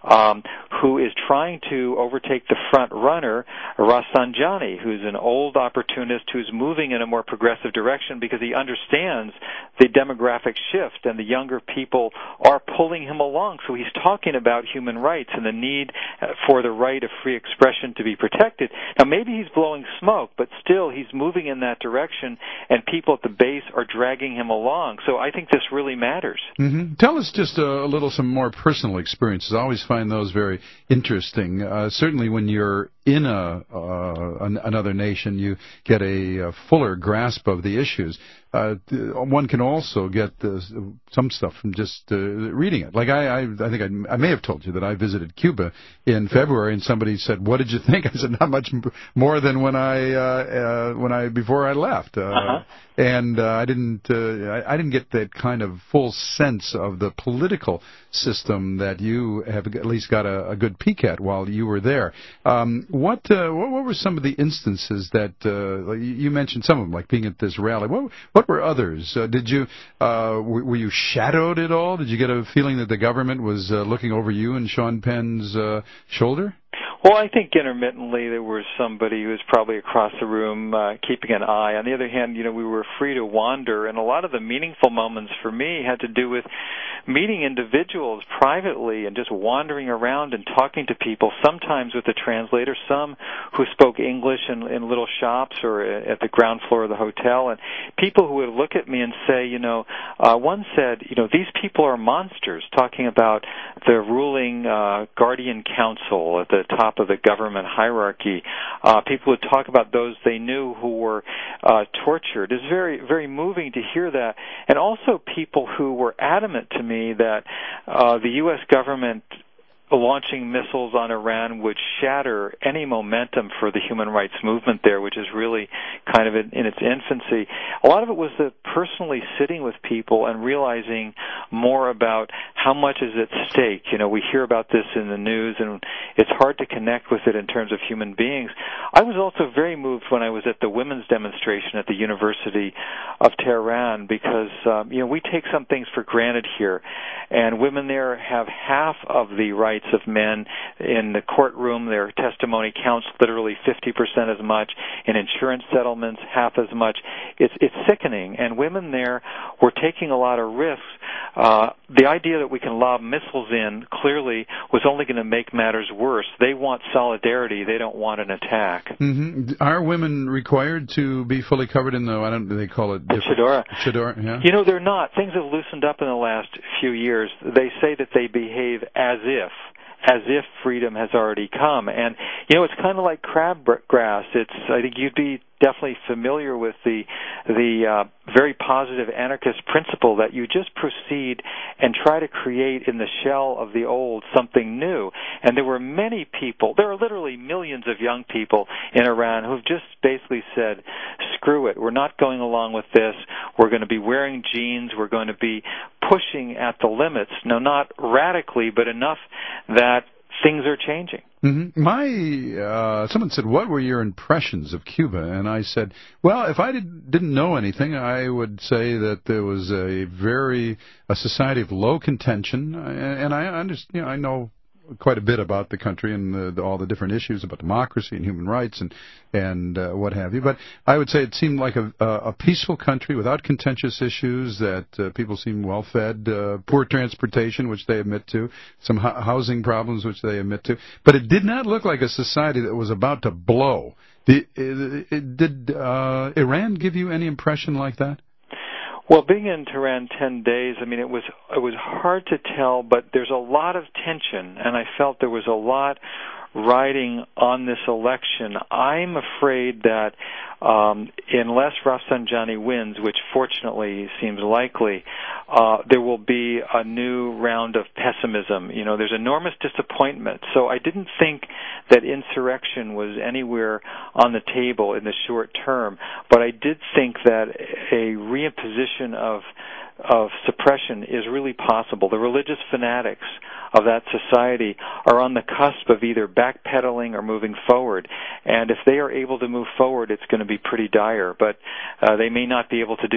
um, who is trying to overtake the front runner, Rafsanjani, who's an old opportunist who's moving in a more progressive direction because he understands the demographic shift and the younger people are pulling him along. So he's talking about human rights and the need for the right of free expression to be protected. Now, maybe he's blowing smoke, but still he's moving in that direction, and people at the base are dragging him along. So I think this really matters. Mm-hmm. Tell us just a, a little some more personal experiences. I always find those very interesting. Uh, certainly when you're in a uh, an, another nation, you get a, a fuller grasp of the issues. Uh, one can also get the, some stuff from just uh, reading it. Like I, I, I think I, I may have told you that I visited Cuba in February, and somebody said, "What did you think?" I said, "Not much more than when I, uh, uh, when I before I left." Uh, uh-huh. And uh, I didn't, uh, I, I didn't get that kind of full sense of the political system that you have at least got a, a good peek at while you were there. Um, what, uh, what, what were some of the instances that uh, you mentioned? Some of them, like being at this rally. What, what were others? Uh, did you, uh, were, were you shadowed at all? Did you get a feeling that the government was uh, looking over you and Sean Penn's uh, shoulder? Well, I think intermittently there was somebody who was probably across the room uh, keeping an eye. On the other hand, you know, we were free to wander, and a lot of the meaningful moments for me had to do with meeting individuals privately and just wandering around and talking to people, sometimes with a translator, some who spoke English in, in little shops or at the ground floor of the hotel, and people who would look at me and say, you know, uh, one said, you know, these people are monsters, talking about the ruling uh, Guardian Council at the top of the government hierarchy. Uh, people would talk about those they knew who were uh, tortured. It's very, very moving to hear that. And also people who were adamant to me that uh, the U S government launching missiles on Iran would shatter any momentum for the human rights movement there, which is really kind of in, in its infancy. A lot of it was the personally sitting with people and realizing more about how much is at stake. You know, we hear about this in the news, and it's hard to connect with it in terms of human beings. I was also very moved when I was at the women's demonstration at the University of Tehran because, um, you know, we take some things for granted here, and women there have half of the rights of men. In the courtroom, their testimony counts literally fifty percent as much. In insurance settlements, half as much. It's it's sickening, and women there were taking a lot of risks. Uh, the idea that we can lob missiles in clearly was only going to make matters worse. They want solidarity. They don't want an attack. Mm-hmm. Are women required to be fully covered in the, I don't know, they call it... Chadora. Chadora, yeah. You know, they're not. Things have loosened up in the last few years. They say that they behave as if. as if freedom has already come. And, you know, it's kind of like crabgrass. It's, I think you'd be definitely familiar with the the uh, very positive anarchist principle that you just proceed and try to create in the shell of the old something new. And there were many people, there are literally millions of young people in Iran who've just basically said, screw it, we're not going along with this, we're going to be wearing jeans, we're going to be pushing at the limits. No, not radically, but enough that things are changing. Mm-hmm. My uh, someone said, "What were your impressions of Cuba?" And I said, "Well, if I did, didn't know anything, I would say that there was a very a society of low contention, and I understand. You know, I know quite a bit about the country and the, the, all the different issues about democracy and human rights and and uh, what have you. But I would say it seemed like a, a peaceful country without contentious issues, that uh, people seemed well fed, uh, poor transportation, which they admit to, some ho- housing problems, which they admit to. But it did not look like a society that was about to blow. Did, it, did uh, Iran give you any impression like that? Well, being in Tehran ten days, I mean, it was it was hard to tell, but there's a lot of tension, and I felt there was a lot riding on this election. I'm afraid that um, unless Rafsanjani wins, which fortunately seems likely, uh, there will be a new round of pessimism. You know, there's enormous disappointment. So I didn't think that insurrection was anywhere on the table in the short term, but I did think that a reimposition of of suppression is really possible. The religious fanatics of that society are on the cusp of either backpedaling or moving forward. And if they are able to move forward, it's going to be pretty dire. But uh, they may not be able to do that.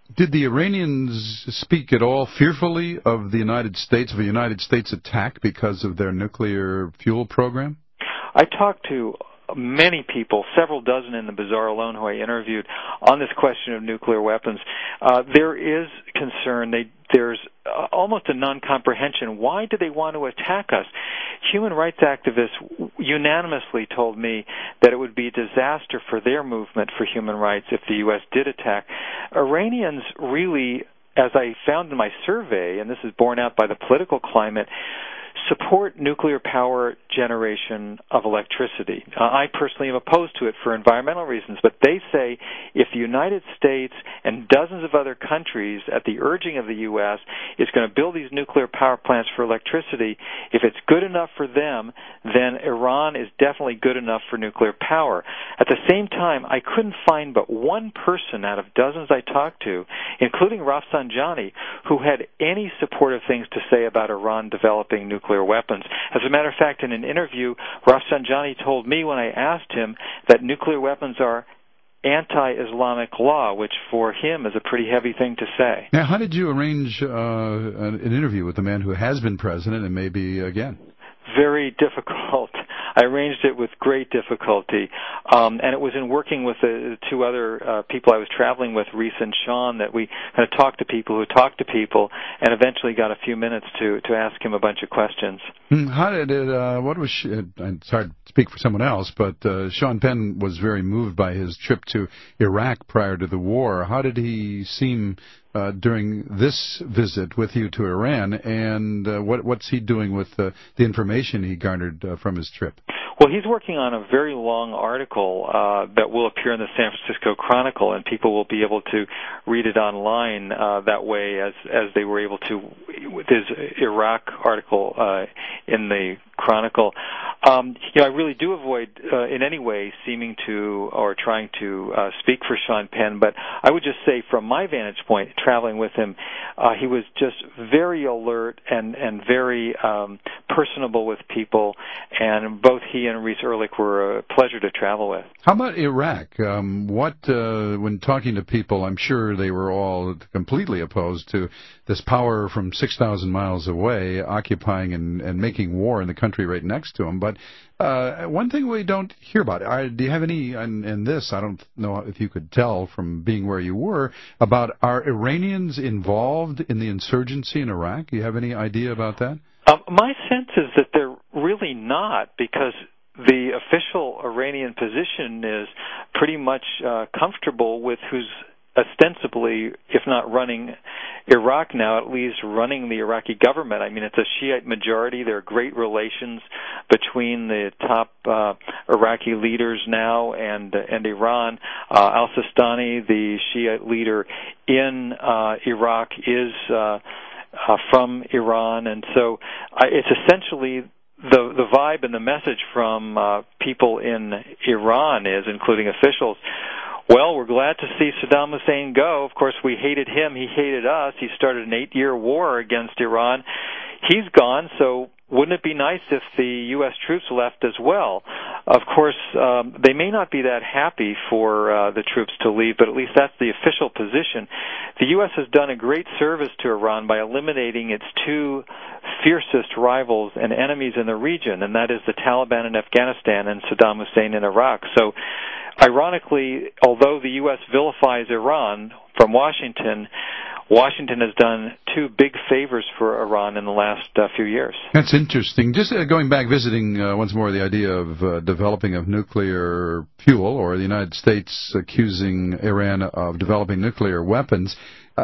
Did the Iranians speak at all fearfully of the United States, of a United States attack because of their nuclear fuel program? I talked to many people, several dozen in the bazaar alone, who I interviewed on this question of nuclear weapons. Uh, there is concern. They, there's uh, almost a non-comprehension. Why do they want to attack us? Human rights activists unanimously told me that it would be a disaster for their movement for human rights if the U S did attack. Iranians really, as I found in my survey, and this is borne out by the political climate, support nuclear power generation of electricity. Uh, I personally am opposed to it for environmental reasons, but they say if the United States and dozens of other countries, at the urging of the U S, is going to build these nuclear power plants for electricity, if it's good enough for them, then Iran is definitely good enough for nuclear power. At the same time, I couldn't find but one person out of dozens I talked to, including Rafsanjani, who had any supportive things to say about Iran developing nuclear weapons. As a matter of fact, in an interview, Rafsanjani told me when I asked him that nuclear weapons are anti-Islamic law, which for him is a pretty heavy thing to say. Now, how did you arrange uh, an, an interview with a man who has been president and maybe again? Very difficult. I arranged it with great difficulty, um, and it was in working with the two other uh, people I was traveling with, Reese and Sean, that we kind of talked to people who talked to people, and eventually got a few minutes to to ask him a bunch of questions. How did it? Uh, what was? She, I'm sorry to speak for someone else, but uh, Sean Penn was very moved by his trip to Iraq prior to the war. How did he seem Uh, during this visit with you to Iran, and uh, what, what's he doing with uh, the information he garnered uh, from his trip? Well, he's working on a very long article uh, that will appear in the San Francisco Chronicle, and people will be able to read it online uh, that way as as they were able to with his Iraq article uh, in the Chronicle. Um, you know, I really do avoid uh, in any way seeming to or trying to uh, speak for Sean Penn, but I would just say from my vantage point, traveling with him, uh, he was just very alert and, and very um, personable with people, and both he and Reese Ehrlich were a pleasure to travel with. How about Iraq? Um, what, uh, when talking to people, I'm sure they were all completely opposed to this power from six thousand miles away occupying and, and making war in the country right next to them. But uh, one thing we don't hear about, are, do you have any, in, in this, I don't know if you could tell from being where you were, about are Iranians involved in the insurgency in Iraq? Do you have any idea about that? Um, my sense is that they're really not, because the official Iranian position is pretty much uh, comfortable with who's ostensibly, if not running Iraq now, at least running the Iraqi government. I mean, it's a Shiite majority. There are great relations between the top uh, Iraqi leaders now and uh, and Iran. Uh, Al-Sistani, the Shiite leader in uh, Iraq, is uh, uh, from Iran, and so uh, it's essentially the the vibe and the message from uh, people in Iran is, including officials, well, we're glad to see Saddam Hussein go. Of course, we hated him. He hated us. He started an eight-year war against Iran. He's gone, so wouldn't it be nice if the U S troops left as well? Of course, um, they may not be that happy for uh, the troops to leave, but at least that's the official position. The U S has done a great service to Iran by eliminating its two fiercest rivals and enemies in the region, and that is the Taliban in Afghanistan and Saddam Hussein in Iraq. So, ironically, although the U S vilifies Iran from Washington, Washington has done two big favors for Iran in the last uh, few years. That's interesting. Just uh, going back, visiting uh, once more the idea of uh, developing of nuclear fuel, or the United States accusing Iran of developing nuclear weapons.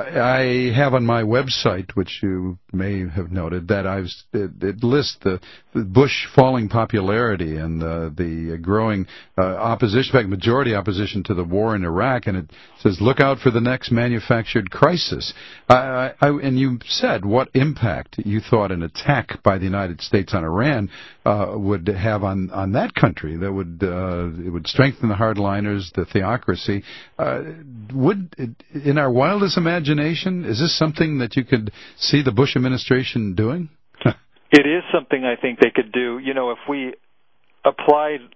I have on my website, which you may have noted, that I've it, it lists the, the Bush falling popularity and uh, the growing uh, opposition, in fact, majority opposition to the war in Iraq, and it says, look out for the next manufactured crisis. I, I, and you said what impact you thought an attack by the United States on Iran uh, would have on, on that country. That would uh, it would strengthen the hardliners, the theocracy. Uh, would in our wildest imagination, Imagination? Is this something that you could see the Bush administration doing? It is something I think they could do. You know, if we applied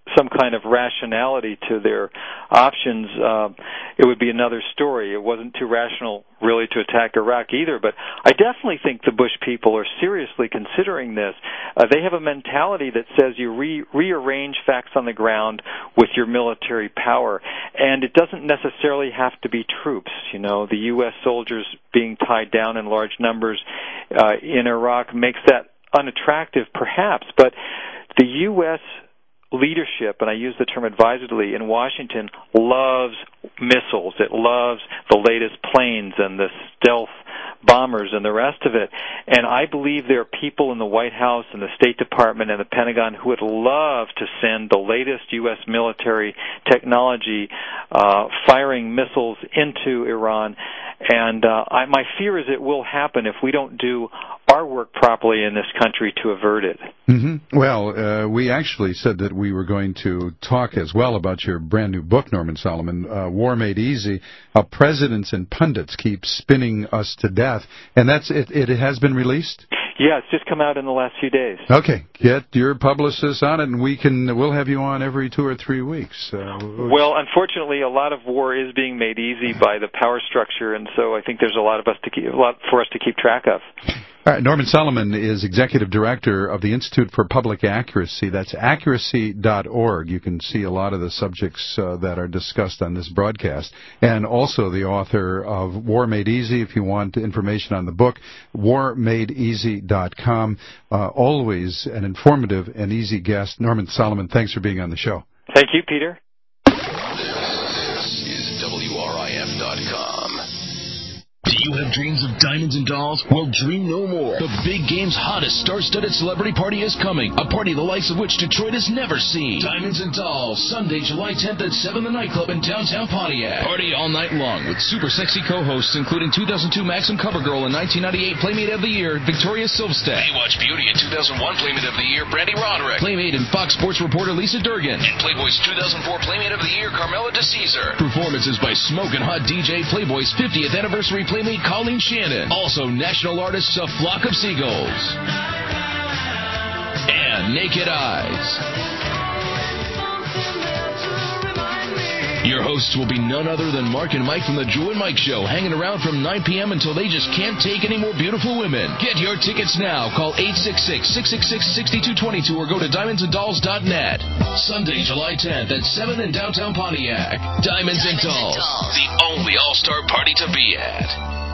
some kind of rationality to their options, uh, it would be another story. It wasn't too rational, really, to attack Iraq either. But I definitely think the Bush people are seriously considering this. Uh, they have a mentality that says you re- rearrange facts on the ground with your military power. And it doesn't necessarily have to be troops. You know, the U S soldiers being tied down in large numbers uh, in Iraq makes that unattractive, perhaps. But the U S leadership, and I use the term advisedly, in Washington loves missiles. It loves the latest planes and the stealth bombers and the rest of it. And I believe there are people in the White House and the State Department and the Pentagon who would love to send the latest U S military technology uh, firing missiles into Iran. And uh, I, my fear is it will happen if we don't do our work properly in this country to avert it. Mm-hmm. Well, uh, we actually said that we were going to talk as well about your brand new book, Norman Solomon, uh, War Made Easy, How Presidents and Pundits Keep Spinning Us to Death. And that's it, it has been released? Yeah, it's just come out in the last few days. Okay, get your publicist on it, and we can we'll have you on every two or three weeks. Uh, well, unfortunately, a lot of war is being made easy by the power structure, and so I think there's a lot of us to keep, a lot for us to keep track of. All right, Norman Solomon is Executive Director of the Institute for Public Accuracy. That's accuracy dot org. You can see a lot of the subjects uh, that are discussed on this broadcast. And also the author of War Made Easy, if you want information on the book, war made easy dot com. Uh, always an informative and easy guest. Norman Solomon, thanks for being on the show. Thank you, Peter. This is W R I F dot com. Do you have dreams of diamonds and dolls? Well, dream no more. The big game's hottest star-studded celebrity party is coming. A party the likes of which Detroit has never seen. Diamonds and Dolls, Sunday, July tenth at seven The Nightclub in downtown Pontiac. Party all night long with super sexy co-hosts including two thousand two Maxim CoverGirl and nineteen ninety-eight Playmate of the Year, Victoria Silvstedt. Baywatch Beauty and two thousand one Playmate of the Year, Brandy Roderick. Playmate and Fox Sports reporter Lisa Durgan. And Playboy's two thousand four Playmate of the Year, Carmela DeCesar. Performances by Smokin' Hot D J, Playboy's fiftieth anniversary Playmate Colleen Shannon. Also, national artists A Flock of Seagulls. And Naked Eyes. Your hosts will be none other than Mark and Mike from the Joe and Mike Show, hanging around from nine p.m. until they just can't take any more beautiful women. Get your tickets now. Call eight six six, six six six, six two two two or go to diamonds and dolls dot net. Sunday, July tenth at seven in downtown Pontiac. Diamonds, Diamonds and, Dolls, and Dolls, the only all-star party to be at.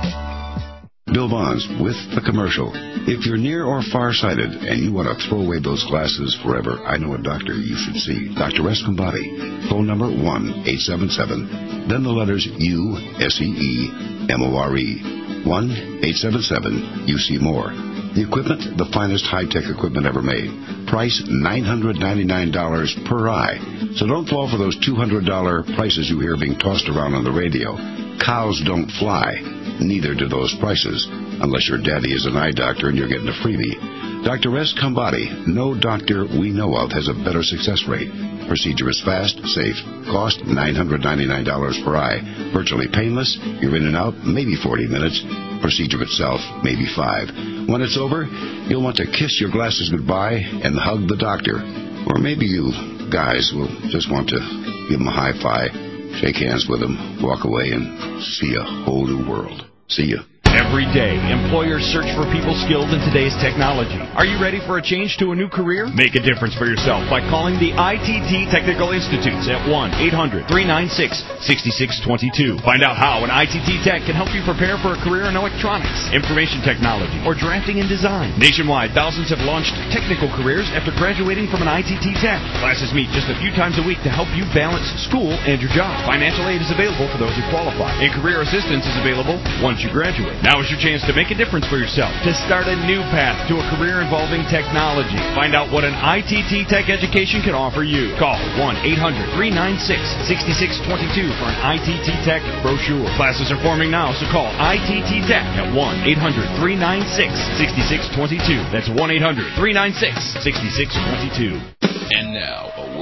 Bill Bonds with a commercial. If you're near or far-sighted and you want to throw away those glasses forever, I know a doctor you should see. Doctor Escombati. Phone number one eight seven seven. Then the letters U S E E M O R E. one eight seven seven. You see more. The equipment, the finest high-tech equipment ever made. Price nine hundred ninety-nine dollars per eye. So don't fall for those two hundred dollars prices you hear being tossed around on the radio. Cows don't fly. Neither do those prices, unless your daddy is an eye doctor and you're getting a freebie. Doctor S. Combati, no doctor we know of has a better success rate. Procedure is fast, safe, cost nine hundred ninety-nine dollars per eye. Virtually painless, you're in and out, maybe forty minutes. Procedure itself, maybe five. When it's over, you'll want to kiss your glasses goodbye and hug the doctor. Or maybe you guys will just want to give him a high five. Shake hands with them, walk away, and see a whole new world. See ya. Every day, employers search for people skilled in today's technology. Are you ready for a change to a new career? Make a difference for yourself by calling the I T T Technical Institutes at one eight hundred, three nine six, six six two two. Find out how an I T T Tech can help you prepare for a career in electronics, information technology, or drafting and design. Nationwide, thousands have launched technical careers after graduating from an I T T Tech. Classes meet just a few times a week to help you balance school and your job. Financial aid is available for those who qualify, and career assistance is available once you graduate. Now is your chance to make a difference for yourself, to start a new path to a career involving technology. Find out what an I T T Tech education can offer you. Call one eight hundred, three nine six, six six two two for an I T T Tech brochure. Classes are forming now, so call I T T Tech at one eight hundred, three nine six, six six two two. That's one eight hundred, three nine six, six six two two. And now, a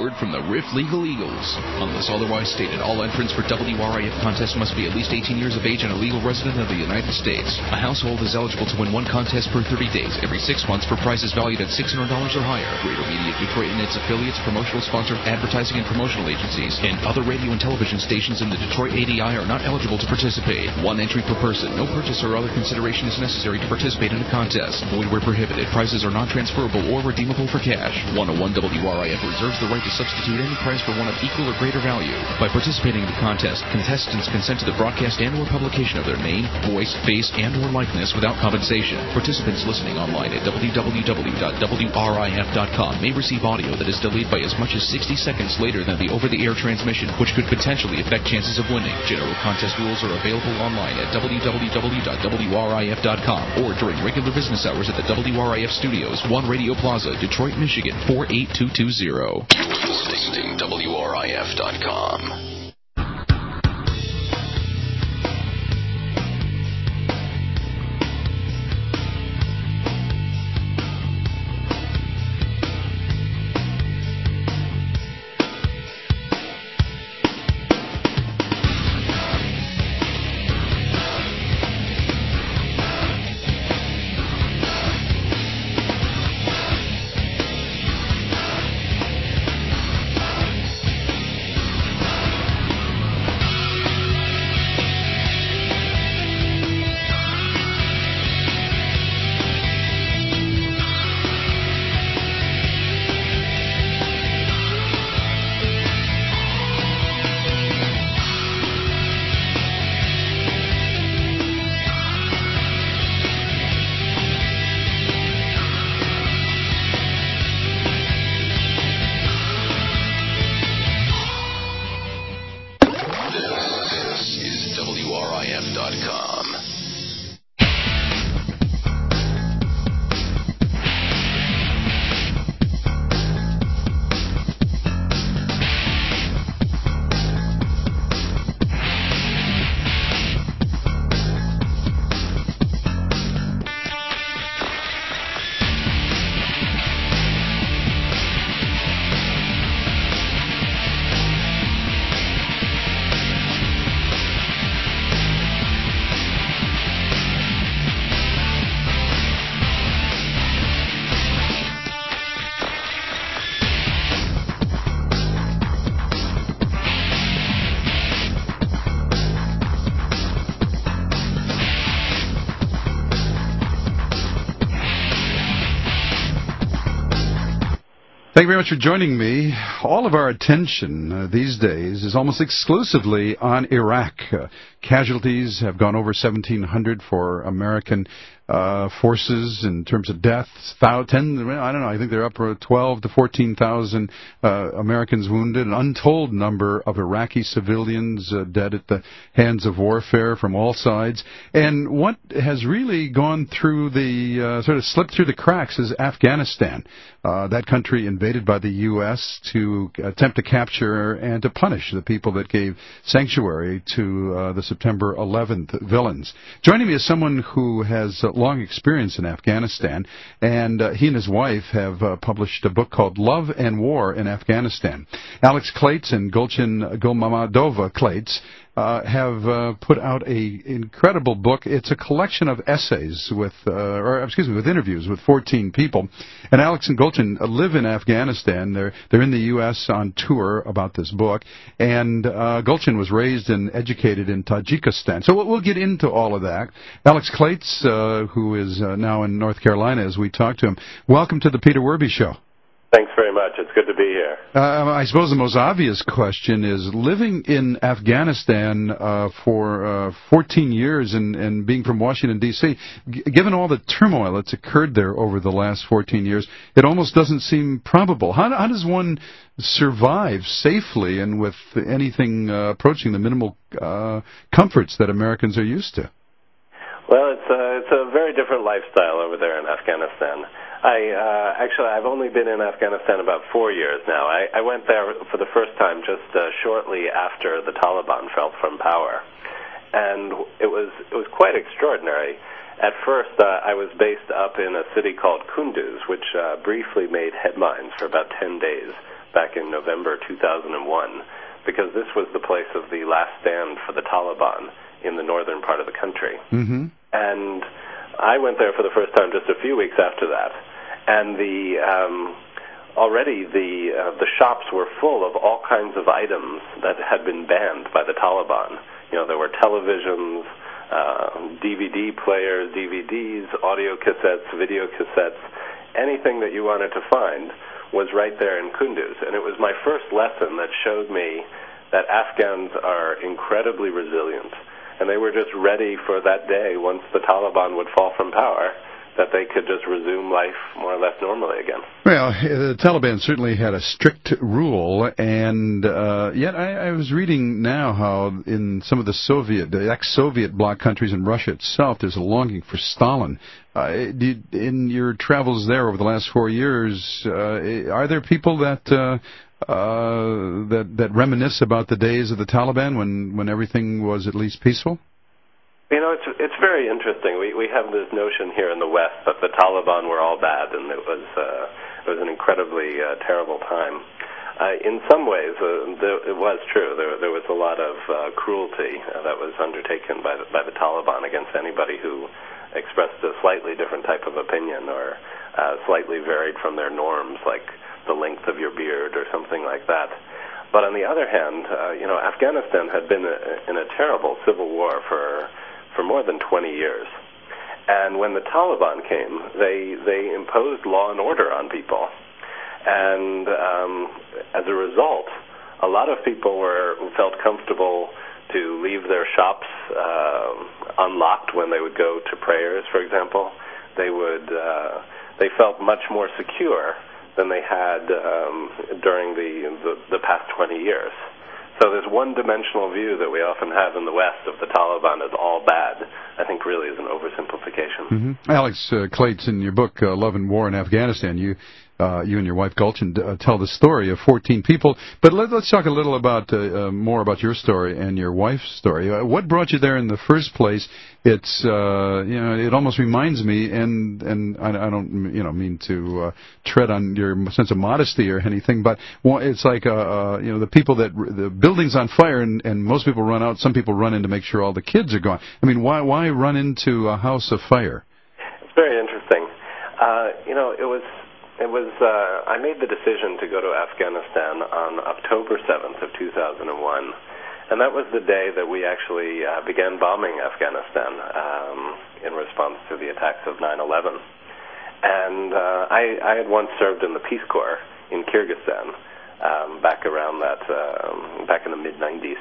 word from the Riff Legal Eagles. Unless otherwise stated, all entrants for W R I F contests must be at least eighteen years of age and a legal resident of the United States. A household is eligible to win one contest per thirty days, every six months for prizes valued at six hundred dollars or higher. Greater Media Detroit and its affiliates, promotional sponsors, advertising and promotional agencies, and other radio and television stations in the Detroit A D I are not eligible to participate. One entry per person. No purchase or other consideration is necessary to participate in a contest. Void where prohibited. Prizes are non-transferable or redeemable for cash. one oh one W R I F reserves the right to substitute any prize for one of equal or greater value. By participating in the contest, contestants consent to the broadcast and or publication of their name, voice, face, and or likeness without compensation. Participants listening online at w w w dot w r i f dot com may receive audio that is delayed by as much as sixty seconds later than the over-the-air transmission, which could potentially affect chances of winning. General contest rules are available online at w w w dot w r i f dot com or during regular business hours at the W R I F Studios, One Radio Plaza, Detroit, Michigan, four eight two two zero. Listening to W R I F dot com. Thank you very much for joining me. All of our attention uh, these days is almost exclusively on Iraq. Uh, casualties have gone over seventeen hundred for American uh, forces in terms of deaths. Ten, I don't know, I think they're up for twelve to fourteen thousand uh, Americans wounded. An untold number of Iraqi civilians uh, dead at the hands of warfare from all sides. And what has really gone through the, uh, sort of slipped through the cracks is Afghanistan. Uh, that country invaded by the U S to attempt to capture and to punish the people that gave sanctuary to uh, the September eleventh villains. Joining me is someone who has uh, long experience in Afghanistan, and uh, he and his wife have uh, published a book called Love and War in Afghanistan. Alex Klates and Gulchin Gulmamedova Klates Uh, have uh, put out a incredible book. It's a collection of essays with, uh, or excuse me, with interviews with fourteen people. And Alex and Gulchin live in Afghanistan. They're they're in the U S on tour about this book. And uh, Gulchin was raised and educated in Tajikistan. So we'll, we'll get into all of that. Alex Klates, uh, who is uh, now in North Carolina, as we talk to him. Welcome to the Peter Werby Show. Thanks very much. It's good to be here. Uh, I suppose the most obvious question is, living in Afghanistan uh, for uh, fourteen years and, and being from Washington, D C, g- given all the turmoil that's occurred there over the last fourteen years, it almost doesn't seem probable. How, how does one survive safely and with anything uh, approaching the minimal uh, comforts that Americans are used to? Well, it's a, it's a very different lifestyle over there in Afghanistan. I uh, actually, I've only been in Afghanistan about four years now. I, I went there for the first time just uh, shortly after the Taliban fell from power, and it was it was quite extraordinary. At first, uh, I was based up in a city called Kunduz, which uh, briefly made headlines for about ten days. back in November two thousand one, because this was the place of the last stand for the Taliban in the northern part of the country. Mm-hmm. And I went there for the first time just a few weeks after that, and the um, already the uh, the shops were full of all kinds of items that had been banned by the Taliban. You know, there were televisions, uh, D V D players, D V Ds, audio cassettes, video cassettes, anything that you wanted to find was right there in Kunduz. And it was my first lesson that showed me that Afghans are incredibly resilient, and they were just ready for that day once the Taliban would fall from power, that they could just resume life more or less normally again. Well, the Taliban certainly had a strict rule, and uh, yet I, I was reading now how in some of the Soviet, the ex-Soviet bloc countries in Russia itself, there's a longing for Stalin. Uh, did, in your travels there over the last four years, uh, are there people that uh, uh, that that reminisce about the days of the Taliban when, when everything was at least peaceful? You know, it's it's very interesting. We we have this notion here in the West that the Taliban were all bad, and it was uh, it was an incredibly uh, terrible time. Uh, in some ways, uh, there, it was true. There there was a lot of uh, cruelty uh, that was undertaken by the, by the Taliban against anybody who expressed a slightly different type of opinion or uh, slightly varied from their norms, like the length of your beard or something like that. But on the other hand, uh, you know, Afghanistan had been a, in a terrible civil war for for more than twenty years. And when the Taliban came, they they imposed law and order on people. And um, as a result, a lot of people were felt comfortable to leave their shops uh, unlocked when they would go to prayers, for example. They would uh, they felt much more secure than they had um, during the, the the past twenty years. So this one-dimensional view that we often have in the West of the Taliban as all bad, I think really is an oversimplification. Mm-hmm. Alex uh, Clates, in your book, uh, Love and War in Afghanistan, you uh, you and your wife Gulchin uh, tell the story of fourteen people. But let, let's talk a little about uh, uh, more about your story and your wife's story. Uh, what brought you there in the first place? It's uh, you know, it almost reminds me, and and I, I don't you know mean to uh, tread on your sense of modesty or anything, but it's like uh, uh, you know the people that the building's on fire and, and most people run out. Some people run in to make sure all the kids are gone. I mean, why why run into a house of fire? It's very interesting. Uh, you know, it was. It was. Uh, I made the decision to go to Afghanistan on October seventh of two thousand one, and that was the day that we actually uh, began bombing Afghanistan um, in response to the attacks of nine eleven. And uh, I, I had once served in the Peace Corps in Kyrgyzstan um, back around that, um, back in the mid nineties.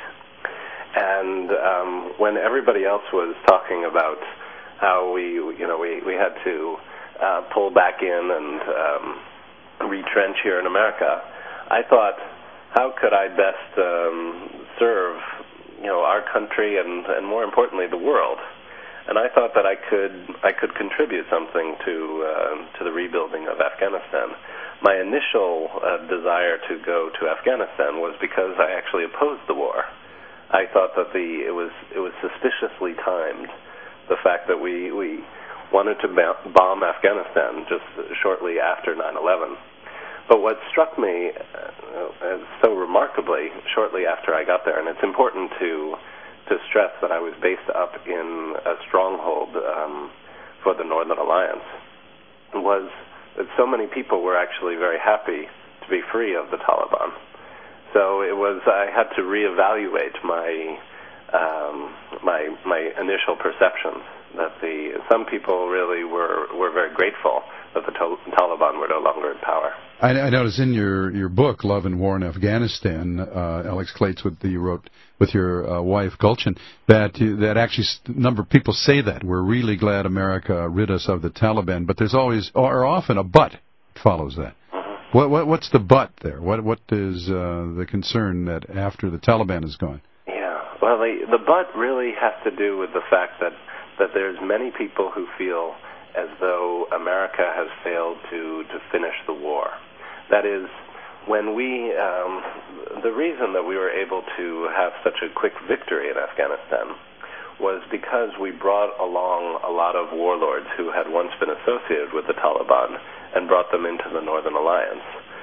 And um, when everybody else was talking about how we, you know, we, we had to Uh, pull back in and um, retrench here in America, I thought, how could I best um, serve, you know, our country and, and more importantly, the world? And I thought that I could I could contribute something to uh, to the rebuilding of Afghanistan. My initial uh, desire to go to Afghanistan was because I actually opposed the war. I thought that the it was it was suspiciously timed, the fact that we we wanted to bomb Afghanistan just shortly after nine eleven. But what struck me uh, so remarkably shortly after I got there, and it's important to to stress that I was based up in a stronghold um, for the Northern Alliance, was that so many people were actually very happy to be free of the Taliban. So it was I had to reevaluate my um, my my initial perceptions. That the some people really were, were very grateful that the Taliban were no longer in power. I, I notice in your, your book, Love and War in Afghanistan, uh, Alex Clates, with the, you wrote with your uh, wife Gulchin, that that actually a number of people say that we're really glad America rid us of the Taliban, but there's always or often a but follows that. Mm-hmm. What, what what's the but there? What what is uh, the concern that after the Taliban is gone? Yeah, well, the the but really has to do with the fact that. that there's many people who feel as though America has failed to, to finish the war. That is, when we, um, the reason that we were able to have such a quick victory in Afghanistan was because we brought along a lot of warlords who had once been associated with the Taliban and brought them into the Northern Alliance.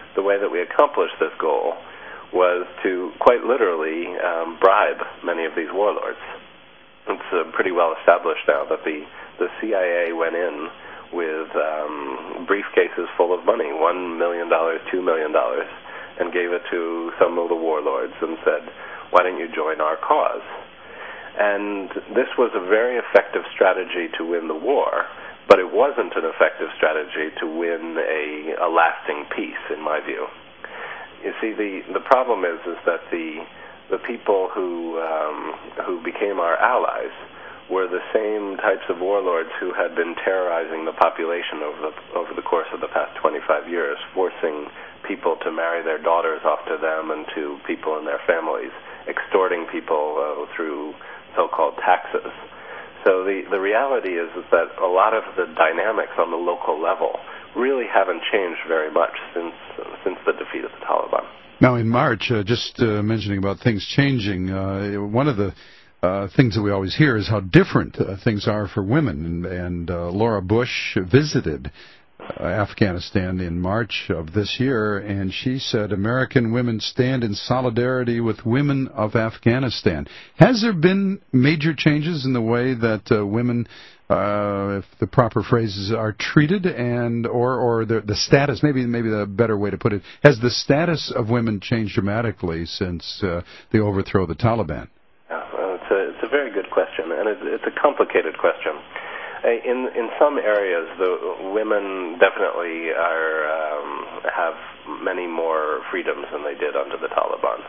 the way that we accomplished this goal was to quite literally um, bribe many of these warlords. It's uh, pretty well established now that the, the C I A went in with um, briefcases full of money, one million dollars, two million dollars, and gave it to some of the warlords and said, why don't you join our cause? And this was a very effective strategy to win the war, but it wasn't an effective strategy to win a, a lasting peace, in my view. You see, the, the problem is is that the the people who um, who became our allies were the same types of warlords who had been terrorizing the population over the over the course of the past twenty-five years, forcing people to marry their daughters off to them and to people in their families, extorting people uh, through so-called taxes. So the, the reality is, is that a lot of the dynamics on the local level really haven't changed very much since since the defeat of the Taliban. Now, in March, uh, just uh, mentioning about things changing, uh, one of the uh, things that we always hear is how different uh, things are for women. And, and uh, Laura Bush visited uh, Afghanistan in March of this year, and she said, American women stand in solidarity with women of Afghanistan. Has there been major changes in the way that uh, women, uh, if the proper phrases are treated, and or or the, the status, maybe maybe the better way to put it, has the status of women changed dramatically since uh, the overthrow of the Taliban? Yeah, well, it's a it's a very good question, and it's, it's a complicated question. In in some areas, the women definitely are um, have many more freedoms than they did under the Taliban.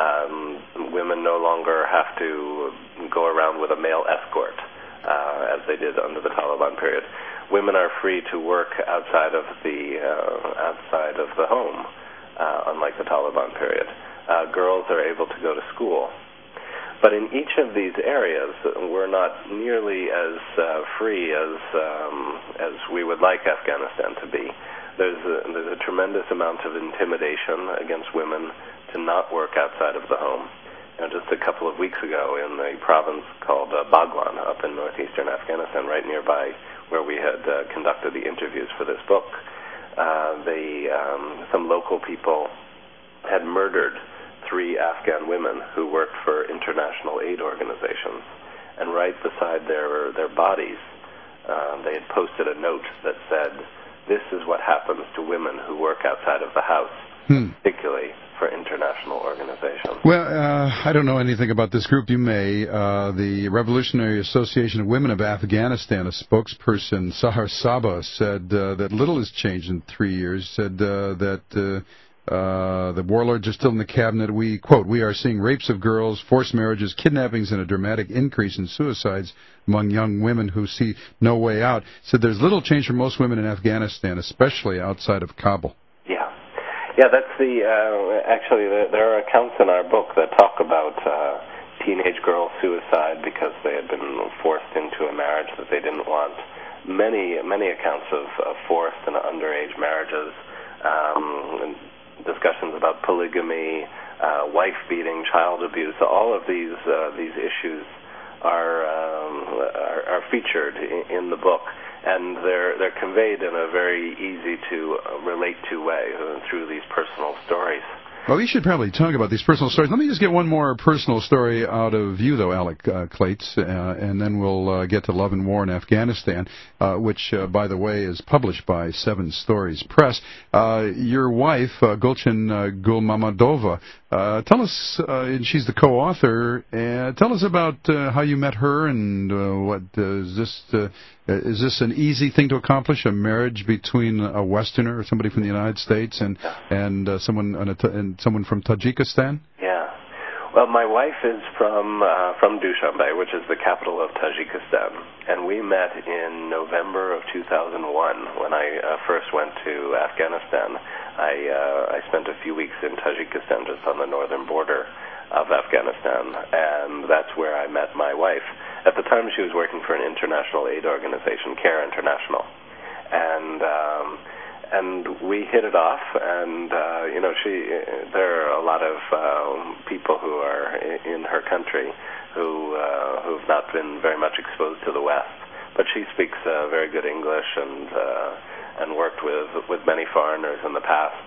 Um, women no longer have to go around with a male escort, Uh, as they did under the Taliban period. Women are free to work outside of the uh, outside of the home, uh, unlike the Taliban period. Uh, girls are able to go to school. But in each of these areas, we're not nearly as uh, free as um, as we would like Afghanistan to be. There's a, there's a tremendous amount of intimidation against women to not work outside of the home. You know, just a couple of weeks ago in a province called uh, Baghlan up in northeastern Afghanistan, right nearby where we had uh, conducted the interviews for this book, uh, they, um, some local people had murdered three Afghan women who worked for international aid organizations. And right beside their, their bodies, uh, they had posted a note that said, this is what happens to women who work outside of the house, hmm. particularly for international organizations. Well, uh, I don't know anything about this group. You may. Uh, the Revolutionary Association of Women of Afghanistan, a spokesperson, Sahar Sabah, said uh, that little has changed in three years, said uh, that uh, uh, the warlords are still in the cabinet. We, quote, we are seeing rapes of girls, forced marriages, kidnappings, and a dramatic increase in suicides among young women who see no way out. Said there's little change for most women in Afghanistan, especially outside of Kabul. Yeah, that's the, uh, actually, the, there are accounts in our book that talk about uh, teenage girl suicide because they had been forced into a marriage that they didn't want. Many, many accounts of, of forced and underage marriages, um, discussions about polygamy, uh, wife beating, child abuse. All of these, uh, these issues are, um, are, are featured in, in the book. And they're they're conveyed in a very easy to relate to way uh, through these personal stories. Well, we should probably talk about these personal stories. Let me just get one more personal story out of you, though, Alec uh, Klates, uh, and then we'll uh, get to Love and War in Afghanistan, uh, which, uh, by the way, is published by Seven Stories Press. Uh, your wife, uh, Gulchin uh, Gulmamadova, uh, tell us, uh, and she's the co-author, uh, tell us about uh, how you met her and uh, what uh, is this... Uh, Is this an easy thing to accomplish, a marriage between a Westerner or somebody from the United States and and uh, someone and someone from Tajikistan? Yeah. Well, my wife is from uh, from Dushanbe, which is the capital of Tajikistan, and we met in November of two thousand one when I uh, first went to Afghanistan. I uh, I spent a few weeks in Tajikistan, just on the northern border of Afghanistan, and that's where I met my wife. At the time, she was working for an international aid organization, CARE International, and um, and we hit it off. And uh, you know, she there are a lot of um, people who are in her country who uh, who've not been very much exposed to the West, but she speaks uh, very good English and uh, and worked with with many foreigners in the past.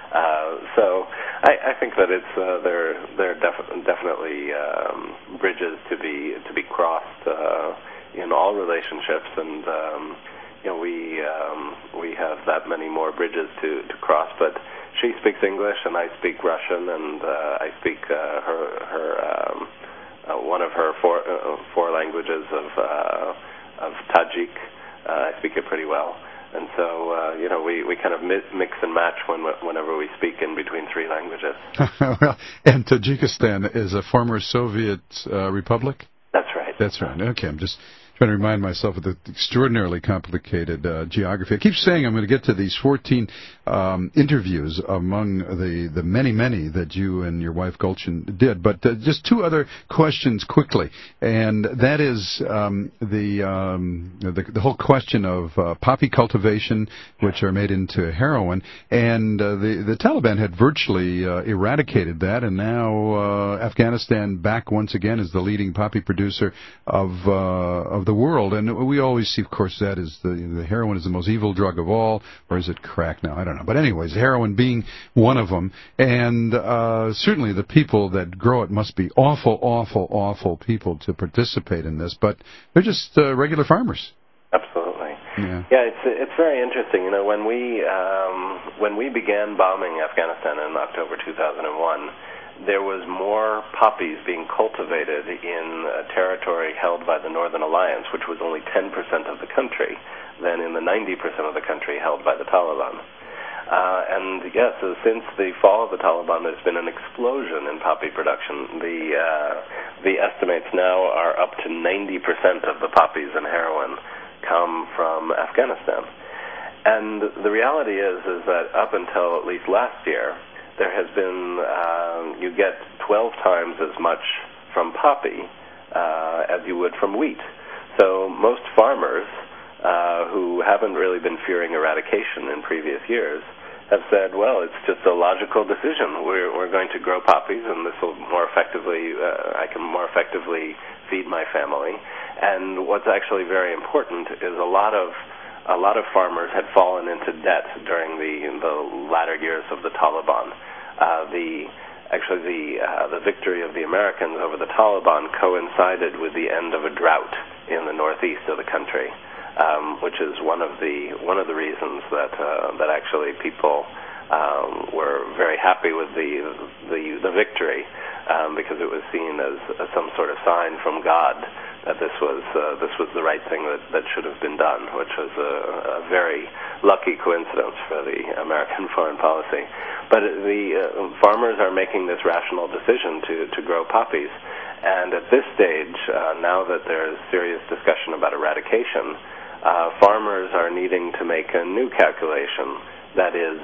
Uh, so I, I think that it's uh, there there are def- definitely um, bridges to be to be crossed uh, in all relationships, and um, you know we um, we have that many more bridges to, to cross. But she speaks English, and I speak Russian, and uh, I speak uh, her her um, uh, one of her four uh, four languages of uh, of Tajik. Uh, I speak it pretty well. And so, uh, you know, we, we kind of mix and match when, whenever we speak in between three languages. Well, and Tajikistan is a former Soviet uh, republic? That's right. That's right. Okay, I'm just trying to remind myself of the extraordinarily complicated uh, geography. I keep saying I'm going to get to these fourteen um, interviews among the, the many, many that you and your wife Gulchin did, but uh, just two other questions quickly, and that is um, the, um, the the whole question of uh, poppy cultivation, which are made into heroin, and uh, the, the Taliban had virtually uh, eradicated that, and now uh, Afghanistan back once again as the leading poppy producer of uh, of the world, and we always see, of course, that is the the heroin is the most evil drug of all, or is it crack now? I don't know. But anyways, heroin being one of them, and uh, certainly the people that grow it must be awful, awful, awful people to participate in this, but they're just uh, regular farmers. Absolutely. Yeah. Yeah, it's it's very interesting. You know, when we um, when we began bombing Afghanistan in October two thousand one. There was more poppies being cultivated in a territory held by the Northern Alliance, which was only ten percent of the country, than in the ninety percent of the country held by the Taliban. Uh, and yes, so since the fall of the Taliban, there's been an explosion in poppy production. The uh, the estimates now are up to ninety percent of the poppies and heroin come from Afghanistan. And the reality is, is that up until at least last year, there has been, uh, you get twelve times as much from poppy uh, as you would from wheat. So most farmers uh, who haven't really been fearing eradication in previous years have said, well, it's just a logical decision. We're, we're going to grow poppies, and this will more effectively, uh, I can more effectively feed my family. And what's actually very important is a lot of a lot of farmers had fallen into debt during the the latter years of the Taliban. Uh, the actually the uh, the victory of the Americans over the Taliban coincided with the end of a drought in the northeast of the country, um, which is one of the one of the reasons that uh, that actually people um, were very happy with the the, the victory, um, because it was seen as, as some sort of sign from God that this was uh, this was the right thing that, that should have been done, which was a, a very lucky coincidence for the American foreign policy. But the uh, farmers are making this rational decision to, to grow poppies, and at this stage, uh, now that there is serious discussion about eradication, uh, farmers are needing to make a new calculation. That is,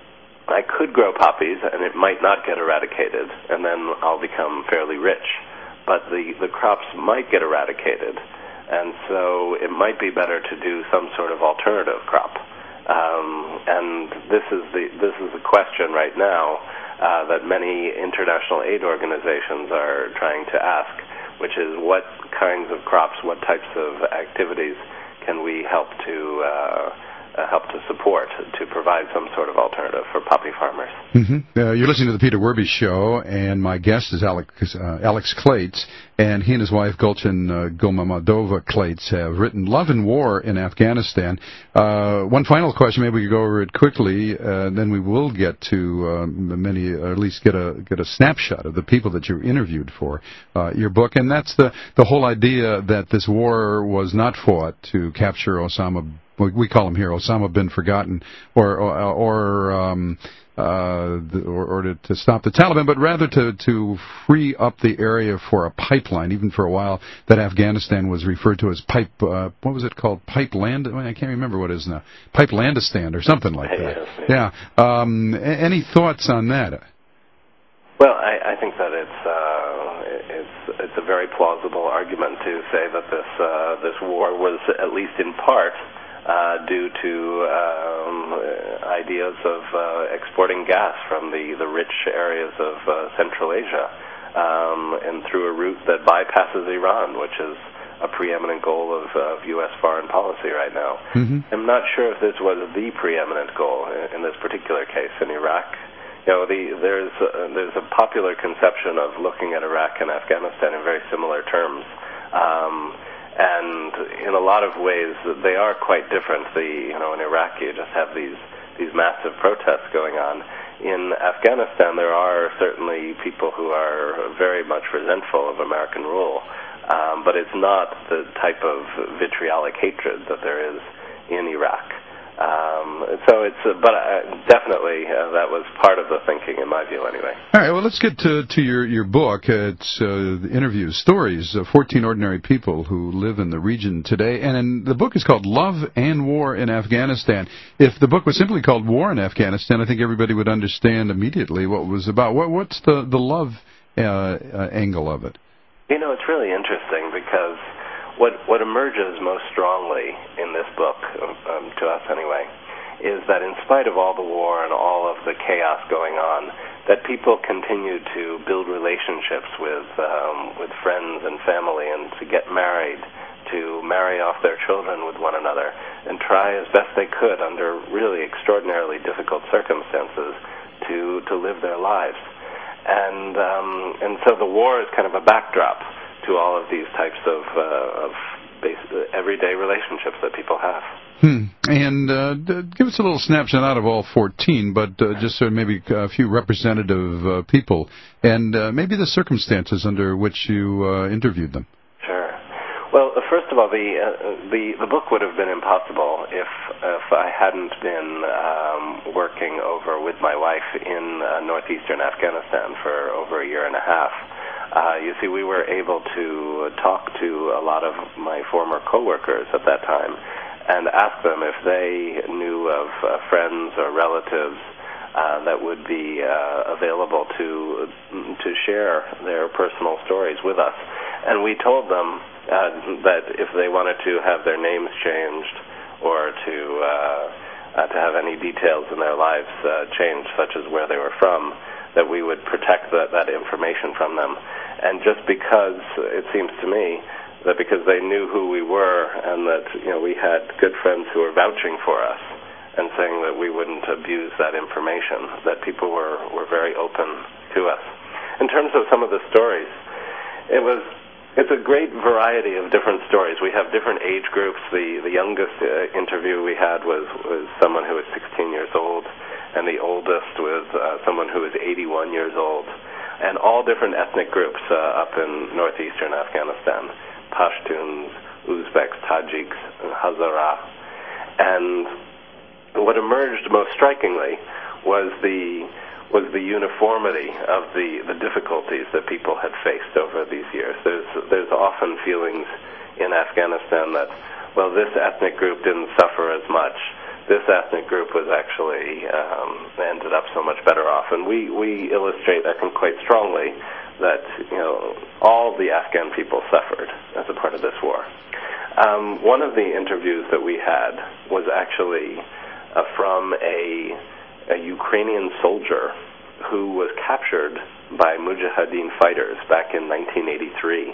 I could grow poppies and it might not get eradicated, and then I'll become fairly rich. But the, the crops might get eradicated, and so it might be better to do some sort of alternative crop. Um, and this is the this is the question right now uh, that many international aid organizations are trying to ask, which is what kinds of crops, what types of activities can we help to uh, uh, help to support to provide some sort of alternative for poppy farmers. Mm-hmm. Uh, you're listening to the Peter Werby Show, and my guest is Alex, uh, Alex Klates, and he and his wife Gulchin uh, Gulmamedova Klates have written Love and War in Afghanistan. Uh, one final question, maybe we could go over it quickly, uh, then we will get to uh, many, or at least get a get a snapshot of the people that you interviewed for uh, your book, and that's the, the whole idea that this war was not fought to capture Osama, we call him here Osama bin Forgotten, or or, or um, Uh, the, or, or to, to stop the Taliban, but rather to, to free up the area for a pipeline. Even for a while, that Afghanistan was referred to as pipe. Uh, what was it called? Pipe land? I can't remember what it is now. Pipe Landistan or something like that. Yeah. Um, any thoughts on that? Well, I, I think that it's uh, it's it's a very plausible argument to say that this uh, this war was at least in part Uh, due to um, ideas of uh, exporting gas from the, the rich areas of uh, Central Asia, um, and through a route that bypasses Iran, which is a preeminent goal of, of U S foreign policy right now. Mm-hmm. I'm not sure if this was the preeminent goal in, in this particular case. In Iraq, you know, the, there's a, there's a popular conception of looking at Iraq and Afghanistan in very similar terms, um, and in a lot of ways they are quite different. The you know, in Iraq you just have these these massive protests going on. In Afghanistan, there are certainly people who are very much resentful of American rule, um, but it's not the type of vitriolic hatred that there is in Iraq. Um, so it's, uh, but uh, definitely uh, that was part of the thinking, in my view, anyway. All right, well, let's get to, to your, your book. It's uh, the interviews, stories of fourteen ordinary people who live in the region today. And in, the book is called Love and War in Afghanistan. If the book was simply called War in Afghanistan, I think everybody would understand immediately what it was about. What, what's the, the love uh, uh, angle of it? You know, it's really interesting because What what emerges most strongly in this book, um, to us anyway, is that in spite of all the war and all of the chaos going on, that people continue to build relationships with um, with friends and family, and to get married, to marry off their children with one another, and try as best they could under really extraordinarily difficult circumstances to to live their lives. And um, and so the war is kind of a backdrop to all of these types of, uh, of base, uh, everyday relationships that people have. Hmm. And uh, d- give us a little snapshot out of all fourteen, but uh, just uh, maybe a few representative uh, people, and uh, maybe the circumstances under which you uh, interviewed them. Sure. Well, uh, first of all, the, uh, the the book would have been impossible if if I hadn't been um, working over with my wife in uh, northeastern Afghanistan for over a year and a half. Uh, you see, we were able to talk to a lot of my former coworkers at that time and ask them if they knew of uh, friends or relatives uh, that would be uh, available to to share their personal stories with us. And we told them uh, that if they wanted to have their names changed or to uh, uh, to have any details in their lives uh, changed, such as where they were from, that we would protect that, that information from them. And just because it seems to me that because they knew who we were and that, you know, we had good friends who were vouching for us and saying that we wouldn't abuse that information, that people were, were very open to us. In terms of some of the stories, it was it's a great variety of different stories. We have different age groups. The the youngest uh, interview we had was, was someone who was sixteen years old, and the oldest was uh, someone who was eighty-one years old, and all different ethnic groups uh, up in northeastern Afghanistan, Pashtuns, Uzbeks, Tajiks, Hazara. And what emerged most strikingly was the was the uniformity of the, the difficulties that people had faced over these years. There's there's often feelings in Afghanistan that, well, this ethnic group didn't suffer as much. This ethnic group was actually um, ended up so much better off. And we, we illustrate, I think, quite strongly that, you know, all the Afghan people suffered as a part of this war. Um, one of the interviews that we had was actually uh, from a, a Ukrainian soldier who was captured by Mujahideen fighters back in nineteen eighty-three.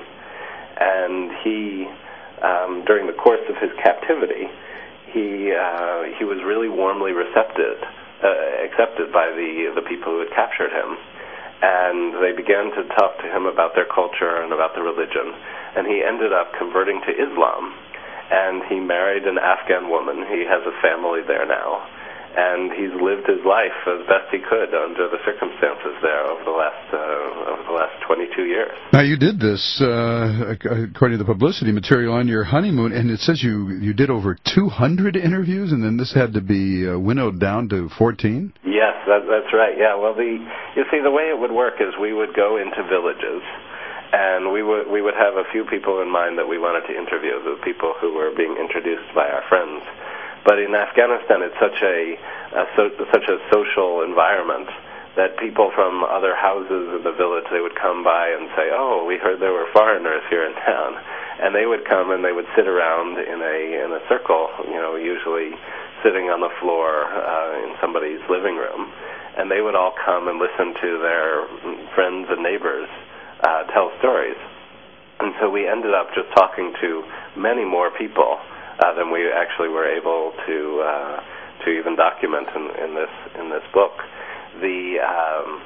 And he, um, during the course of his captivity, he uh, he was really warmly recepted, uh, accepted by the the people who had captured him, and they began to talk to him about their culture and about the religion, and he ended up converting to Islam, and he married an Afghan woman. He has a family there now, and he's lived his life as best he could under the circumstances there over the last uh, over the last twenty-two years. Now, you did this, uh, according to the publicity material, on your honeymoon, and it says you, you did over two hundred interviews, and then this had to be uh, winnowed down to fourteen? Yes, that, that's right. Yeah, well, the you see, the way it would work is we would go into villages, and we would we would have a few people in mind that we wanted to interview, the people who were being introduced by our friends. But in Afghanistan, it's such a, a so, such a social environment that people from other houses in the village, they would come by and say, "Oh, we heard there were foreigners here in town," and they would come and they would sit around in a in a circle, you know, usually sitting on the floor uh, in somebody's living room, and they would all come and listen to their friends and neighbors uh, tell stories. And so we ended up just talking to many more people Uh, than we actually were able to uh, to even document in, in this in this book. the um,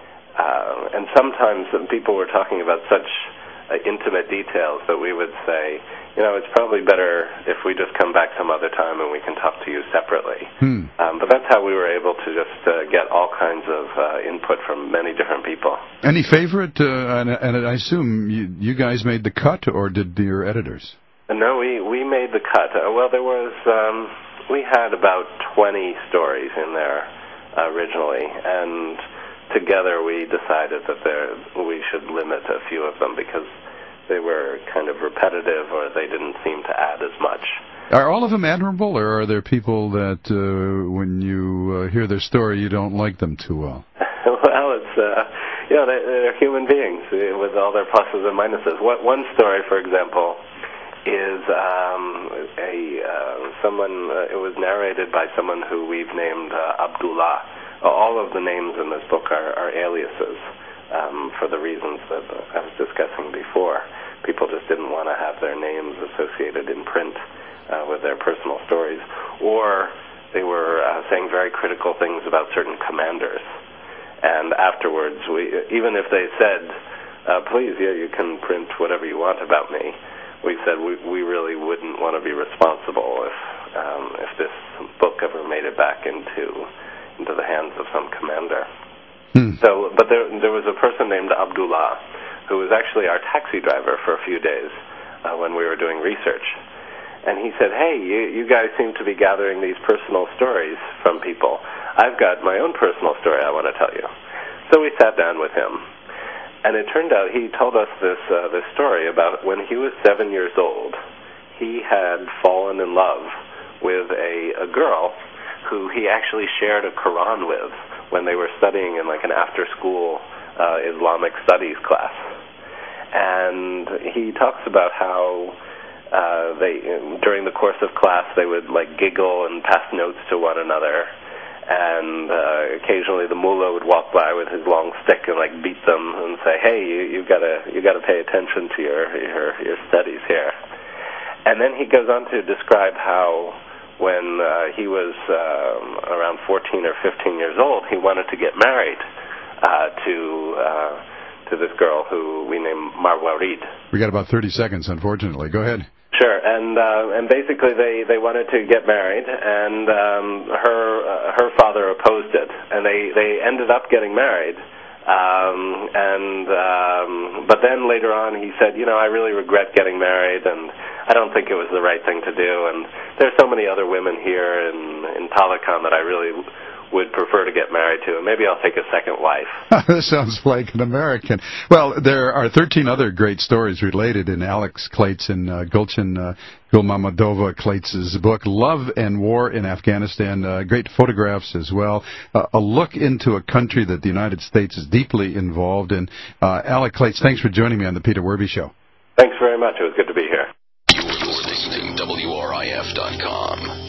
uh, and sometimes people were talking about such uh, intimate details that we would say, you know, it's probably better if we just come back some other time and we can talk to you separately. Hmm. Um, but that's how we were able to just uh, get all kinds of uh, input from many different people. Any favorite? Uh, and, and I assume you, you guys made the cut, or did your editors? No, we we made the cut. Uh, well, there was um, we had about twenty stories in there uh, originally, and together we decided that there we should limit a few of them because they were kind of repetitive or they didn't seem to add as much. Are all of them admirable, or are there people that uh, when you uh, hear their story you don't like them too well? Well, it's uh, you know they're, they're human beings with all their pluses and minuses. What, one story, for example, is um, a uh, someone. Uh, it was narrated by someone who we've named uh, Abdullah. Uh, all of the names in this book are, are aliases um, for the reasons that I was discussing before. People just didn't want to have their names associated in print uh, with their personal stories, or they were uh, saying very critical things about certain commanders. And afterwards, we, even if they said, uh, "Please, yeah, you can print whatever you want about me," we said we, we really wouldn't want to be responsible if um, if this book ever made it back into into the hands of some commander. Hmm. So, but there there was a person named Abdullah who was actually our taxi driver for a few days uh, when we were doing research. And he said, "Hey, you, you guys seem to be gathering these personal stories from people. I've got my own personal story I want to tell you." So we sat down with him. And it turned out he told us this uh, this story about when he was seven years old, he had fallen in love with a, a girl who he actually shared a Quran with when they were studying in like an after-school uh, Islamic studies class. And he talks about how uh, they during the course of class they would like giggle and pass notes to one another. And uh, occasionally the mullah would walk by with his long stick and like beat them and say, "Hey, you you gotta you gotta pay attention to your your your studies here." And then he goes on to describe how when uh, he was um, around fourteen or fifteen years old, he wanted to get married uh, to uh, to this girl who we named Marwarid. We got about thirty seconds, unfortunately. Go ahead. Sure, and uh, and basically they, they wanted to get married, and um, her uh, her father opposed it, and they, they ended up getting married. Um, and um, but then later on he said, you know, I really regret getting married, and I don't think it was the right thing to do. And there's so many other women here in in Talokan that I really would prefer to get married to, and maybe I'll take a second wife. This sounds like an American. Well, there are thirteen other great stories related in Alex Klates and uh, Gulchin uh, Gulmamedova Klates' book, Love and War in Afghanistan. Uh, great photographs as well. Uh, a look into a country that the United States is deeply involved in. Uh, Alex Klates, thanks for joining me on the Peter Werby Show. Thanks very much. It was good to be here. You're listening to W R I F dot com.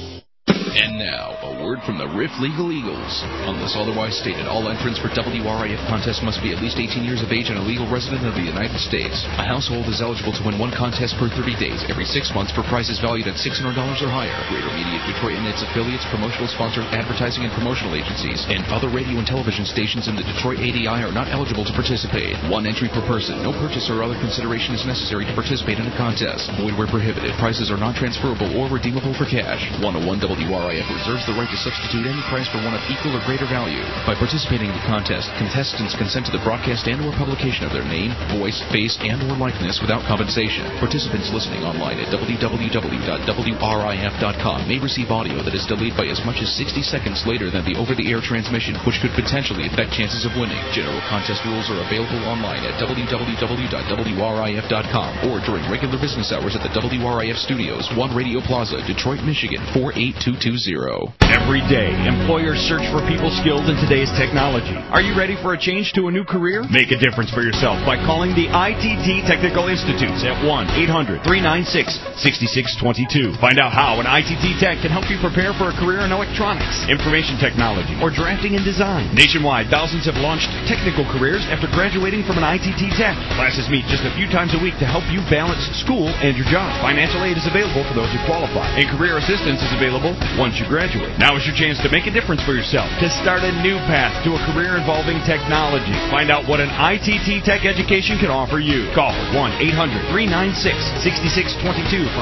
And now, a word from the Riff Legal Eagles. Unless otherwise stated, all entrants for W R I F contests must be at least eighteen years of age and a legal resident of the United States. A household is eligible to win one contest per thirty days, every six months for prizes valued at six hundred dollars or higher. Greater Media Detroit and its affiliates, promotional sponsors, advertising and promotional agencies, and other radio and television stations in the Detroit A D I are not eligible to participate. One entry per person. No purchase or other consideration is necessary to participate in a contest. Void where prohibited. Prices are not transferable or redeemable for cash. one oh one W R I F reserves the right to substitute any price for one of equal or greater value. By participating in the contest, contestants consent to the broadcast and or publication of their name, voice, face, and or likeness without compensation. Participants listening online at w w w dot w r i f dot com may receive audio that is delayed by as much as sixty seconds later than the over-the-air transmission, which could potentially affect chances of winning. General contest rules are available online at w w w dot w r i f dot com or during regular business hours at the W R I F Studios, One Radio Plaza, Detroit, Michigan, four eight two two zero. Every day, employers search for people skilled in today's technology. Are you ready for a change to a new career? Make a difference for yourself by calling the I T T Technical Institutes at one eight hundred three nine six six six two two. Find out how an I T T Tech can help you prepare for a career in electronics, information technology, or drafting and design. Nationwide, thousands have launched technical careers after graduating from an I T T Tech. Classes meet just a few times a week to help you balance school and your job. Financial aid is available for those who qualify, and career assistance is available once you graduate. Now is your chance to make a difference for yourself, to start a new path to a career involving technology. Find out what an I T T Tech education can offer you. Call one eight hundred three nine six six six two two for